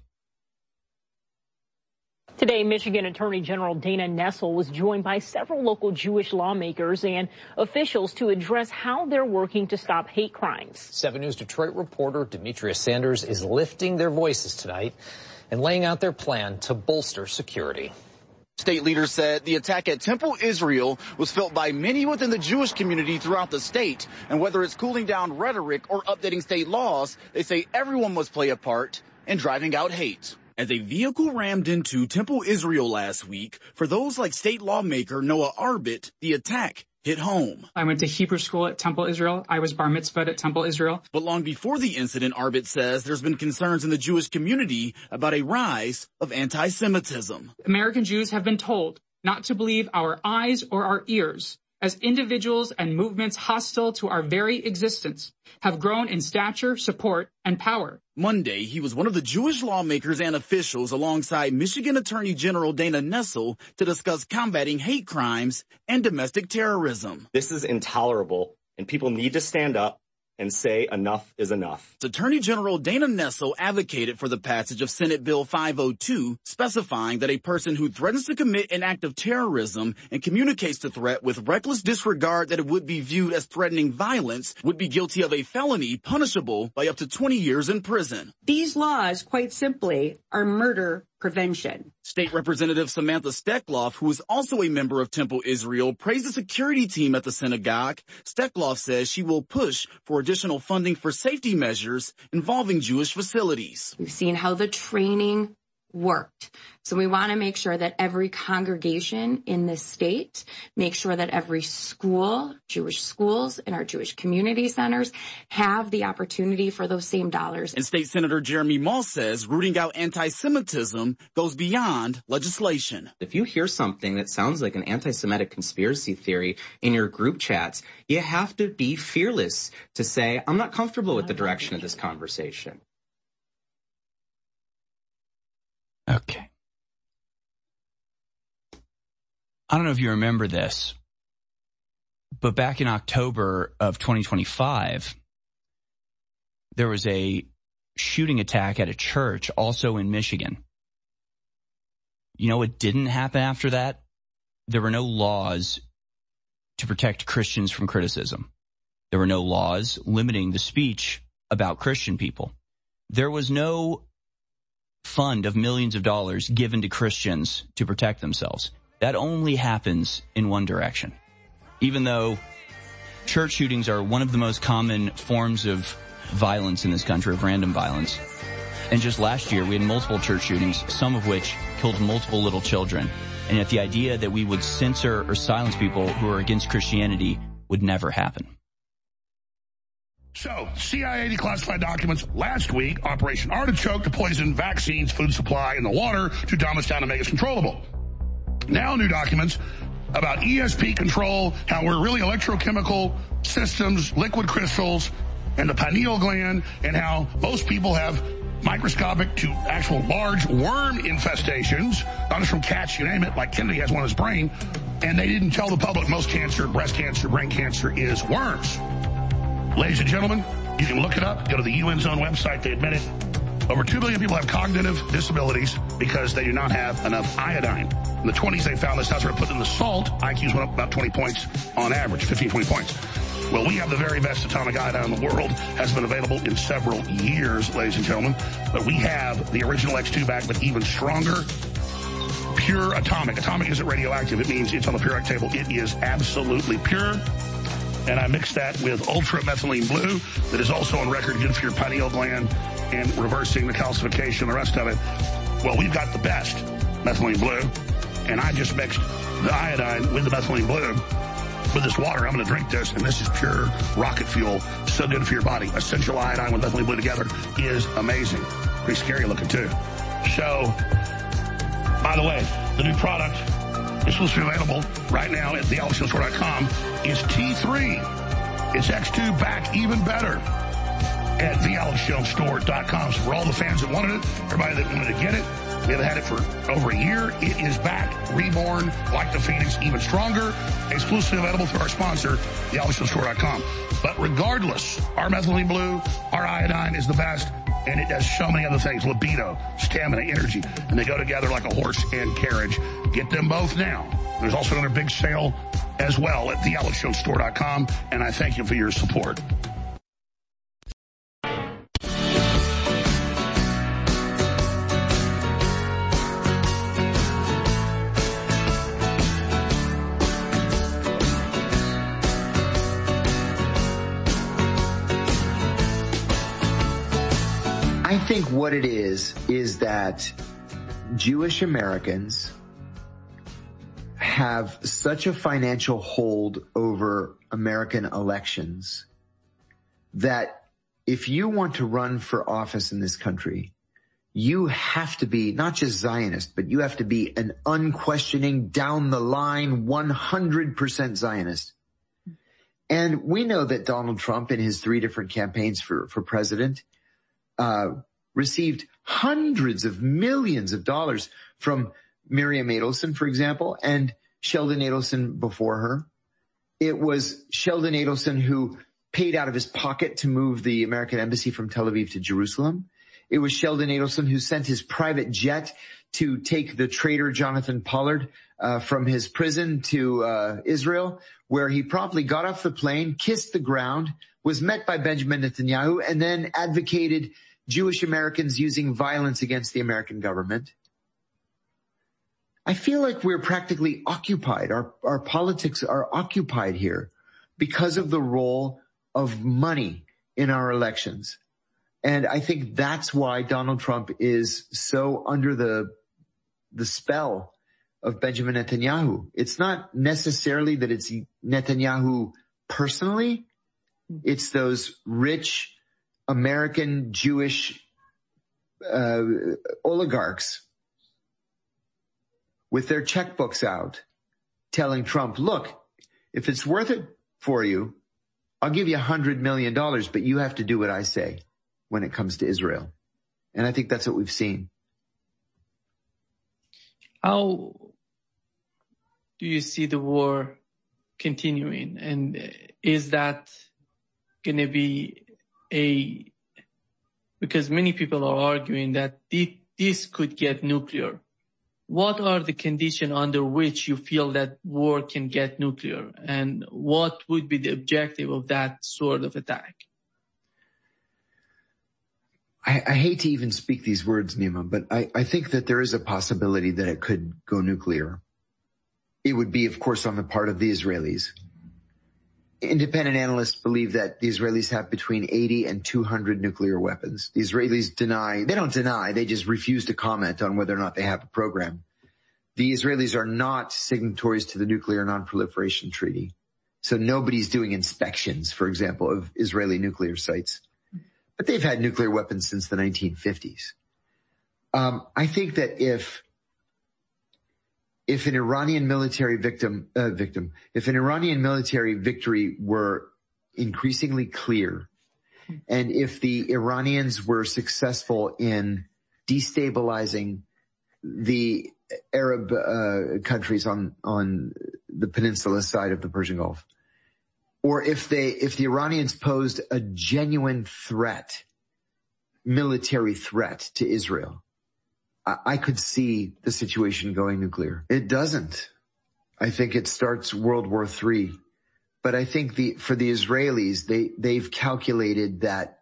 Today, Michigan Attorney General Dana Nessel was joined by several local Jewish lawmakers and officials to address how they're working to stop hate crimes. 7 News Detroit reporter Demetrius Sanders is lifting their voices tonight and laying out their plan to bolster security. State leaders said the attack at Temple Israel was felt by many within the Jewish community throughout the state. And whether it's cooling down rhetoric or updating state laws, they say everyone must play a part in driving out hate. As a vehicle rammed into Temple Israel last week, for those like state lawmaker Noah Arbit, the attack hit home. I went to Hebrew school at Temple Israel. I was bar mitzvahed at Temple Israel. But long before the incident, Arbit says there's been concerns in the Jewish community about a rise of anti-Semitism. American Jews have been told not to believe our eyes or our ears, as individuals and movements hostile to our very existence have grown in stature, support, and power. Monday, he was one of the Jewish lawmakers and officials alongside Michigan Attorney General Dana Nessel to discuss combating hate crimes and domestic terrorism. This is intolerable, and people need to stand up and say enough is enough. Attorney General Dana Nessel advocated for the passage of Senate Bill 502, specifying that a person who threatens to commit an act of terrorism and communicates the threat with reckless disregard that it would be viewed as threatening violence would be guilty of a felony punishable by up to 20 years in prison. These laws, quite simply, are murder prevention. State Representative Samantha Steckloff, who is also a member of Temple Israel, praised the security team at the synagogue. Steckloff says she will push for additional funding for safety measures involving Jewish facilities. We've seen how the training worked. So we want to make sure that every congregation in this state, make sure that every school, Jewish schools and our Jewish community centers have the opportunity for those same dollars. And State Senator Jeremy Moss says rooting out anti-Semitism goes beyond legislation. If you hear something that sounds like an anti-Semitic conspiracy theory in your group chats, you have to be fearless to say, I'm not comfortable with the direction of this conversation. Okay. I don't know if you remember this, but back in October of 2025, there was a shooting attack at a church also in Michigan. You know what didn't happen after that? There were no laws to protect Christians from criticism. There were no laws limiting the speech about Christian people. There was no fund of millions of dollars given to Christians to protect themselves. That only happens in one direction. Even though church shootings are one of the most common forms of violence in this country, of random violence. And just last year, we had multiple church shootings, some of which killed multiple little children. And yet the idea that we would censor or silence people who are against Christianity would never happen. So, CIA declassified documents last week, Operation Artichoke to poison vaccines, food supply, and the water to dumb us down and make us controllable. Now new documents about ESP control, how we're really electrochemical systems, liquid crystals, and the pineal gland, and how most people have microscopic to actual large worm infestations, not just from cats, you name it, like Kennedy has one in his brain, and they didn't tell the public most cancer, breast cancer, brain cancer is worms. Ladies and gentlemen, you can look it up. Go to the UN's own website. They admit it. Over 2 billion people have cognitive disabilities because they do not have enough iodine. In the 20s, they found this. That's where it put in the salt. IQs went up about 20 points on average, 15, 20 points. Well, we have the very best atomic iodine in the world. Has been available in several years, ladies and gentlemen. But we have the original X2 back, but even stronger. Pure atomic. Atomic isn't radioactive. It means it's on the Purex table. It is absolutely pure. And I mixed that with Ultra Methylene Blue that is also on record good for your pineal gland and reversing the calcification and the rest of it. Well, we've got the best methylene blue, and I just mixed the iodine with the methylene blue with this water. I'm going to drink this, and this is pure rocket fuel. So good for your body. Essential iodine with methylene blue together is amazing. Pretty scary looking, too. So, by the way, the new product is supposed to be available right now at thealexjonesstore.com is T3. It's X2 back even better at thealexjonesstore.com. So for all the fans that wanted it, everybody that wanted to get it, we have had it for over a year. It is back, reborn, like the Phoenix, even stronger, exclusively available through our sponsor, thealexjonesstore.com. But regardless, our methylene blue, our iodine is the best, and it does so many other things, libido, stamina, energy, and they go together like a horse and carriage. Get them both now. There's also another big sale as well at thealexjonesstore.com, and I thank you for your support. I think what it is that Jewish Americans have such a financial hold over American elections that if you want to run for office in this country, you have to be not just Zionist, but you have to be an unquestioning, down the line, 100% Zionist. And we know that Donald Trump in his 3 different campaigns for president received hundreds of millions of dollars from Miriam Adelson, for example, and Sheldon Adelson before her. It was Sheldon Adelson who paid out of his pocket to move the American embassy from Tel Aviv to Jerusalem. It was Sheldon Adelson who sent his private jet to take the traitor Jonathan Pollard from his prison to Israel, where he promptly got off the plane, kissed the ground, was met by Benjamin Netanyahu, and then advocated Jewish Americans using violence against the American government. I feel like we're practically occupied. Our politics are occupied here because of the role of money in our elections. And I think that's why Donald Trump is so under the spell of Benjamin Netanyahu. It's not necessarily that it's Netanyahu personally. It's those rich American Jewish oligarchs with their checkbooks out telling Trump, look, if it's worth it for you, I'll give you $100 million, but you have to do what I say when it comes to Israel. And I think that's what we've seen. How do you see the war continuing? And is that going to be because many people are arguing that this could get nuclear. What are the conditions under which you feel that war can get nuclear? And what would be the objective of that sort of attack? I hate to even speak these words, Nima, but I think that there is a possibility that it could go nuclear. It would be, of course, on the part of the Israelis. Independent analysts believe that the Israelis have between 80 and 200 nuclear weapons. The Israelis don't deny, they just refuse to comment on whether or not they have a program. The Israelis are not signatories to the Nuclear Non-Proliferation Treaty. So nobody's doing inspections, for example, of Israeli nuclear sites. But they've had nuclear weapons since the 1950s. I think that if an Iranian military if an Iranian military victory were increasingly clear, and if the Iranians were successful in destabilizing the Arab countries on the peninsula side of the Persian Gulf, or if the Iranians posed a genuine threat, military threat to Israel, I could see the situation going nuclear. It doesn't. I think it starts World War III But I think for the Israelis, they've calculated that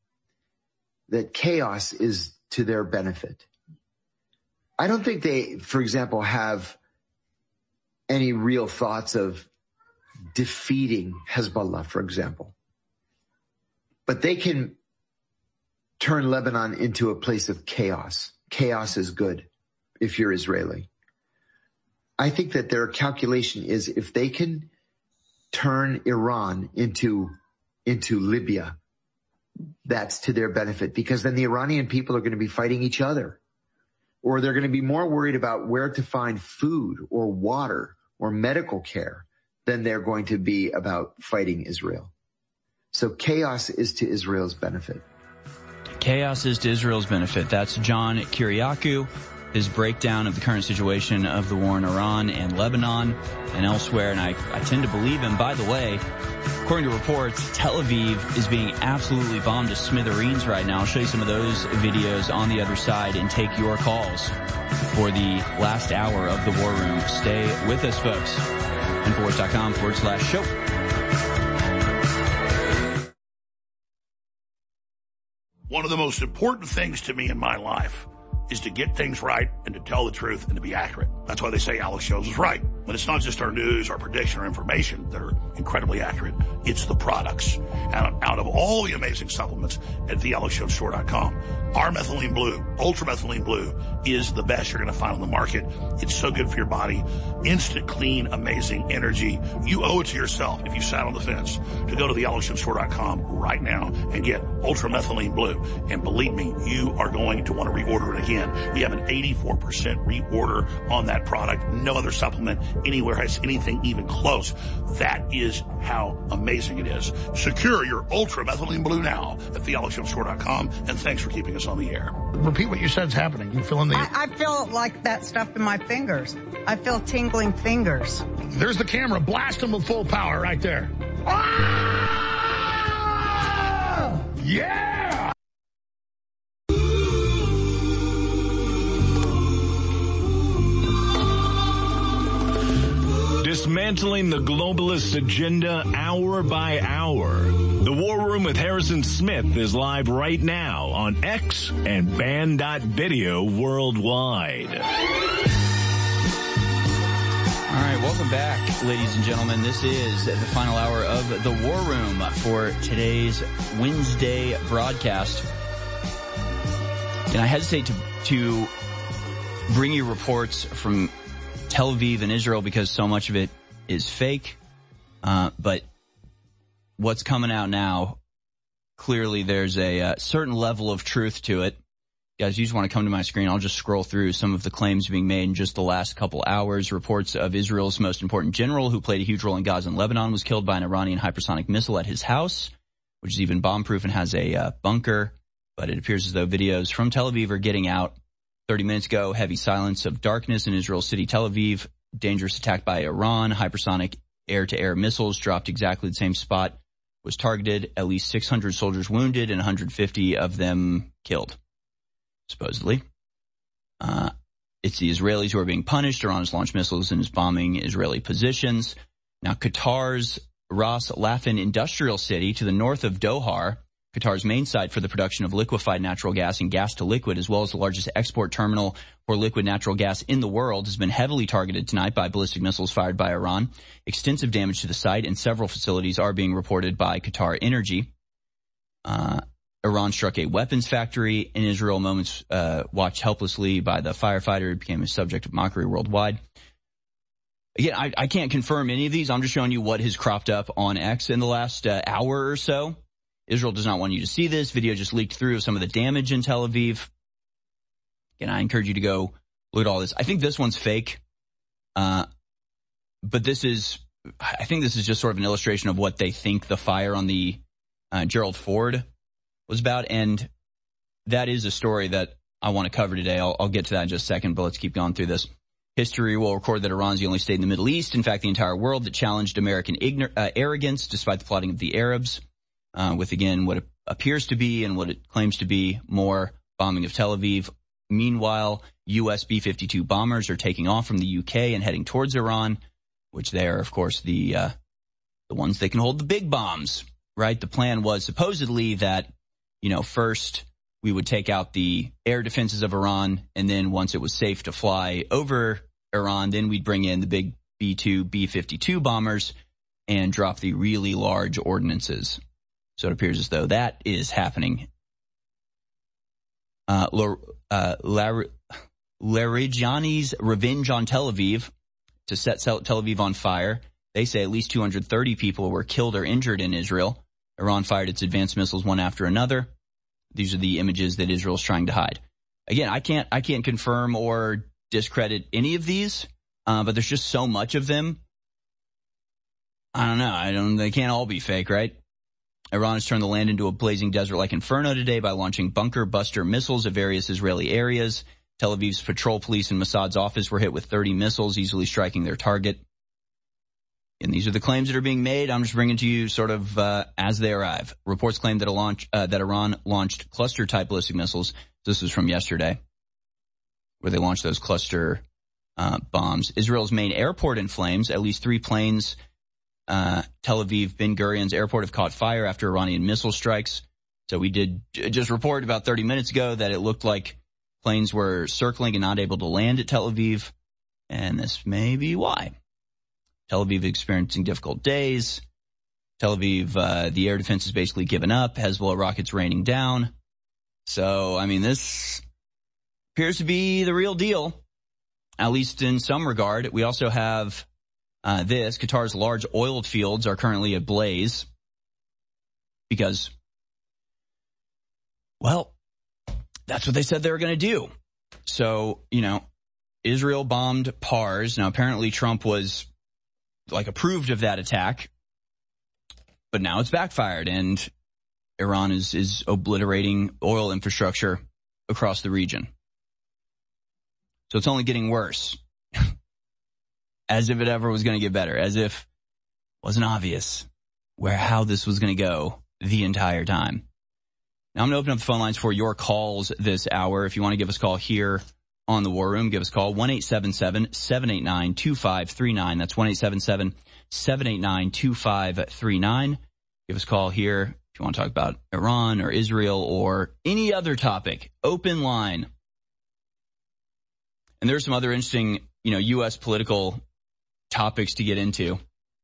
chaos is to their benefit. I don't think they, for example, have any real thoughts of defeating Hezbollah, for example. But they can turn Lebanon into a place of chaos. Chaos is good if you're Israeli. I think that their calculation is if they can turn Iran into Libya, that's to their benefit, because then the Iranian people are going to be fighting each other, or they're going to be more worried about where to find food or water or medical care than they're going to be about fighting Israel. So chaos is to Israel's benefit. Chaos is to Israel's benefit. That's John Kiriakou, his breakdown of the current situation of the war in Iran and Lebanon and elsewhere. And I tend to believe him. By the way, according to reports, Tel Aviv is being absolutely bombed to smithereens right now. I'll show you some of those videos on the other side and take your calls for the last hour of the War Room. Stay with us, folks. Infowars.com/show. One of the most important things to me in my life is to get things right and to tell the truth and to be accurate. That's why they say Alex Jones is right. But it's not just our news, our prediction, or information that are incredibly accurate. It's the products. And out of all the amazing supplements at thealexjonesstore.com, our methylene blue, ultra methylene blue, is the best you're going to find on the market. It's so good for your body. Instant, clean, amazing energy. You owe it to yourself, if you sat on the fence, to go to thealexjonesstore.com right now and get ultra methylene blue. And believe me, you are going to want to reorder it again. We have an 84% reorder on that product. No other supplement anywhere has anything even close. That is how amazing it is. Secure your ultra methylene blue now at thealexjonesstore.com, and thanks for keeping us on the air. Repeat what you said is happening. You feel in the... I feel like that stuff in my fingers. I feel tingling fingers. There's the camera. Blast them with full power right there. Ah! Yeah! Dismantling the globalist agenda hour by hour. The War Room with Harrison Smith is live right now on X and Band.video worldwide. All right, welcome back, ladies and gentlemen. This is the final hour of the War Room for today's Wednesday broadcast. And I hesitate to bring you reports from Tel Aviv and Israel because so much of it is fake. But what's coming out now, clearly there's a certain level of truth to it. Guys, you just want to come to my screen. I'll just scroll through some of the claims being made in just the last couple hours. Reports of Israel's most important general, who played a huge role in Gaza and Lebanon, was killed by an Iranian hypersonic missile at his house, which is even bomb-proof and has a bunker. But it appears as though videos from Tel Aviv are getting out. 30 minutes ago, heavy silence of darkness in Israel's city, Tel Aviv. Dangerous attack by Iran. Hypersonic air-to-air missiles dropped exactly the same spot. Was targeted. At least 600 soldiers wounded and 150 of them killed, supposedly. It's the Israelis who are being punished. Iran has launched missiles and is bombing Israeli positions. Now, Qatar's Ras Laffan industrial city to the north of Doha, Qatar's main site for the production of liquefied natural gas and gas to liquid, as well as the largest export terminal for liquid natural gas in the world, has been heavily targeted tonight by ballistic missiles fired by Iran. Extensive damage to the site and several facilities are being reported by Qatar Energy. Iran struck a weapons factory in Israel. Moments watched helplessly by the firefighter. It became a subject of mockery worldwide. Again, I can't confirm any of these. I'm just showing you what has cropped up on X in the last hour or so. Israel does not want you to see this. Video just leaked through of some of the damage in Tel Aviv. Again, I encourage you to go look at all this. I think this one's fake. But I think this is just sort of an illustration of what they think the fire on the Gerald Ford was about. And that is a story that I want to cover today. I'll get to that in just a second, but let's keep going through this. History will record that Iran's the only state in the Middle East, in fact, the entire world, that challenged American arrogance despite the plotting of the Arabs. With, again, what it appears to be and what it claims to be more bombing of Tel Aviv. Meanwhile, U.S. B-52 bombers are taking off from the UK and heading towards Iran, which they are, of course, the the ones that can hold the big bombs, right? The plan was supposedly that, first we would take out the air defenses of Iran, and then once it was safe to fly over Iran, then we'd bring in the big B-2, B-52 bombers and drop the really large ordnances. So it appears as though that is happening. Larijani's revenge on Tel Aviv to set Tel Aviv on fire. They say at least 230 people were killed or injured in Israel. Iran fired its advanced missiles one after another. These are the images that Israel's trying to hide. Again, I can't confirm or discredit any of these, but there's just so much of them. I don't know. They can't all be fake, right? Iran has turned the land into a blazing desert-like inferno today by launching bunker buster missiles at various Israeli areas. Tel Aviv's patrol police and Mossad's office were hit with 30 missiles, easily striking their target. And these are the claims that are being made. I'm just bringing to you sort of as they arrive. Reports claim that Iran launched cluster-type ballistic missiles. This was from yesterday, where they launched those cluster bombs. Israel's main airport in flames. At least 3 planes, Tel Aviv Ben Gurion's airport, have caught fire after Iranian missile strikes. So we did just report about 30 minutes ago that it looked like planes were circling and not able to land at Tel Aviv. And this may be why. Tel Aviv experiencing difficult days. Tel Aviv, the air defense has basically given up. Hezbollah rockets raining down. So, this appears to be the real deal, at least in some regard. We also have this. Qatar's large oil fields are currently ablaze because, well, that's what they said they were going to do. So, Israel bombed Pars. Now, apparently Trump was approved of that attack, but now it's backfired, and Iran is obliterating oil infrastructure across the region. So it's only getting worse. As if it ever was going to get better, as if it wasn't obvious how this was going to go the entire time. Now I'm going to open up the phone lines for your calls this hour. If you want to give us a call here on the War Room, give us a call, 1-877-789-2539. That's 1-877-789-2539. Give us a call here if you want to talk about Iran or Israel or any other topic. Open line. And there's some other interesting, U.S. political topics to get into.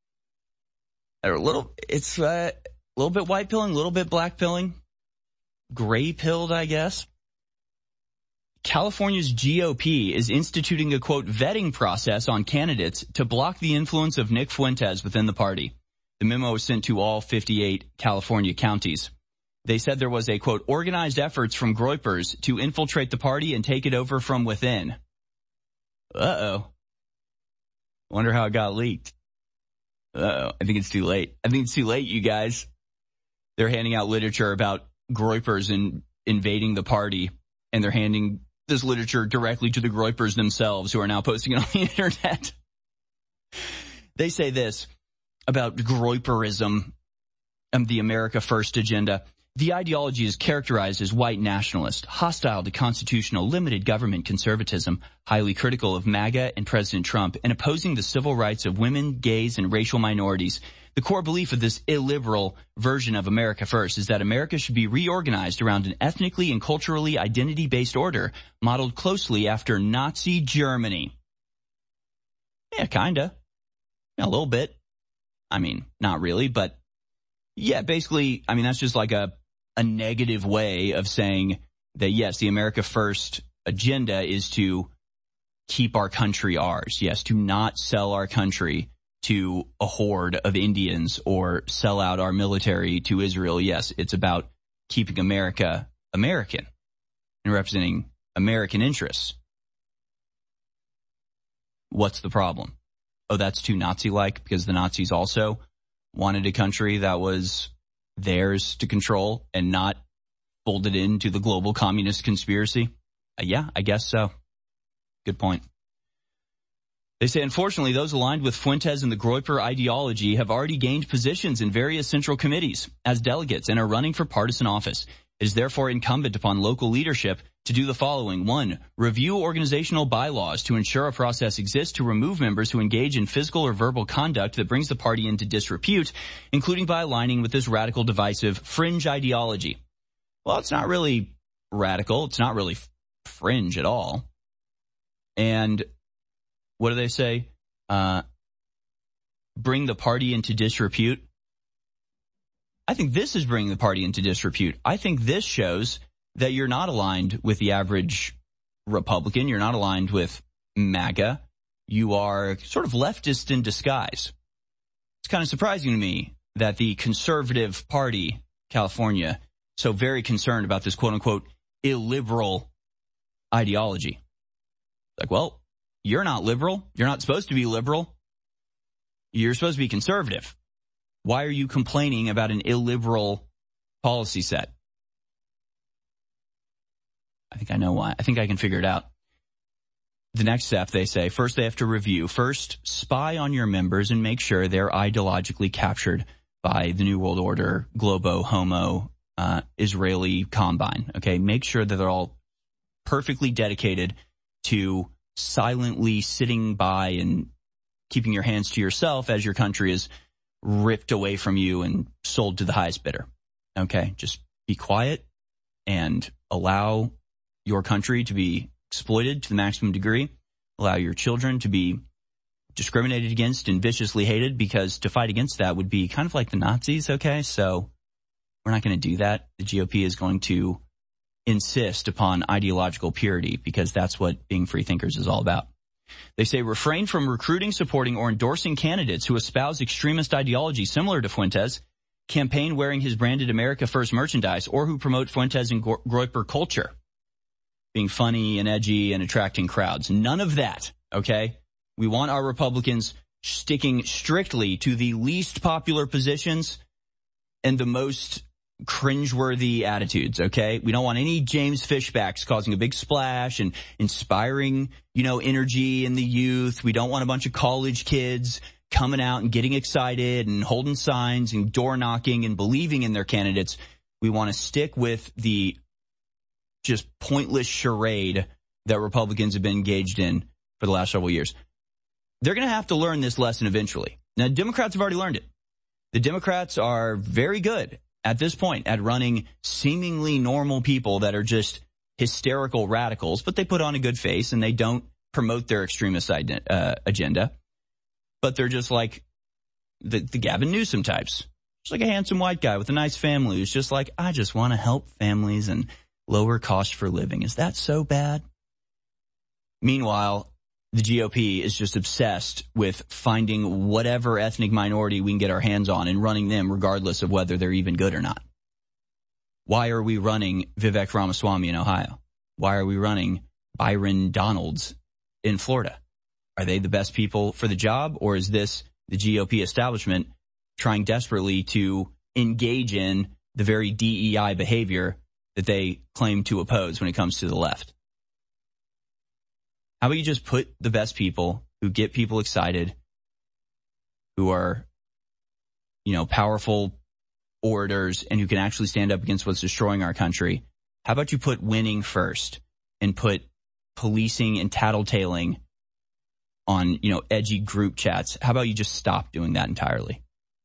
It's a little bit white pilling, a little bit black pilling, gray pilled, I guess. California's GOP is instituting a, quote, vetting process on candidates to block the influence of Nick Fuentes within the party. The memo was sent to all 58 California counties. They said there was a, quote, organized efforts from Groypers to infiltrate the party and take it over from within. Uh-oh. Wonder how it got leaked. Uh-oh. I think it's too late. You guys. They're handing out literature about Groypers invading the party, and they're handing this literature directly to the Groypers themselves, who are now posting it on the internet. They say this about Groyperism and the America First agenda. The ideology is characterized as white nationalist, hostile to constitutional limited government conservatism, highly critical of MAGA and President Trump, and opposing the civil rights of women, gays, and racial minorities. The core belief of this illiberal version of America First is that America should be reorganized around an ethnically and culturally identity-based order modeled closely after Nazi Germany. Yeah, kinda. A little bit. Not really, but yeah, basically, that's just like a negative way of saying that, yes, the America First agenda is to keep our country ours. Yes, to not sell our country to a horde of Indians or sell out our military to Israel. Yes, it's about keeping America American and representing American interests. What's the problem? Oh, that's too Nazi-like because the Nazis also wanted a country that was theirs to control and not folded into the global communist conspiracy? Yeah, I guess so. Good point. They say, unfortunately, those aligned with Fuentes and the Groyper ideology have already gained positions in various central committees as delegates and are running for partisan office. It is therefore incumbent upon local leadership to do the following. 1, review organizational bylaws to ensure a process exists to remove members who engage in physical or verbal conduct that brings the party into disrepute, including by aligning with this radical, divisive, fringe ideology. Well, it's not really radical. It's not really fringe at all. And what do they say? Bring the party into disrepute. I think this is bringing the party into disrepute. I think this shows that you're not aligned with the average Republican. You're not aligned with MAGA. You are sort of leftist in disguise. It's kind of surprising to me that the conservative party, California, so very concerned about this quote-unquote illiberal ideology. Like, well, you're not liberal. You're not supposed to be liberal. You're supposed to be conservative. Why are you complaining about an illiberal policy set? I think I know why. I think I can figure it out. The next step, they say, first they have to review. First, spy on your members and make sure they're ideologically captured by the New World Order, Globo, Homo, Israeli Combine. Okay, make sure that they're all perfectly dedicated to silently sitting by and keeping your hands to yourself as your country is ripped away from you and sold to the highest bidder. Okay, just be quiet and allow your country to be exploited to the maximum degree. Allow your children to be discriminated against and viciously hated, because to fight against that would be kind of like the Nazis, okay? So we're not going to do that. The GOP is going to insist upon ideological purity because that's what being free thinkers is all about. They say refrain from recruiting, supporting, or endorsing candidates who espouse extremist ideology similar to Fuentes, campaign wearing his branded America First merchandise, or who promote Fuentes and Groyper culture, being funny and edgy and attracting crowds. None of that, okay? We want our Republicans sticking strictly to the least popular positions and the most cringeworthy attitudes, okay? We don't want any James Fishbacks causing a big splash and inspiring, energy in the youth. We don't want a bunch of college kids coming out and getting excited and holding signs and door knocking and believing in their candidates. We want to stick with the just pointless charade that Republicans have been engaged in for the last several years. They're going to have to learn this lesson eventually. Now, Democrats have already learned it. The Democrats are very good at this point at running seemingly normal people that are just hysterical radicals, but they put on a good face and they don't promote their extremist agenda. But they're just like the Gavin Newsom types. Just like a handsome white guy with a nice family who's just like, I just want to help families and lower cost for living. Is that so bad? Meanwhile, the GOP is just obsessed with finding whatever ethnic minority we can get our hands on and running them regardless of whether they're even good or not. Why are we running Vivek Ramaswamy in Ohio? Why are we running Byron Donalds in Florida? Are they the best people for the job, or is this the GOP establishment trying desperately to engage in the very DEI behavior that they claim to oppose when it comes to the left? How about you just put the best people who get people excited, who are, powerful orators and who can actually stand up against what's destroying our country? How about you put winning first and put policing and tattletaling on, edgy group chats? How about you just stop doing that entirely?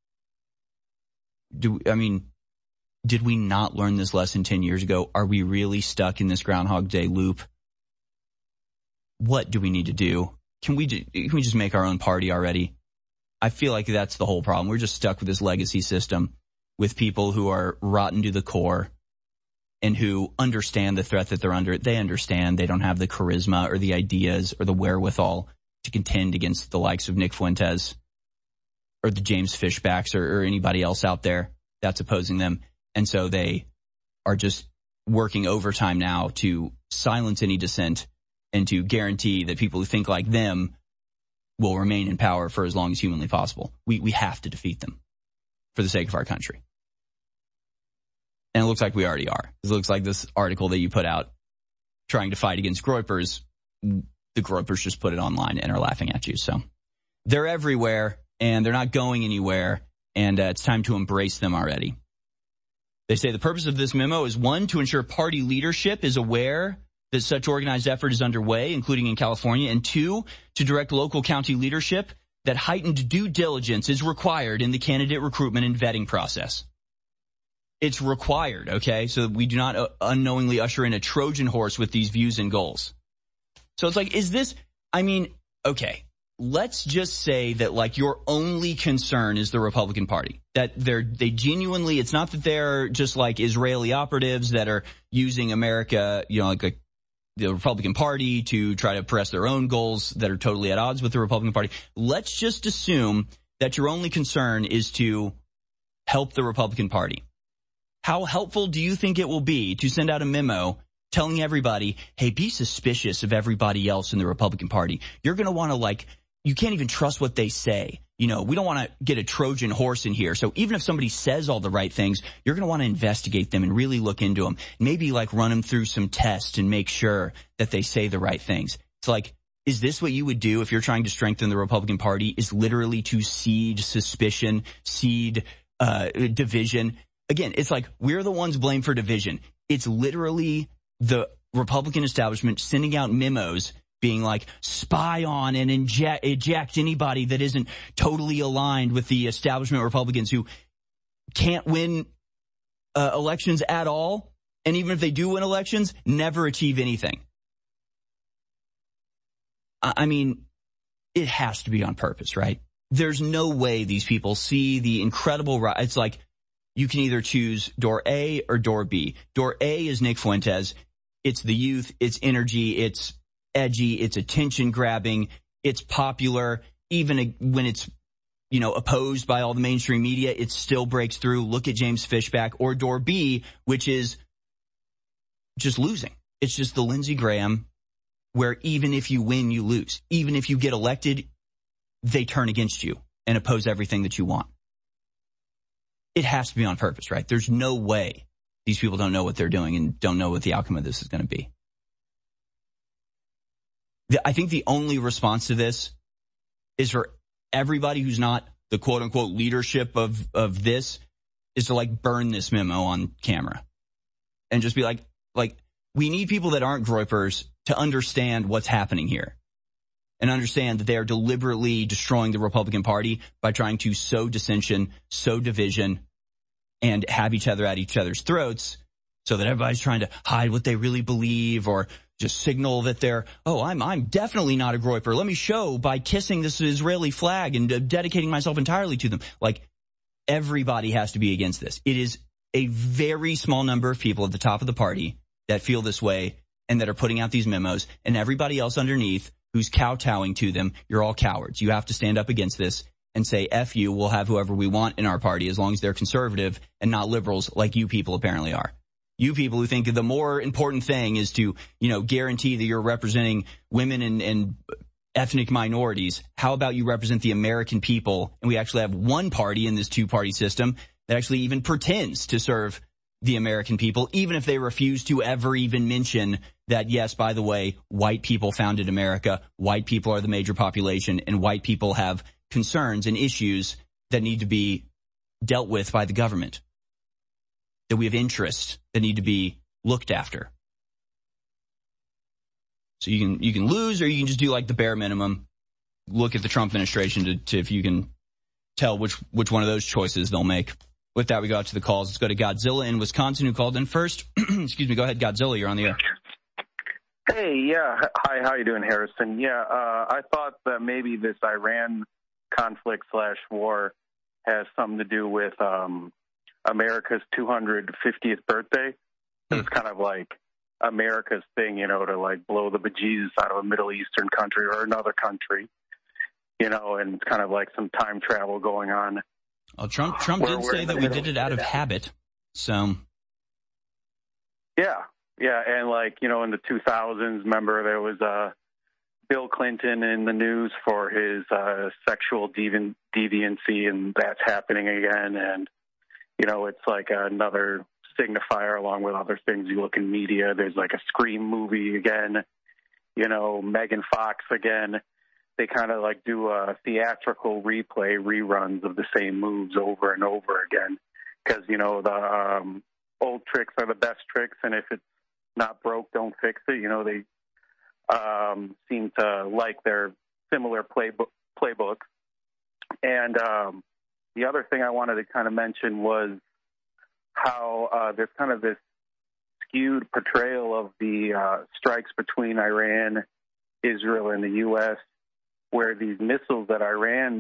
Did we not learn this lesson 10 years ago? Are we really stuck in this Groundhog Day loop? What do we need to do? Can we just make our own party already? I feel like that's the whole problem. We're just stuck with this legacy system with people who are rotten to the core and who understand the threat that they're under. They understand they don't have the charisma or the ideas or the wherewithal to contend against the likes of Nick Fuentes or the James Fishbacks or anybody else out there that's opposing them. And so they are just working overtime now to silence any dissent and to guarantee that people who think like them will remain in power for as long as humanly possible. We have to defeat them for the sake of our country. And it looks like we already are. It looks like this article that you put out trying to fight against Groypers, the Groypers just put it online and are laughing at you. So they're everywhere and they're not going anywhere, and it's time to embrace them already. They say the purpose of this memo is, one, to ensure party leadership is aware that such organized effort is underway, including in California, and 2, to direct local county leadership that heightened due diligence is required in the candidate recruitment and vetting process. It's required, okay? So we do not unknowingly usher in a Trojan horse with these views and goals. So it's like, is this, I mean, okay, let's just say that like your only concern is the Republican Party. That they genuinely, it's not that they're just like Israeli operatives that are using America, you know, like the Republican Party to try to press their own goals that are totally at odds with the Republican Party. Let's just assume that your only concern is to help the Republican Party. How helpful do you think it will be to send out a memo telling everybody, hey, be suspicious of everybody else in the Republican Party? You're going to want to, like, you can't even trust what they say. You know, we don't want to get a Trojan horse in here. So even if somebody says all the right things, you're going to want to investigate them and really look into them. Maybe like run them through some tests and make sure that they say the right things. It's like, is this what you would do if you're trying to strengthen the Republican Party? Is literally to seed suspicion, seed division. Again, it's like we're the ones blamed for division. It's literally the Republican establishment sending out memos being like, spy on and eject anybody that isn't totally aligned with the establishment Republicans who can't win elections at all. And even if they do win elections, never achieve anything. I mean, it has to be on purpose, right? There's no way these people see the incredible, it's like you can either choose door A or door B. Door A is Nick Fuentes. It's the youth, it's energy, it's edgy, it's attention grabbing, it's popular. Even when it's, you know, opposed by all the mainstream media, it still breaks through. Look at James Fishback. Or door B, which is just losing. It's just the Lindsey Graham where even if you win, you lose. Even if you get elected, they turn against you and oppose everything that you want. It has to be on purpose, right? There's no way these people don't know what they're doing and don't know what the outcome of this is going to be. I think the only response to this is for everybody who's not the quote unquote leadership of this is to like burn this memo on camera and just be like we need people that aren't groypers to understand what's happening here and understand that they are deliberately destroying the Republican Party by trying to sow dissension, sow division, and have each other at each other's throats so that everybody's trying to hide what they really believe or just signal that they're, oh, I'm definitely not a groyper. Let me show by kissing this Israeli flag and dedicating myself entirely to them. Like, everybody has to be against this. It is a very small number of people at the top of the party that feel this way and that are putting out these memos, and everybody else underneath who's kowtowing to them, you're all cowards. You have to stand up against this and say, F you, we'll have whoever we want in our party as long as they're conservative and not liberals like you people apparently are. You people who think the more important thing is to, you know, guarantee that you're representing women and ethnic minorities. How about you represent the American people? And we actually have one party in this two-party system that actually even pretends to serve the American people, even if they refuse to ever even mention that, yes, by the way, white people founded America, white people are the major population, and white people have concerns and issues that need to be dealt with by the government, that we have interests that need to be looked after. So you can lose, or you can just do like the bare minimum, look at the Trump administration to if you can tell which one of those choices they'll make. With that, we go out to the calls. Let's go to Godzilla in Wisconsin, who called in first. Excuse me. Go ahead, Godzilla. You're on the air. Hey, yeah. Hi, how you doing, Harrison? Yeah, I thought that maybe this Iran conflict/war has something to do with America's 250th birthday. It's kind of like America's thing, you know, to like blow the bejesus out of a Middle Eastern country or another country, you know, and kind of like some time travel going on. Well, Trump did say that we did it out of habit, so. Yeah, and like, you know, in the 2000s, remember there was Bill Clinton in the news for his sexual deviancy, and that's happening again, and, you know, it's like another signifier along with other things. You look in media, there's like a Scream movie again, you know, Megan Fox again. They kind of like do a theatrical reruns of the same moves over and over again because, you know, the old tricks are the best tricks, and if it's not broke, don't fix it. You know, they seem to like their similar playbooks. And the other thing I wanted to kind of mention was how there's kind of this skewed portrayal of the strikes between Iran, Israel, and the U.S., where these missiles that Iran's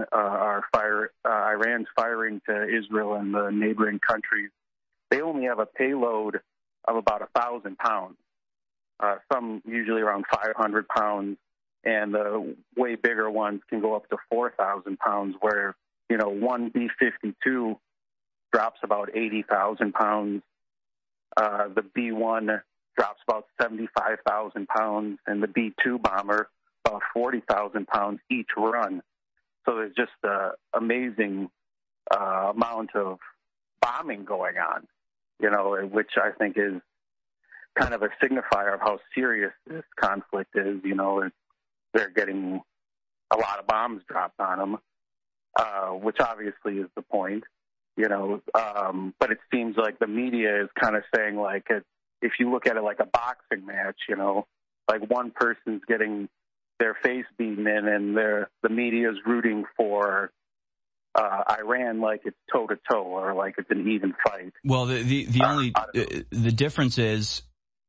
firing to Israel and the neighboring countries, they only have a payload of about 1,000 pounds. Some usually around 500 pounds, and the way bigger ones can go up to 4,000 pounds, where, you know, one B-52 drops about 80,000 pounds. The B-1 drops about 75,000 pounds, and the B-2 bomber about 40,000 pounds each run. So there's just an amazing amount of bombing going on, you know, which I think is kind of a signifier of how serious this conflict is. You know, they're getting a lot of bombs dropped on them, which obviously is the point, you know. But it seems like the media is kind of saying, like, if you look at it like a boxing match, you know, like one person's getting their face beaten in, and the media is rooting for Iran like it's toe-to-toe, or like it's an even fight. Well, the difference is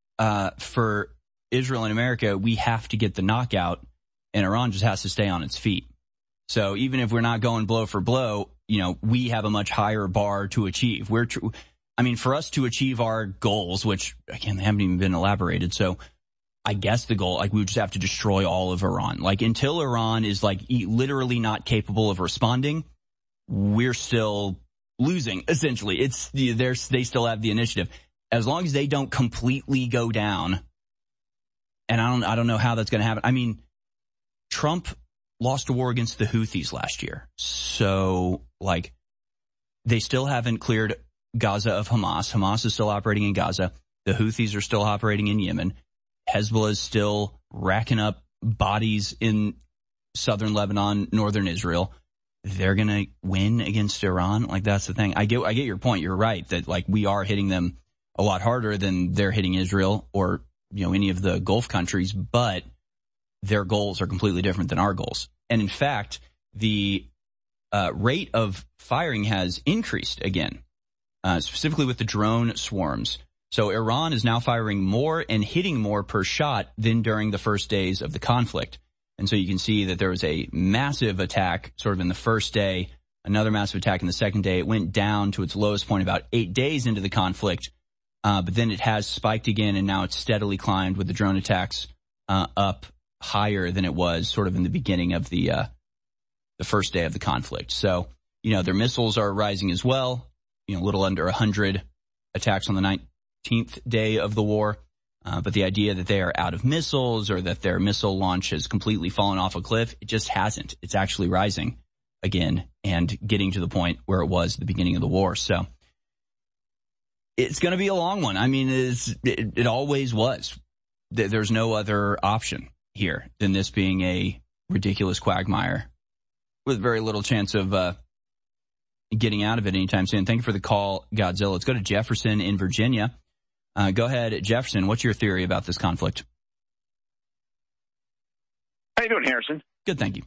for Israel and America, we have to get the knockout, and Iran just has to stay on its feet. So even if we're not going blow for blow, you know, we have a much higher bar to achieve. I mean, for us to achieve our goals, which, again, they haven't even been elaborated, so I guess the goal, like, we would just have to destroy all of Iran. Like, until Iran is, like, literally not capable of responding, we're still losing, essentially. They still have the initiative. As long as they don't completely go down, and I don't know how that's going to happen. I mean, Trump lost a war against the Houthis last year. So, like, they still haven't cleared Gaza of Hamas. Hamas is still operating in Gaza. The Houthis are still operating in Yemen. Hezbollah is still racking up bodies in southern Lebanon, northern Israel. They're going to win against Iran? Like, that's the thing. I get your point. You're right that, like, we are hitting them a lot harder than they're hitting Israel or, you know, any of the Gulf countries, but their goals are completely different than our goals. And in fact, the rate of firing has increased again, specifically with the drone swarms. So Iran is now firing more and hitting more per shot than during the first days of the conflict. And so you can see that there was a massive attack sort of in the first day, another massive attack in the second day. It went down to its lowest point about 8 days into the conflict, but then it has spiked again, and now it's steadily climbed with the drone attacks up higher than it was sort of in the beginning of the first day of the conflict. So, you know, their missiles are rising as well, you know, a little under 100 attacks on the 19th day of the war. But the idea that they are out of missiles or that their missile launch has completely fallen off a cliff, it just hasn't. It's actually rising again and getting to the point where it was at the beginning of the war. So it's going to be a long one. I mean, it always was. There's no other option here than this being a ridiculous quagmire with very little chance of getting out of it anytime soon. Thank you for the call, Godzilla. Let's go to Jefferson in Virginia. Go ahead, Jefferson. What's your theory about this conflict? How you doing, Harrison? Good, thank you.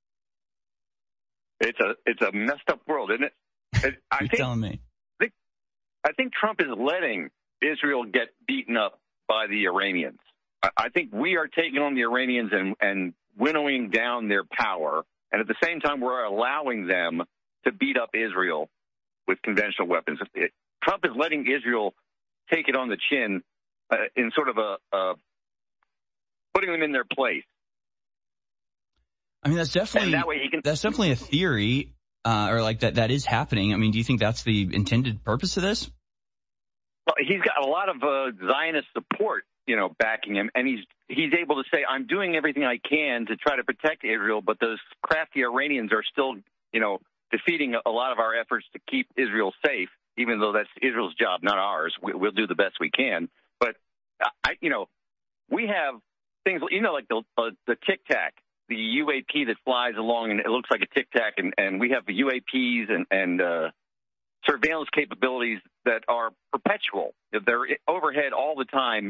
It's a messed up world, isn't it? You're telling me. I think Trump is letting Israel get beaten up by the Iranians. I think we are taking on the Iranians and winnowing down their power, and at the same time we're allowing them to beat up Israel with conventional weapons. Trump is letting Israel take it on the chin in sort of a putting them in their place. I mean, that's definitely a theory, or like that is happening. I mean, do you think that's the intended purpose of this? Well, he's got a lot of Zionist support, you know, backing him, and he's able to say, I'm doing everything I can to try to protect Israel, but those crafty Iranians are still, you know, defeating a lot of our efforts to keep Israel safe, even though that's Israel's job, not ours. We'll do the best we can. But, we have things, you know, like the Tic Tac, the UAP that flies along and it looks like a Tic Tac, and we have the UAPs and surveillance capabilities that are perpetual. They're overhead all the time,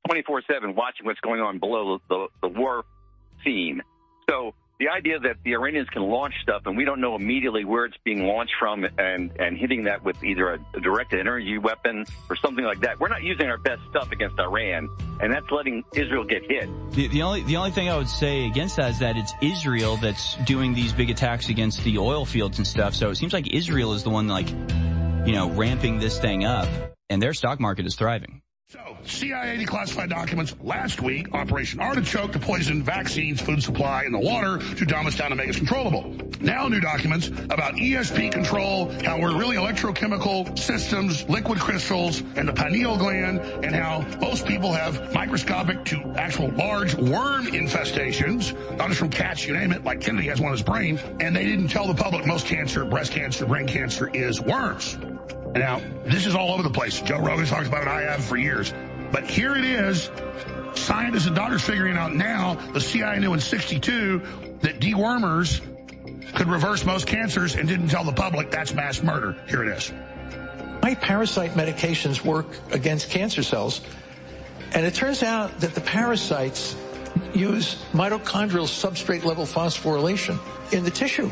24/7 watching what's going on below the war scene. So the idea that the Iranians can launch stuff and we don't know immediately where it's being launched from and hitting that with either a directed energy weapon or something like that. We're not using our best stuff against Iran, and that's letting Israel get hit. The only thing I would say against that is that it's Israel that's doing these big attacks against the oil fields and stuff. So it seems like Israel is the one ramping this thing up, and their stock market is thriving. So, CIA declassified documents last week, Operation Artichoke to poison vaccines, food supply, and the water to dumb us down and make us controllable. Now new documents about ESP control, how we're really electrochemical systems, liquid crystals, and the pineal gland, and how most people have microscopic to actual large worm infestations, not just from cats, you name it, like Kennedy has one in his brain, and they didn't tell the public most cancer, breast cancer, brain cancer is worms. Now, this is all over the place. Joe Rogan talks about it, I have for years. But here it is. Scientists and doctors figuring out now, the CIA knew in 1962 that dewormers could reverse most cancers and didn't tell the public. That's mass murder. Here it is. Why parasite medications work against cancer cells. And it turns out that the parasites use mitochondrial substrate level phosphorylation in the tissue.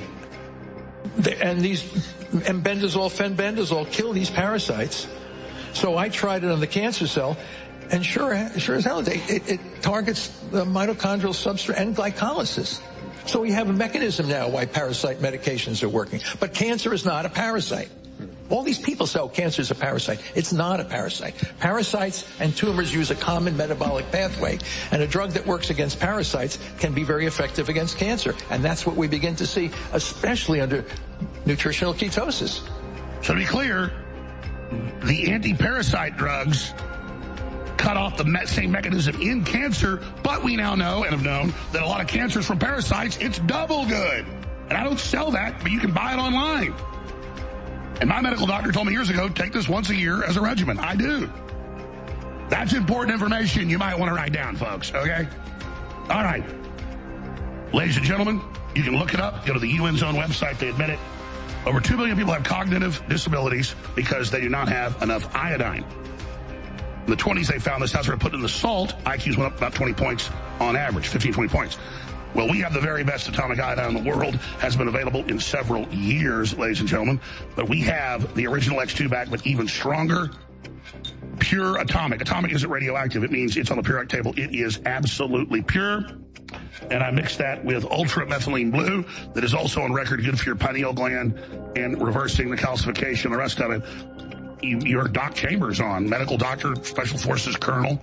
And these embendazole, fenbendazole kill these parasites. So I tried it on the cancer cell, and sure as hell, it targets the mitochondrial substrate and glycolysis. So we have a mechanism now why parasite medications are working. But cancer is not a parasite. All these people say, cancer is a parasite. It's not a parasite. Parasites and tumors use a common metabolic pathway, and a drug that works against parasites can be very effective against cancer. And that's what we begin to see, especially under nutritional ketosis. So to be clear, the anti-parasite drugs cut off the same mechanism in cancer, but we now know and have known that a lot of cancers from parasites, it's double good. And I don't sell that, but you can buy it online. And my medical doctor told me years ago, take this once a year as a regimen. I do. That's important information you might want to write down, folks, okay? All right. Ladies and gentlemen, you can look it up. Go to the UN's own website. They admit it. Over 2 million people have cognitive disabilities because they do not have enough iodine. In the 1920s, they found this. How they put in the salt, IQs went up about 20 points on average, 15, 20 points. Well, we have the very best atomic iodine in the world. Has been available in several years, ladies and gentlemen. But we have the original X2 back, but even stronger, pure atomic. Atomic isn't radioactive. It means it's on the periodic table. It is absolutely pure. And I mixed that with Ultra Methylene Blue that is also on record good for your pineal gland and reversing the calcification, the rest of it. Your Doc Chambers on, medical doctor, Special Forces Colonel,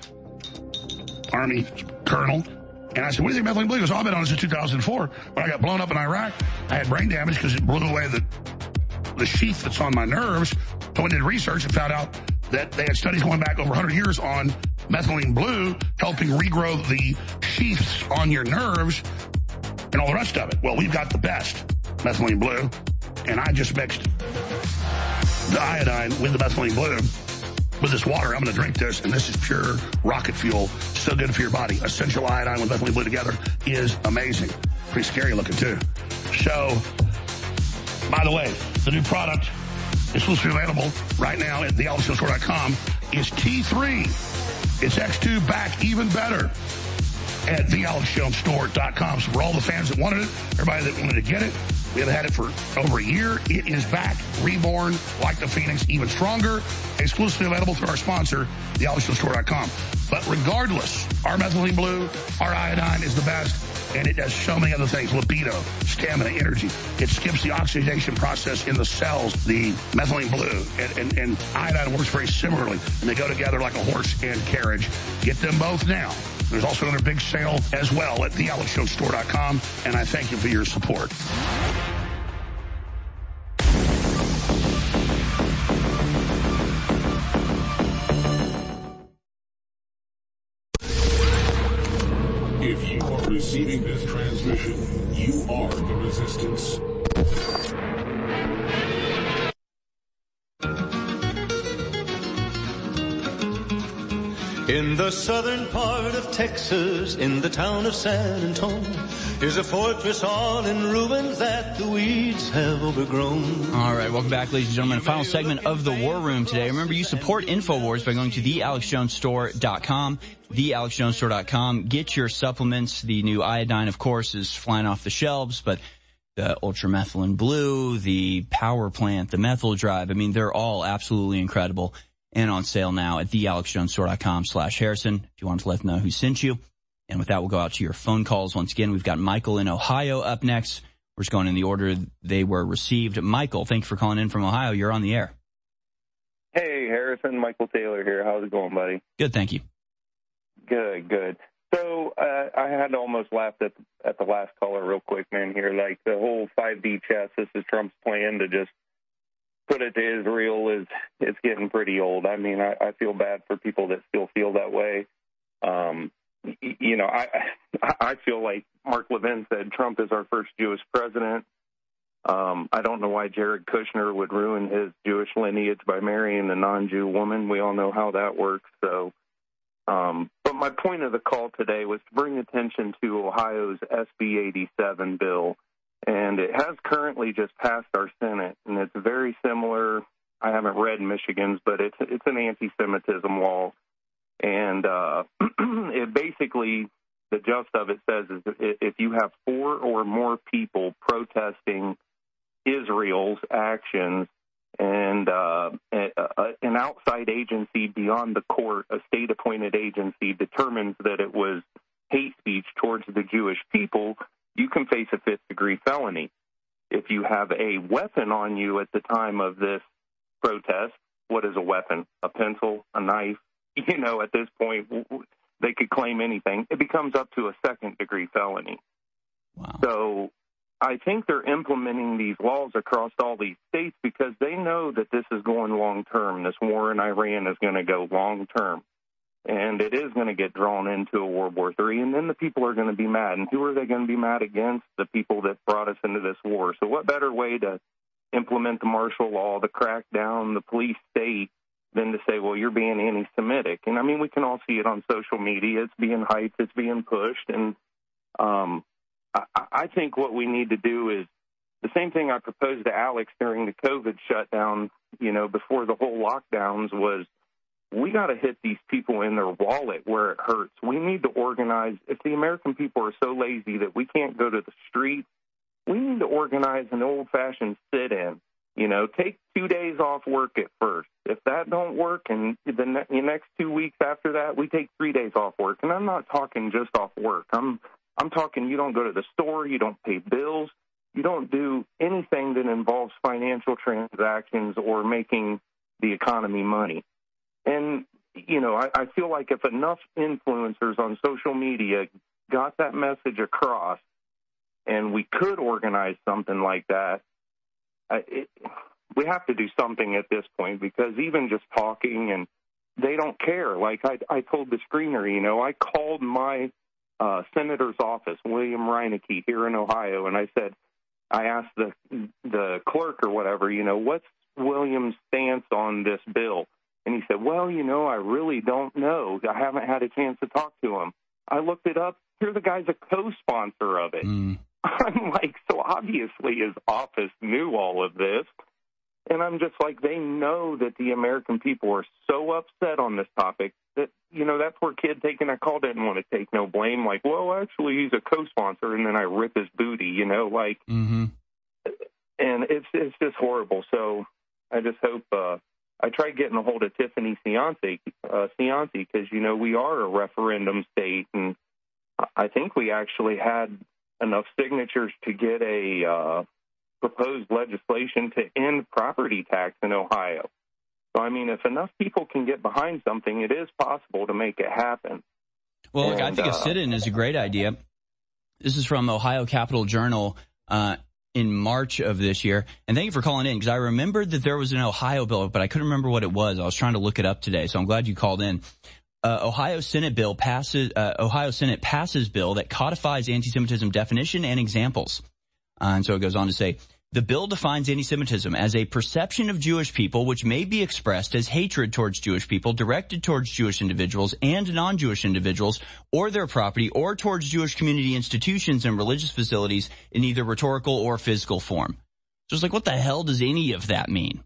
Army Colonel. And I said, what do you think Methylene Blue? He goes, I've been on this since 2004. When I got blown up in Iraq, I had brain damage because it blew away the sheath that's on my nerves. So I did research and found out that they had studies going back over 100 years on Methylene Blue, helping regrow the sheaths on your nerves and all the rest of it. Well, we've got the best Methylene Blue, and I just mixed the iodine with the Methylene Blue with this water. I'm going to drink this, and this is pure rocket fuel. So good for your body. Essential iodine with Methylene Blue together is amazing. Pretty scary looking, too. So, by the way, the new product exclusively available right now at thealexjonesstore.com is T3. It's X2 back even better at thealexjonesstore.com. So for all the fans that wanted it, everybody that wanted to get it, we have had it for over a year. It is back, reborn, like the Phoenix, even stronger, exclusively available through our sponsor, thealexjonesstore.com. But regardless, our Methylene Blue, our iodine is the best, and it does so many other things. Libido, stamina, energy. It skips the oxidation process in the cells, the Methylene Blue. And iodine works very similarly, and they go together like a horse and carriage. Get them both now. There's also another big sale as well at thealexjonesstore.com, and I thank you for your support. If you are receiving this transmission, you are the resistance. In the southern part of Texas, in the town of San Antonio, is a fortress all in ruins that the weeds have overgrown. All right, welcome back, ladies and gentlemen. Final segment of the War Room today. Remember, you support InfoWars by going to thealexjonesstore.com, thealexjonesstore.com. Get your supplements. The new iodine, of course, is flying off the shelves, but the Ultramethylene Blue, the Power Plant, the Methyl Drive, I mean, they're all absolutely incredible and on sale now at thealexjonesstore.com/Harrison if you want to let them know who sent you. And with that, we'll go out to your phone calls. Once again, we've got Michael in Ohio up next. We're just going in the order they were received. Michael, thank you for calling in from Ohio. You're on the air. Hey, Harrison, Michael Taylor here. How's it going, buddy? Good, thank you. Good. So I had to almost laugh at the last caller real quick, man, here. Like, the whole 5D chess, this is Trump's plan to just put it to Israel, it's getting pretty old. I mean, I feel bad for people that still feel that way. You know, I feel like Mark Levin said Trump is our first Jewish president. I don't know why Jared Kushner would ruin his Jewish lineage by marrying a non-Jew woman. We all know how that works. So, but my point of the call today was to bring attention to Ohio's SB 87 bill. And it has currently just passed our Senate, and it's very similar. I haven't read Michigan's, but it's an anti-Semitism law. And it basically, the gist of it says is if you have 4 or more people protesting Israel's actions and an outside agency beyond the court, a state-appointed agency, determines that it was hate speech towards the Jewish people, you can face a 5th-degree felony. If you have a weapon on you at the time of this protest, what is a weapon? A pencil, a knife? You know, at this point, they could claim anything. It becomes up to a 2nd-degree felony. Wow. So I think they're implementing these laws across all these states because they know that this is going long-term. This war in Iran is going to go long-term. And it is going to get drawn into a World War III, and then the people are going to be mad. And who are they going to be mad against? The people that brought us into this war. So what better way to implement the martial law, the crackdown, the police state, than to say, well, you're being anti-Semitic? And, I mean, we can all see it on social media. It's being hyped. It's being pushed. And I think what we need to do is the same thing I proposed to Alex during the COVID shutdown, you know, before the whole lockdowns was, we got to hit these people in their wallet where it hurts. We need to organize. If the American people are so lazy that we can't go to the street, we need to organize an old-fashioned sit-in. You know, take 2 days off work at first. If that don't work, and the next 2 weeks after that, we take 3 days off work. And I'm not talking just off work. I'm talking you don't go to the store, you don't pay bills, you don't do anything that involves financial transactions or making the economy money. And, you know, I feel like if enough influencers on social media got that message across and we could organize something like that, we have to do something at this point because even just talking and they don't care. Like I told the screener, you know, I called my senator's office, William Reineke here in Ohio, and I asked the clerk or whatever, you know, what's William's stance on this bill? And he said, well, you know, I really don't know. I haven't had a chance to talk to him. I looked it up. Here the guy's a co-sponsor of it. I'm like, so obviously his office knew all of this. And I'm just like, they know that the American people are so upset on this topic that, you know, that poor kid taking that call didn't want to take no blame. Like, well, actually, he's a co-sponsor, and then I rip his booty, you know, like, and it's just horrible. So I just hope I tried getting a hold of Tiffany Cianci because, you know, we are a referendum state, and I think we actually had enough signatures to get a proposed legislation to end property tax in Ohio. So, I mean, if enough people can get behind something, it is possible to make it happen. Well, look, I think a sit-in is a great idea. This is from Ohio Capital Journal in March of this year. And thank you for calling in because I remembered that there was an Ohio bill, but I couldn't remember what it was. I was trying to look it up today, so I'm glad you called in. Ohio Senate passes bill that codifies anti-Semitism definition and examples. And so it goes on to say, The bill defines anti-Semitism as a perception of Jewish people which may be expressed as hatred towards Jewish people, directed towards Jewish individuals and non-Jewish individuals or their property, or towards Jewish community institutions and religious facilities in either rhetorical or physical form. So it's like, what the hell does any of that mean?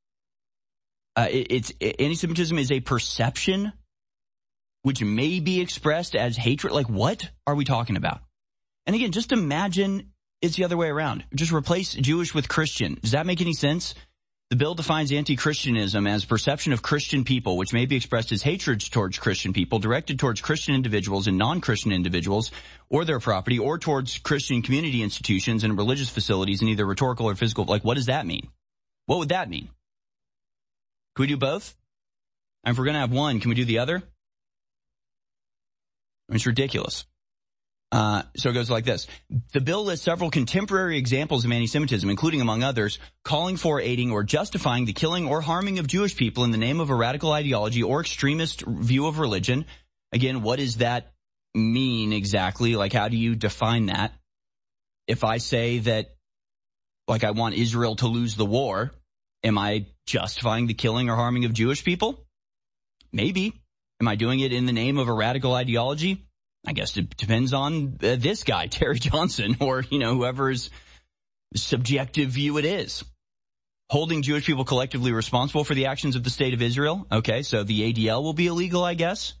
Anti-Semitism is a perception which may be expressed as hatred. Like, what are we talking about? And again, just imagine it's the other way around. Just replace Jewish with Christian. Does that make any sense? The bill defines anti-Christianism as perception of Christian people, which may be expressed as hatred towards Christian people, directed towards Christian individuals and non-Christian individuals or their property, or towards Christian community institutions and religious facilities in either rhetorical or physical. Like, what does that mean? What would that mean? Can we do both? And if we're going to have one, can we do the other? It's ridiculous. So it goes like this. The bill lists several contemporary examples of anti-Semitism, including, among others, calling for, aiding, or justifying the killing or harming of Jewish people in the name of a radical ideology or extremist view of religion. Again, what does that mean exactly? Like, how do you define that? If I say that, like, I want Israel to lose the war, am I justifying the killing or harming of Jewish people? Maybe. Am I doing it in the name of a radical ideology? I guess it depends on this guy, Terry Johnson, or, whoever's subjective view it is. Holding Jewish people collectively responsible for the actions of the state of Israel. Okay, so the ADL will be illegal, I guess.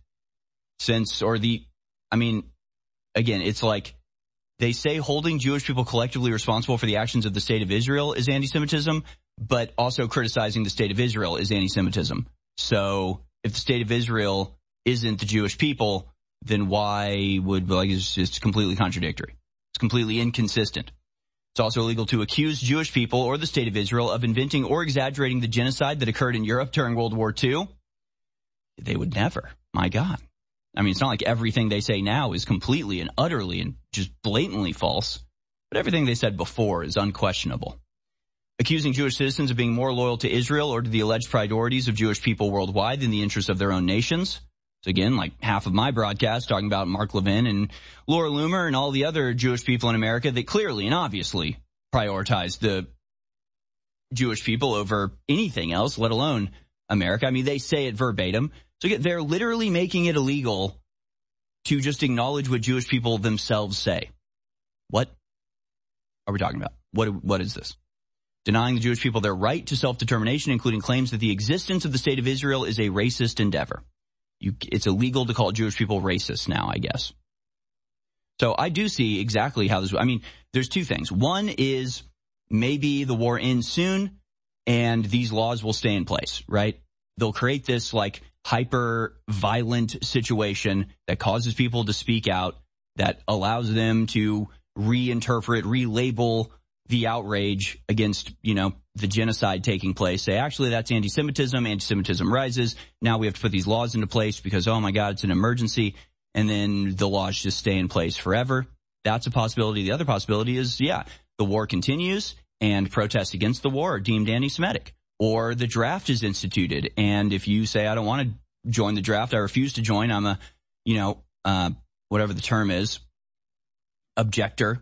Again, it's like they say holding Jewish people collectively responsible for the actions of the state of Israel is anti-Semitism, but also criticizing the state of Israel is anti-Semitism. So if the state of Israel isn't the Jewish people, then why would, it's completely contradictory. It's completely inconsistent. It's also illegal to accuse Jewish people or the state of Israel of inventing or exaggerating the genocide that occurred in Europe during World War II. They would never. My God. It's not like everything they say now is completely and utterly and just blatantly false, but everything they said before is unquestionable. Accusing Jewish citizens of being more loyal to Israel or to the alleged priorities of Jewish people worldwide than the interests of their own nations. So again, like half of my broadcast talking about Mark Levin and Laura Loomer and all the other Jewish people in America that clearly and obviously prioritize the Jewish people over anything else, let alone America. They say it verbatim. So again, they're literally making it illegal to just acknowledge what Jewish people themselves say. What are we talking about? What is this? Denying the Jewish people their right to self-determination, including claims that the existence of the state of Israel is a racist endeavor. It's illegal to call Jewish people racist now, I guess. So I do see exactly how this, there's two things. One is maybe the war ends soon and these laws will stay in place, right? They'll create this like hyper violent situation that causes people to speak out, that allows them to reinterpret, relabel the outrage against, the genocide taking place. Say, actually, that's anti-Semitism. Anti-Semitism rises. Now we have to put these laws into place because, oh my God, it's an emergency. And then the laws just stay in place forever. That's a possibility. The other possibility is, the war continues and protests against the war are deemed anti-Semitic. Or the draft is instituted. And if you say, I don't want to join the draft, I refuse to join, I'm a, whatever the term is, objector,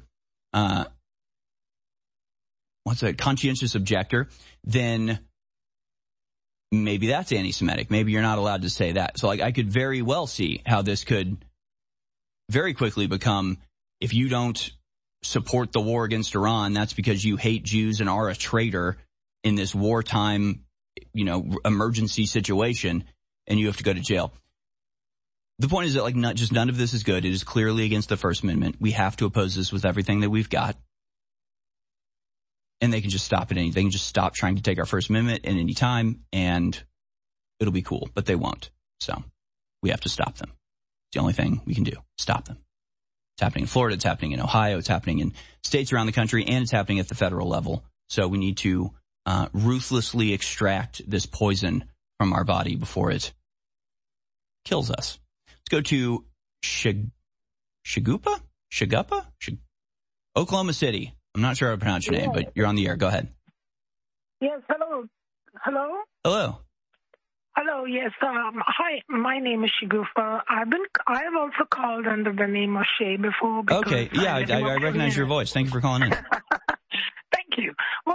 conscientious objector, then maybe that's anti-Semitic. Maybe you're not allowed to say that. So I could very well see how this could very quickly become, if you don't support the war against Iran, that's because you hate Jews and are a traitor in this wartime, emergency situation, and you have to go to jail. The point is that none of this is good. It is clearly against the First Amendment. We have to oppose this with everything that we've got. And they can just stop at anything. They can just stop trying to take our First Amendment at any time, and it'll be cool. But they won't. So we have to stop them. It's the only thing we can do. Stop them. It's happening in Florida. It's happening in Ohio. It's happening in states around the country, and it's happening at the federal level. So we need to ruthlessly extract this poison from our body before it kills us. Let's go to Shagupa, Oklahoma City. I'm not sure how to pronounce your name, but you're on the air. Go ahead. Yes, hello. Hello? Hello. Hello, yes. Hi, my name is Shigufa. I have also called under the name of Shay before. Okay, yeah, I recognize your voice. Thank you for calling in. Thank you.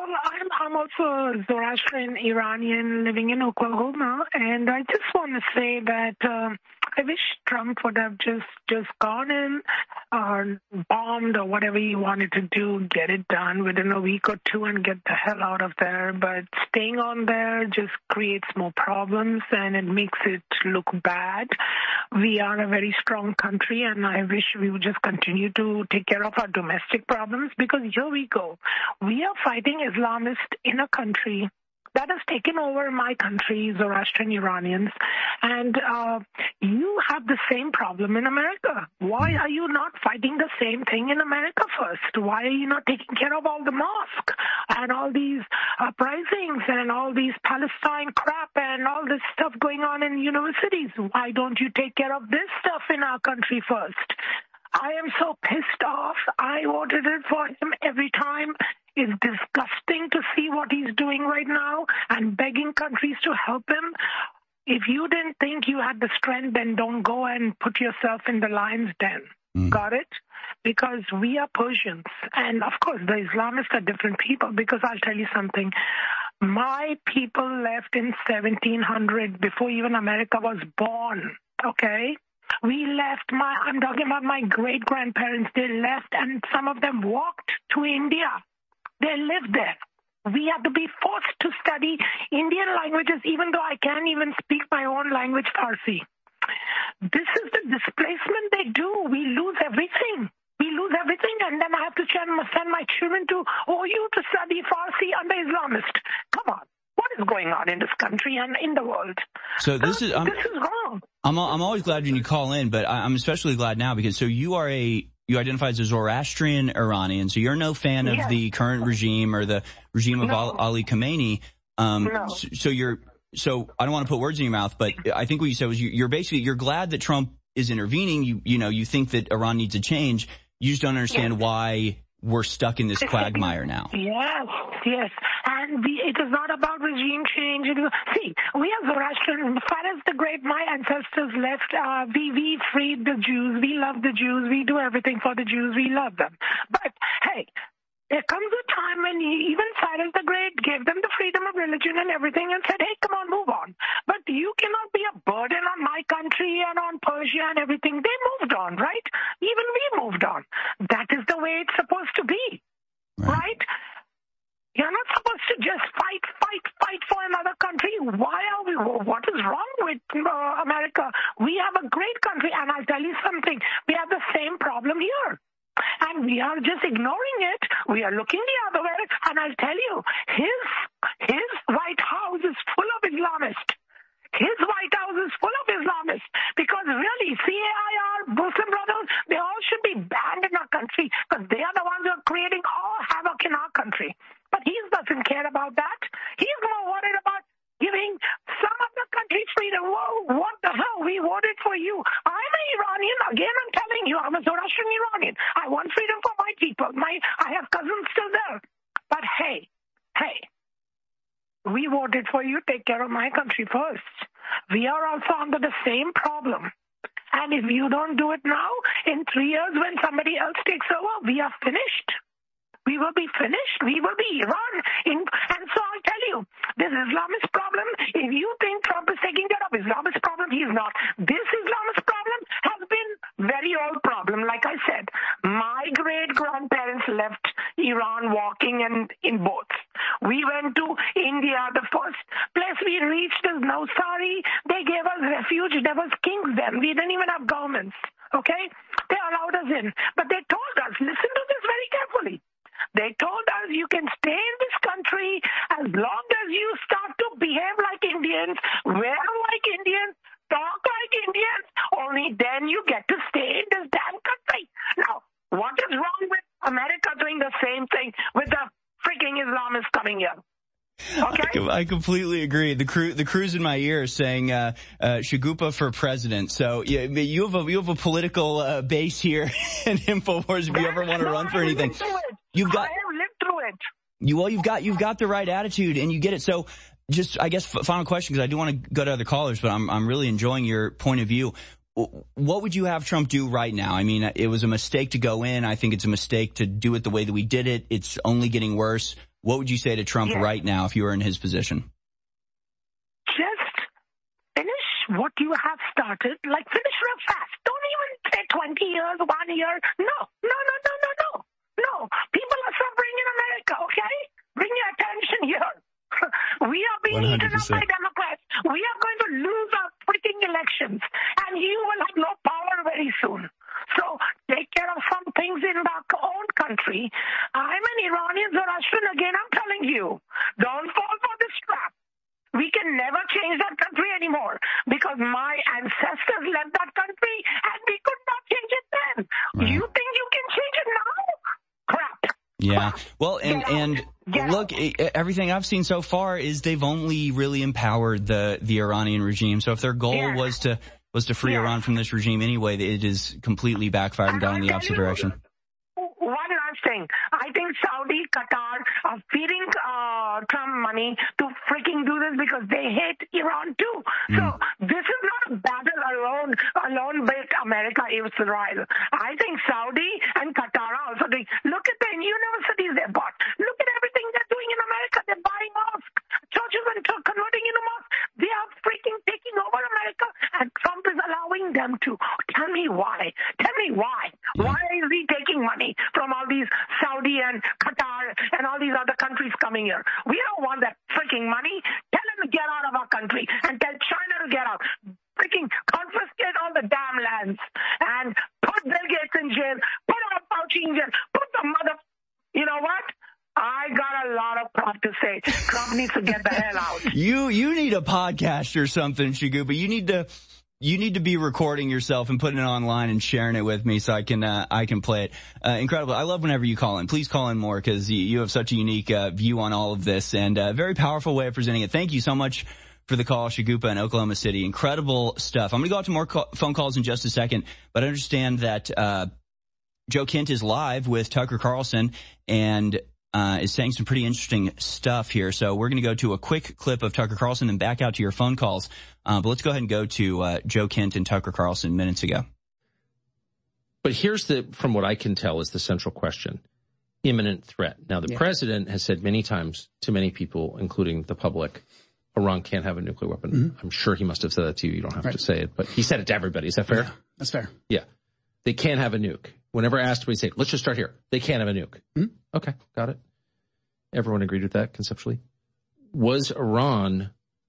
Zoroastrian Iranian living in Oklahoma, and I just want to say that I wish Trump would have just gone in or bombed or whatever he wanted to do, get it done within a week or two and get the hell out of there. But staying on there just creates more problems and it makes it look bad. We are a very strong country, and I wish we would just continue to take care of our domestic problems, because here we go. We are fighting Islamists in a country that has taken over my country, Zoroastrian Iranians, and you have the same problem in America. Why are you not fighting the same thing in America first? Why are you not taking care of all the mosques and all these uprisings and all these Palestine crap and all this stuff going on in universities? Why don't you take care of this stuff in our country first? I am so pissed off. I voted for him every time. It's disgusting to see what he's doing right now and begging countries to help him. If you didn't think you had the strength, then don't go and put yourself in the lion's den. Got it? Because we are Persians. And, of course, the Islamists are different people, because I'll tell you something. My people left in 1700 before even America was born, okay? We left, I'm talking about my great-grandparents. They left, and some of them walked to India. They lived there. We have to be forced to study Indian languages, even though I can't even speak my own language, Farsi. This is the displacement they do. We lose everything. We lose everything, and then I have to send my children to OU to study Farsi under Islamist. Come on. What is going on in this country and in the world? So this is wrong. I'm always glad when you call in, but I'm especially glad now because you identify as a Zoroastrian Iranian, so you're no fan of the current regime or the regime of Ali Khamenei. So I don't want to put words in your mouth, but I think what you said was you're glad that Trump is intervening. You think that Iran needs a change. You just don't understand why we're stuck in this quagmire now. Yes. And it is not about regime change. See, we are Zoroastrian. As far as the great, my ancestors left, we freed the Jews. We love the Jews. We do everything for the Jews. We love them. But, hey, there comes a time when even Cyrus the Great gave them the freedom of religion and everything and said, hey, come on, move on. But you cannot be a burden on my country and on Persia and everything. They moved on, right? Even we moved on. That is the way it's supposed to be, right? You're not supposed to just fight for another country. What is wrong with America? We have a great country, and I'll tell you something. We have the same problem here. And we are just ignoring it. We are looking the other way. And I'll tell you, his White House is full of Islamists. His White House is full of Islamists. Because really, CAIR, Muslim Brothers, they all should be banned in our country because they are the ones who are creating all havoc in our country. But he doesn't care about that. He's more worried about giving some of the country freedom. Whoa, what the hell? We voted for you. I'm an Iranian. Again, I'm telling you, I'm a Zoroastrian Iranian. I want freedom for my people. I have cousins still there. But hey, we voted for you. Take care of my country first. We are also under the same problem. And if you don't do it now, in 3 years when somebody else takes over, we are finished. We will be finished. We will be Iran. And so I'll tell you, this Islamist problem, if you think Trump is taking care of Islamist problem, he's not. This Islamist problem has been very old problem. Like I said, my great-grandparents left Iran walking and in boats. We went to India. The first place we reached is Navsari. They gave us refuge. There was kings then. We didn't even have governments. Okay? They allowed us in. But they told us, listen to this very carefully. They told us you can stay in this country as long as you start to behave like Indians, wear like Indians, talk like Indians. Only then you get to stay in this damn country. Now, what is wrong with America doing the same thing with the freaking Islamists coming here? Okay. I completely agree. The crew's in my ear saying Shigupa for president. So yeah, you have a political base here in InfoWars. If you ever want to run for anything, I have lived through it. You've got the right attitude, and you get it. So, just I guess final question, because I do want to go to other callers, but I'm really enjoying your point of view. What would you have Trump do right now? I mean, it was a mistake to go in. I think it's a mistake to do it the way that we did it. It's only getting worse. what would you say to Trump right now if you were in his position? Just finish what you have started. Like, finish real fast. Don't even say 20 years, 1 year. No. People are suffering in America, okay? Bring your attention here. We are being 100%. Eaten up by Democrats. We are going to lose our freaking elections, and you will have no power very soon. So take care of some things in our own country. I'm an Iranian Zoroastrian again. I'm telling you, don't fall for this trap. We can never change that country anymore because my ancestors left that country and we could not change it then. Right. You think you can change it now? Crap. Yeah. Well, and look, everything I've seen so far is they've only really empowered the Iranian regime. So if their goal was to free Iran from this regime anyway, it is completely backfired and gone in the opposite direction. One last thing. I think Saudi, Qatar are feeding Trump money to freaking do this because they hate Iran too. So this is not a battle alone with America, Israel. I think Saudi and Qatar are also doing. Look at the universities they bought. Look at everything they're doing in America. They're buying mosques, churches, and converting into mosques. They are freaking taking over America, and Trump is allowing them to. Tell me why. Why is he taking money from all these Saudi and Qatar and all these other countries coming here? We don't want that freaking money. Tell him to get out of our country and tell China to get out. Freaking confiscate all the damn lands and put Bill Gates in jail, put Fauci in jail, put the mother... You know what? I got a lot of crap to say. Trump needs to get the hell out. You need a podcast or something, Shigupa. You need to be recording yourself and putting it online and sharing it with me so I can play it. Incredible. I love whenever you call in. Please call in more because you have such a unique view on all of this and a very powerful way of presenting it. Thank you so much for the call, Shigupa in Oklahoma City. Incredible stuff. I'm going to go out to more phone calls in just a second, but I understand that Joe Kent is live with Tucker Carlson and is saying some pretty interesting stuff here. So we're going to go to a quick clip of Tucker Carlson and back out to your phone calls. But let's go ahead and go to Joe Kent and Tucker Carlson minutes ago. But here's from what I can tell is the central question, imminent threat. Now, the president has said many times to many people, including the public, Iran can't have a nuclear weapon. Mm-hmm. I'm sure he must have said that to you. You don't have to say it, but he said it to everybody. Is that fair? Yeah, that's fair. Yeah. They can't have a nuke. Whenever asked, we say, let's just start here. They can't have a nuke. Mm-hmm. Okay, got it. Everyone agreed with that conceptually. Was Iran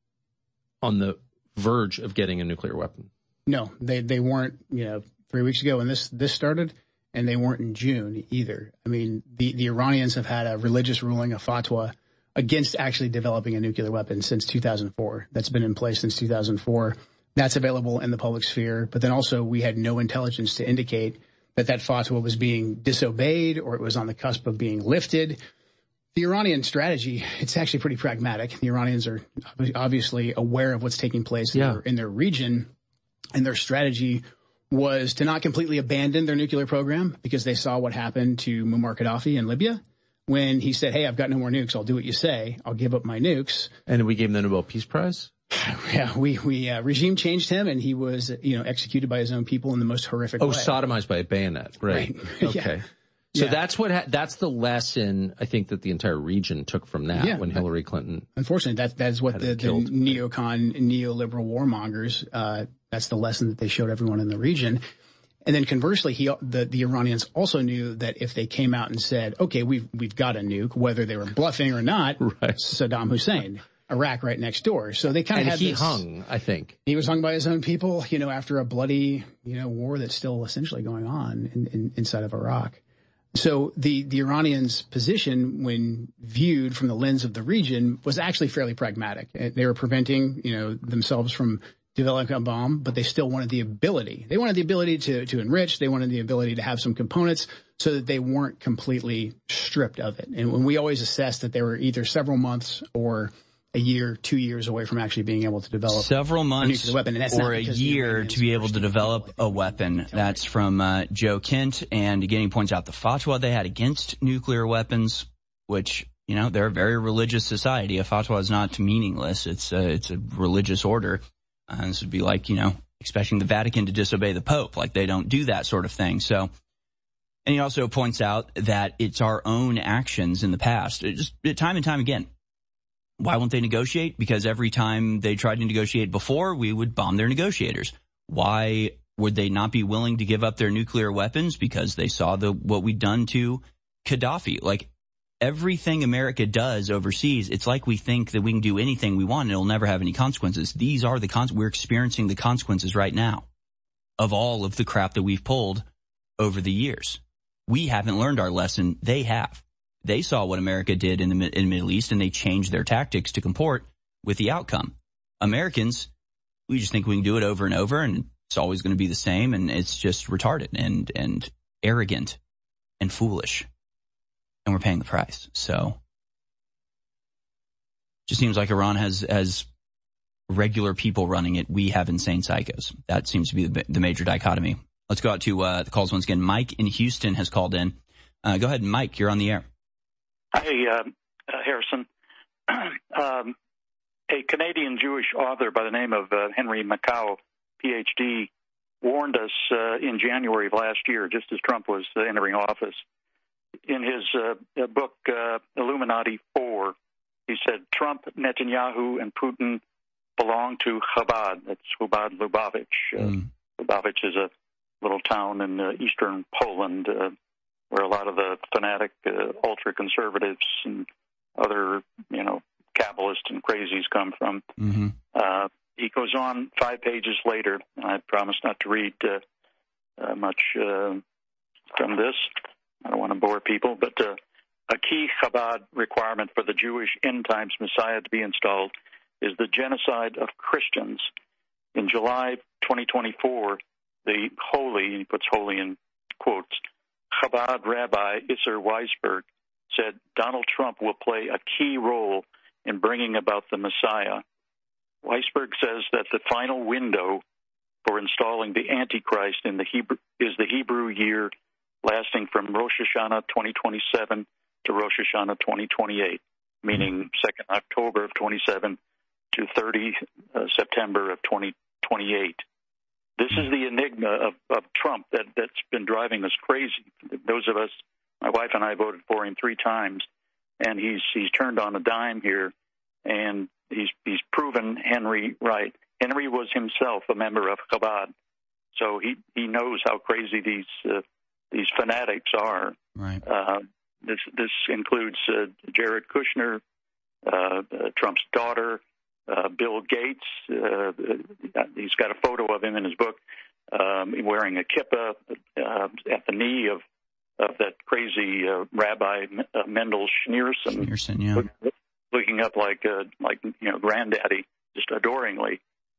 on the verge of getting a nuclear weapon? No, they weren't, 3 weeks ago when this started, and they weren't in June either. I mean, the Iranians have had a religious ruling, a fatwa, against actually developing a nuclear weapon since 2004. That's been in place since 2004. That's available in the public sphere. But then also we had no intelligence to indicate that fatwa was being disobeyed or it was on the cusp of being lifted. The Iranian strategy, it's actually pretty pragmatic. The Iranians are obviously aware of what's taking place in their region, and their strategy was to not completely abandon their nuclear program because they saw what happened to Muammar Gaddafi in Libya when he said, hey, I've got no more nukes. I'll do what you say. I'll give up my nukes. And we gave him the Nobel Peace Prize? Yeah, we regime changed him, and he was, executed by his own people in the most horrific way. Oh, sodomized by a bayonet. Right. Okay. So that's that's the lesson I think that the entire region took from that when Hillary Clinton. Unfortunately, that's what the neocon, neoliberal warmongers, that's the lesson that they showed everyone in the region. And then conversely, the Iranians also knew that if they came out and said, okay, we've got a nuke, whether they were bluffing or not, Saddam Hussein. Iraq right next door. So they kind of had this. And he hung, I think. He was hung by his own people, after a bloody, war that's still essentially going on inside of Iraq. So the Iranians' position, when viewed from the lens of the region, was actually fairly pragmatic. They were preventing, themselves from developing a bomb, but they still wanted the ability. They wanted the ability to enrich. They wanted the ability to have some components so that they weren't completely stripped of it. And when we always assessed that they were either several months or a year, 2 years away from actually being able to develop several months a nuclear weapon. And that's or a year to be able to develop a weapon. That's from Joe Kent. And again, he points out the fatwa they had against nuclear weapons, which, they're a very religious society. A fatwa is not meaningless. It's a religious order. This would be like, expecting the Vatican to disobey the Pope. Like, they don't do that sort of thing. So And he also points out that it's our own actions in the past, just time and time again. Why won't they negotiate? Because every time they tried to negotiate before, we would bomb their negotiators. Why would they not be willing to give up their nuclear weapons? Because they saw what we'd done to Gaddafi. Like, everything America does overseas, it's like we think that we can do anything we want and it'll never have any consequences. These are we're experiencing the consequences right now of all of the crap that we've pulled over the years. We haven't learned our lesson. They have. They saw what America did in the Middle East, and they changed their tactics to comport with the outcome. Americans, we just think we can do it over and over, and it's always going to be the same, and it's just retarded and arrogant and foolish. And we're paying the price. So it just seems like Iran has regular people running it. We have insane psychos. That seems to be the major dichotomy. Let's go out to the calls once again. Mike in Houston has called in. Go ahead, Mike. You're on the air. Hi, Harrison. A Canadian Jewish author by the name of Henry Makow, Ph.D., warned us in January of last year, just as Trump was entering office. In his book, Illuminati 4, he said, Trump, Netanyahu, and Putin belong to Chabad. That's Chabad Lubavitch. Lubavitch is a little town in eastern Poland where a lot of the fanatic ultra-conservatives and other, Kabbalists and crazies come from. Mm-hmm. He goes on 5 pages later, and I promise not to read much from this. I don't want to bore people, but a key Chabad requirement for the Jewish end-times Messiah to be installed is the genocide of Christians. In July 2024, the holy, he puts holy in quotes, Chabad Rabbi Isser Weisberg said Donald Trump will play a key role in bringing about the Messiah. Weisberg says that the final window for installing the Antichrist is the Hebrew year lasting from Rosh Hashanah 2027 to Rosh Hashanah 2028, meaning 2nd October of 27 to 30 September of 2028. This is the enigma of Trump that's been driving us crazy. Those of us, my wife and I voted for him 3 times, and he's turned on a dime here, and he's proven Henry right. Henry was himself a member of Chabad, so he knows how crazy these fanatics are. Right. This includes Jared Kushner, Trump's daughter, Bill Gates. He's got a photo of him in his book wearing a kippah at the knee of that crazy Rabbi Mendel Schneerson. Schneerson, yeah. Looking up like granddaddy, just adoringly.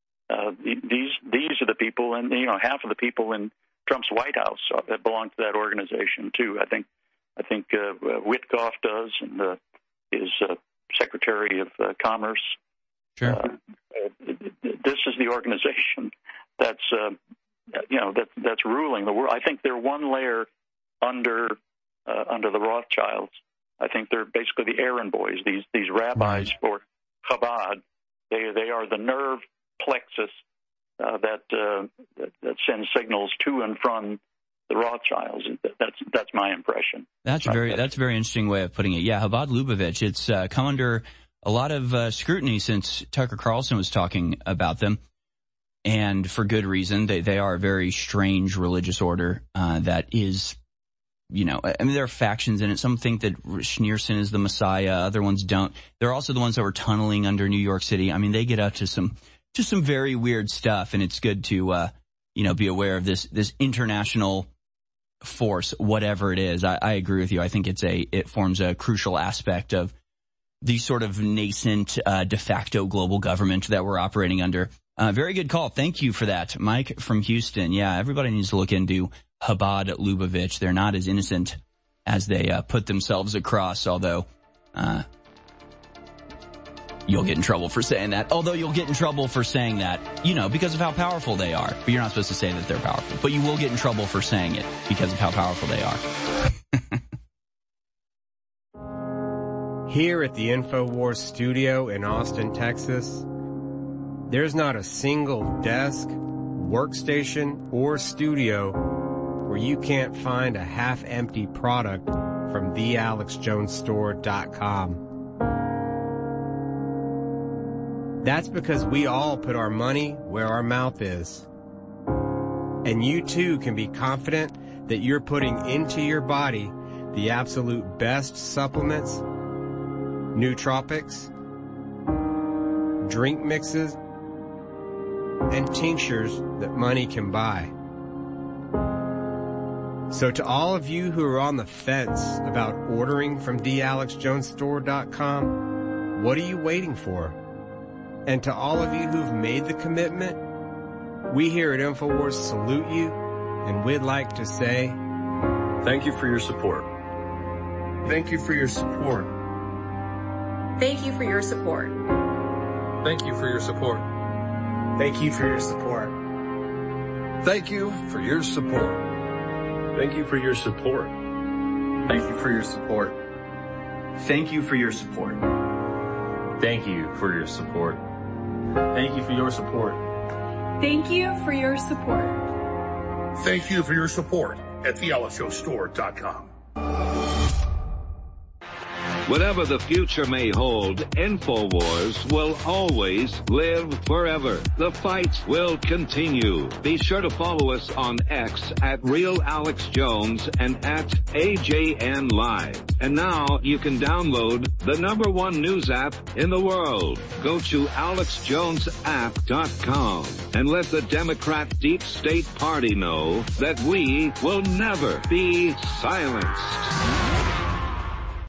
These are the people, and half of the people in Trump's White House that belong to that organization too. I think Witkoff does, and his Secretary of Commerce. Sure. This is the organization that's ruling the world. I think they're one layer under the Rothschilds. I think they're basically the errand boys. These rabbis for Chabad. They are the nerve plexus that sends signals to and from the Rothschilds. That's my impression. That's a very interesting way of putting it. Yeah, Chabad Lubavitch. It's come under a lot of scrutiny since Tucker Carlson was talking about them, and for good reason. They are a very strange religious order that is, there are factions in it. Some think that Schneerson is the Messiah. Other ones don't. They're also the ones that were tunneling under New York City. I mean, they get up to some very weird stuff, and it's good to be aware of this international force, whatever it is. I agree with you. I think it forms a crucial aspect of the sort of nascent de facto global government that we're operating under. Very good call. Thank you for that, Mike from Houston. Yeah, everybody needs to look into Chabad Lubavitch. They're not as innocent as they put themselves across, although you'll get in trouble for saying that. Although you'll get in trouble for saying that, because of how powerful they are. But you're not supposed to say that they're powerful. But you will get in trouble for saying it because of how powerful they are. Here at the InfoWars studio in Austin, Texas, there's not a single desk, workstation, or studio where you can't find a half-empty product from thealexjonesstore.com. That's because we all put our money where our mouth is. And you too can be confident that you're putting into your body the absolute best supplements, nootropics, drink mixes, and tinctures that money can buy. So to all of you who are on the fence about ordering from thealexjonesstore.com, what are you waiting for? And to all of you who've made the commitment, we here at InfoWars salute you, and we'd like to say, thank you for your support. Thank you for your support. Thank you for your support. Thank you for your support. Thank you for your support. Thank you for your support. Thank you for your support. Thank you for your support. Thank you for your support. Thank you for your support. Thank you for your support. Thank you for your support. Thank you for your support at thealexjonesstore.com. Whatever the future may hold, InfoWars will always live forever. The fight will continue. Be sure to follow us on X at @RealAlexJones and at AJN Live. And now you can download the #1 news app in the world. Go to AlexJonesApp.com and let the Democrat Deep State Party know that we will never be silenced.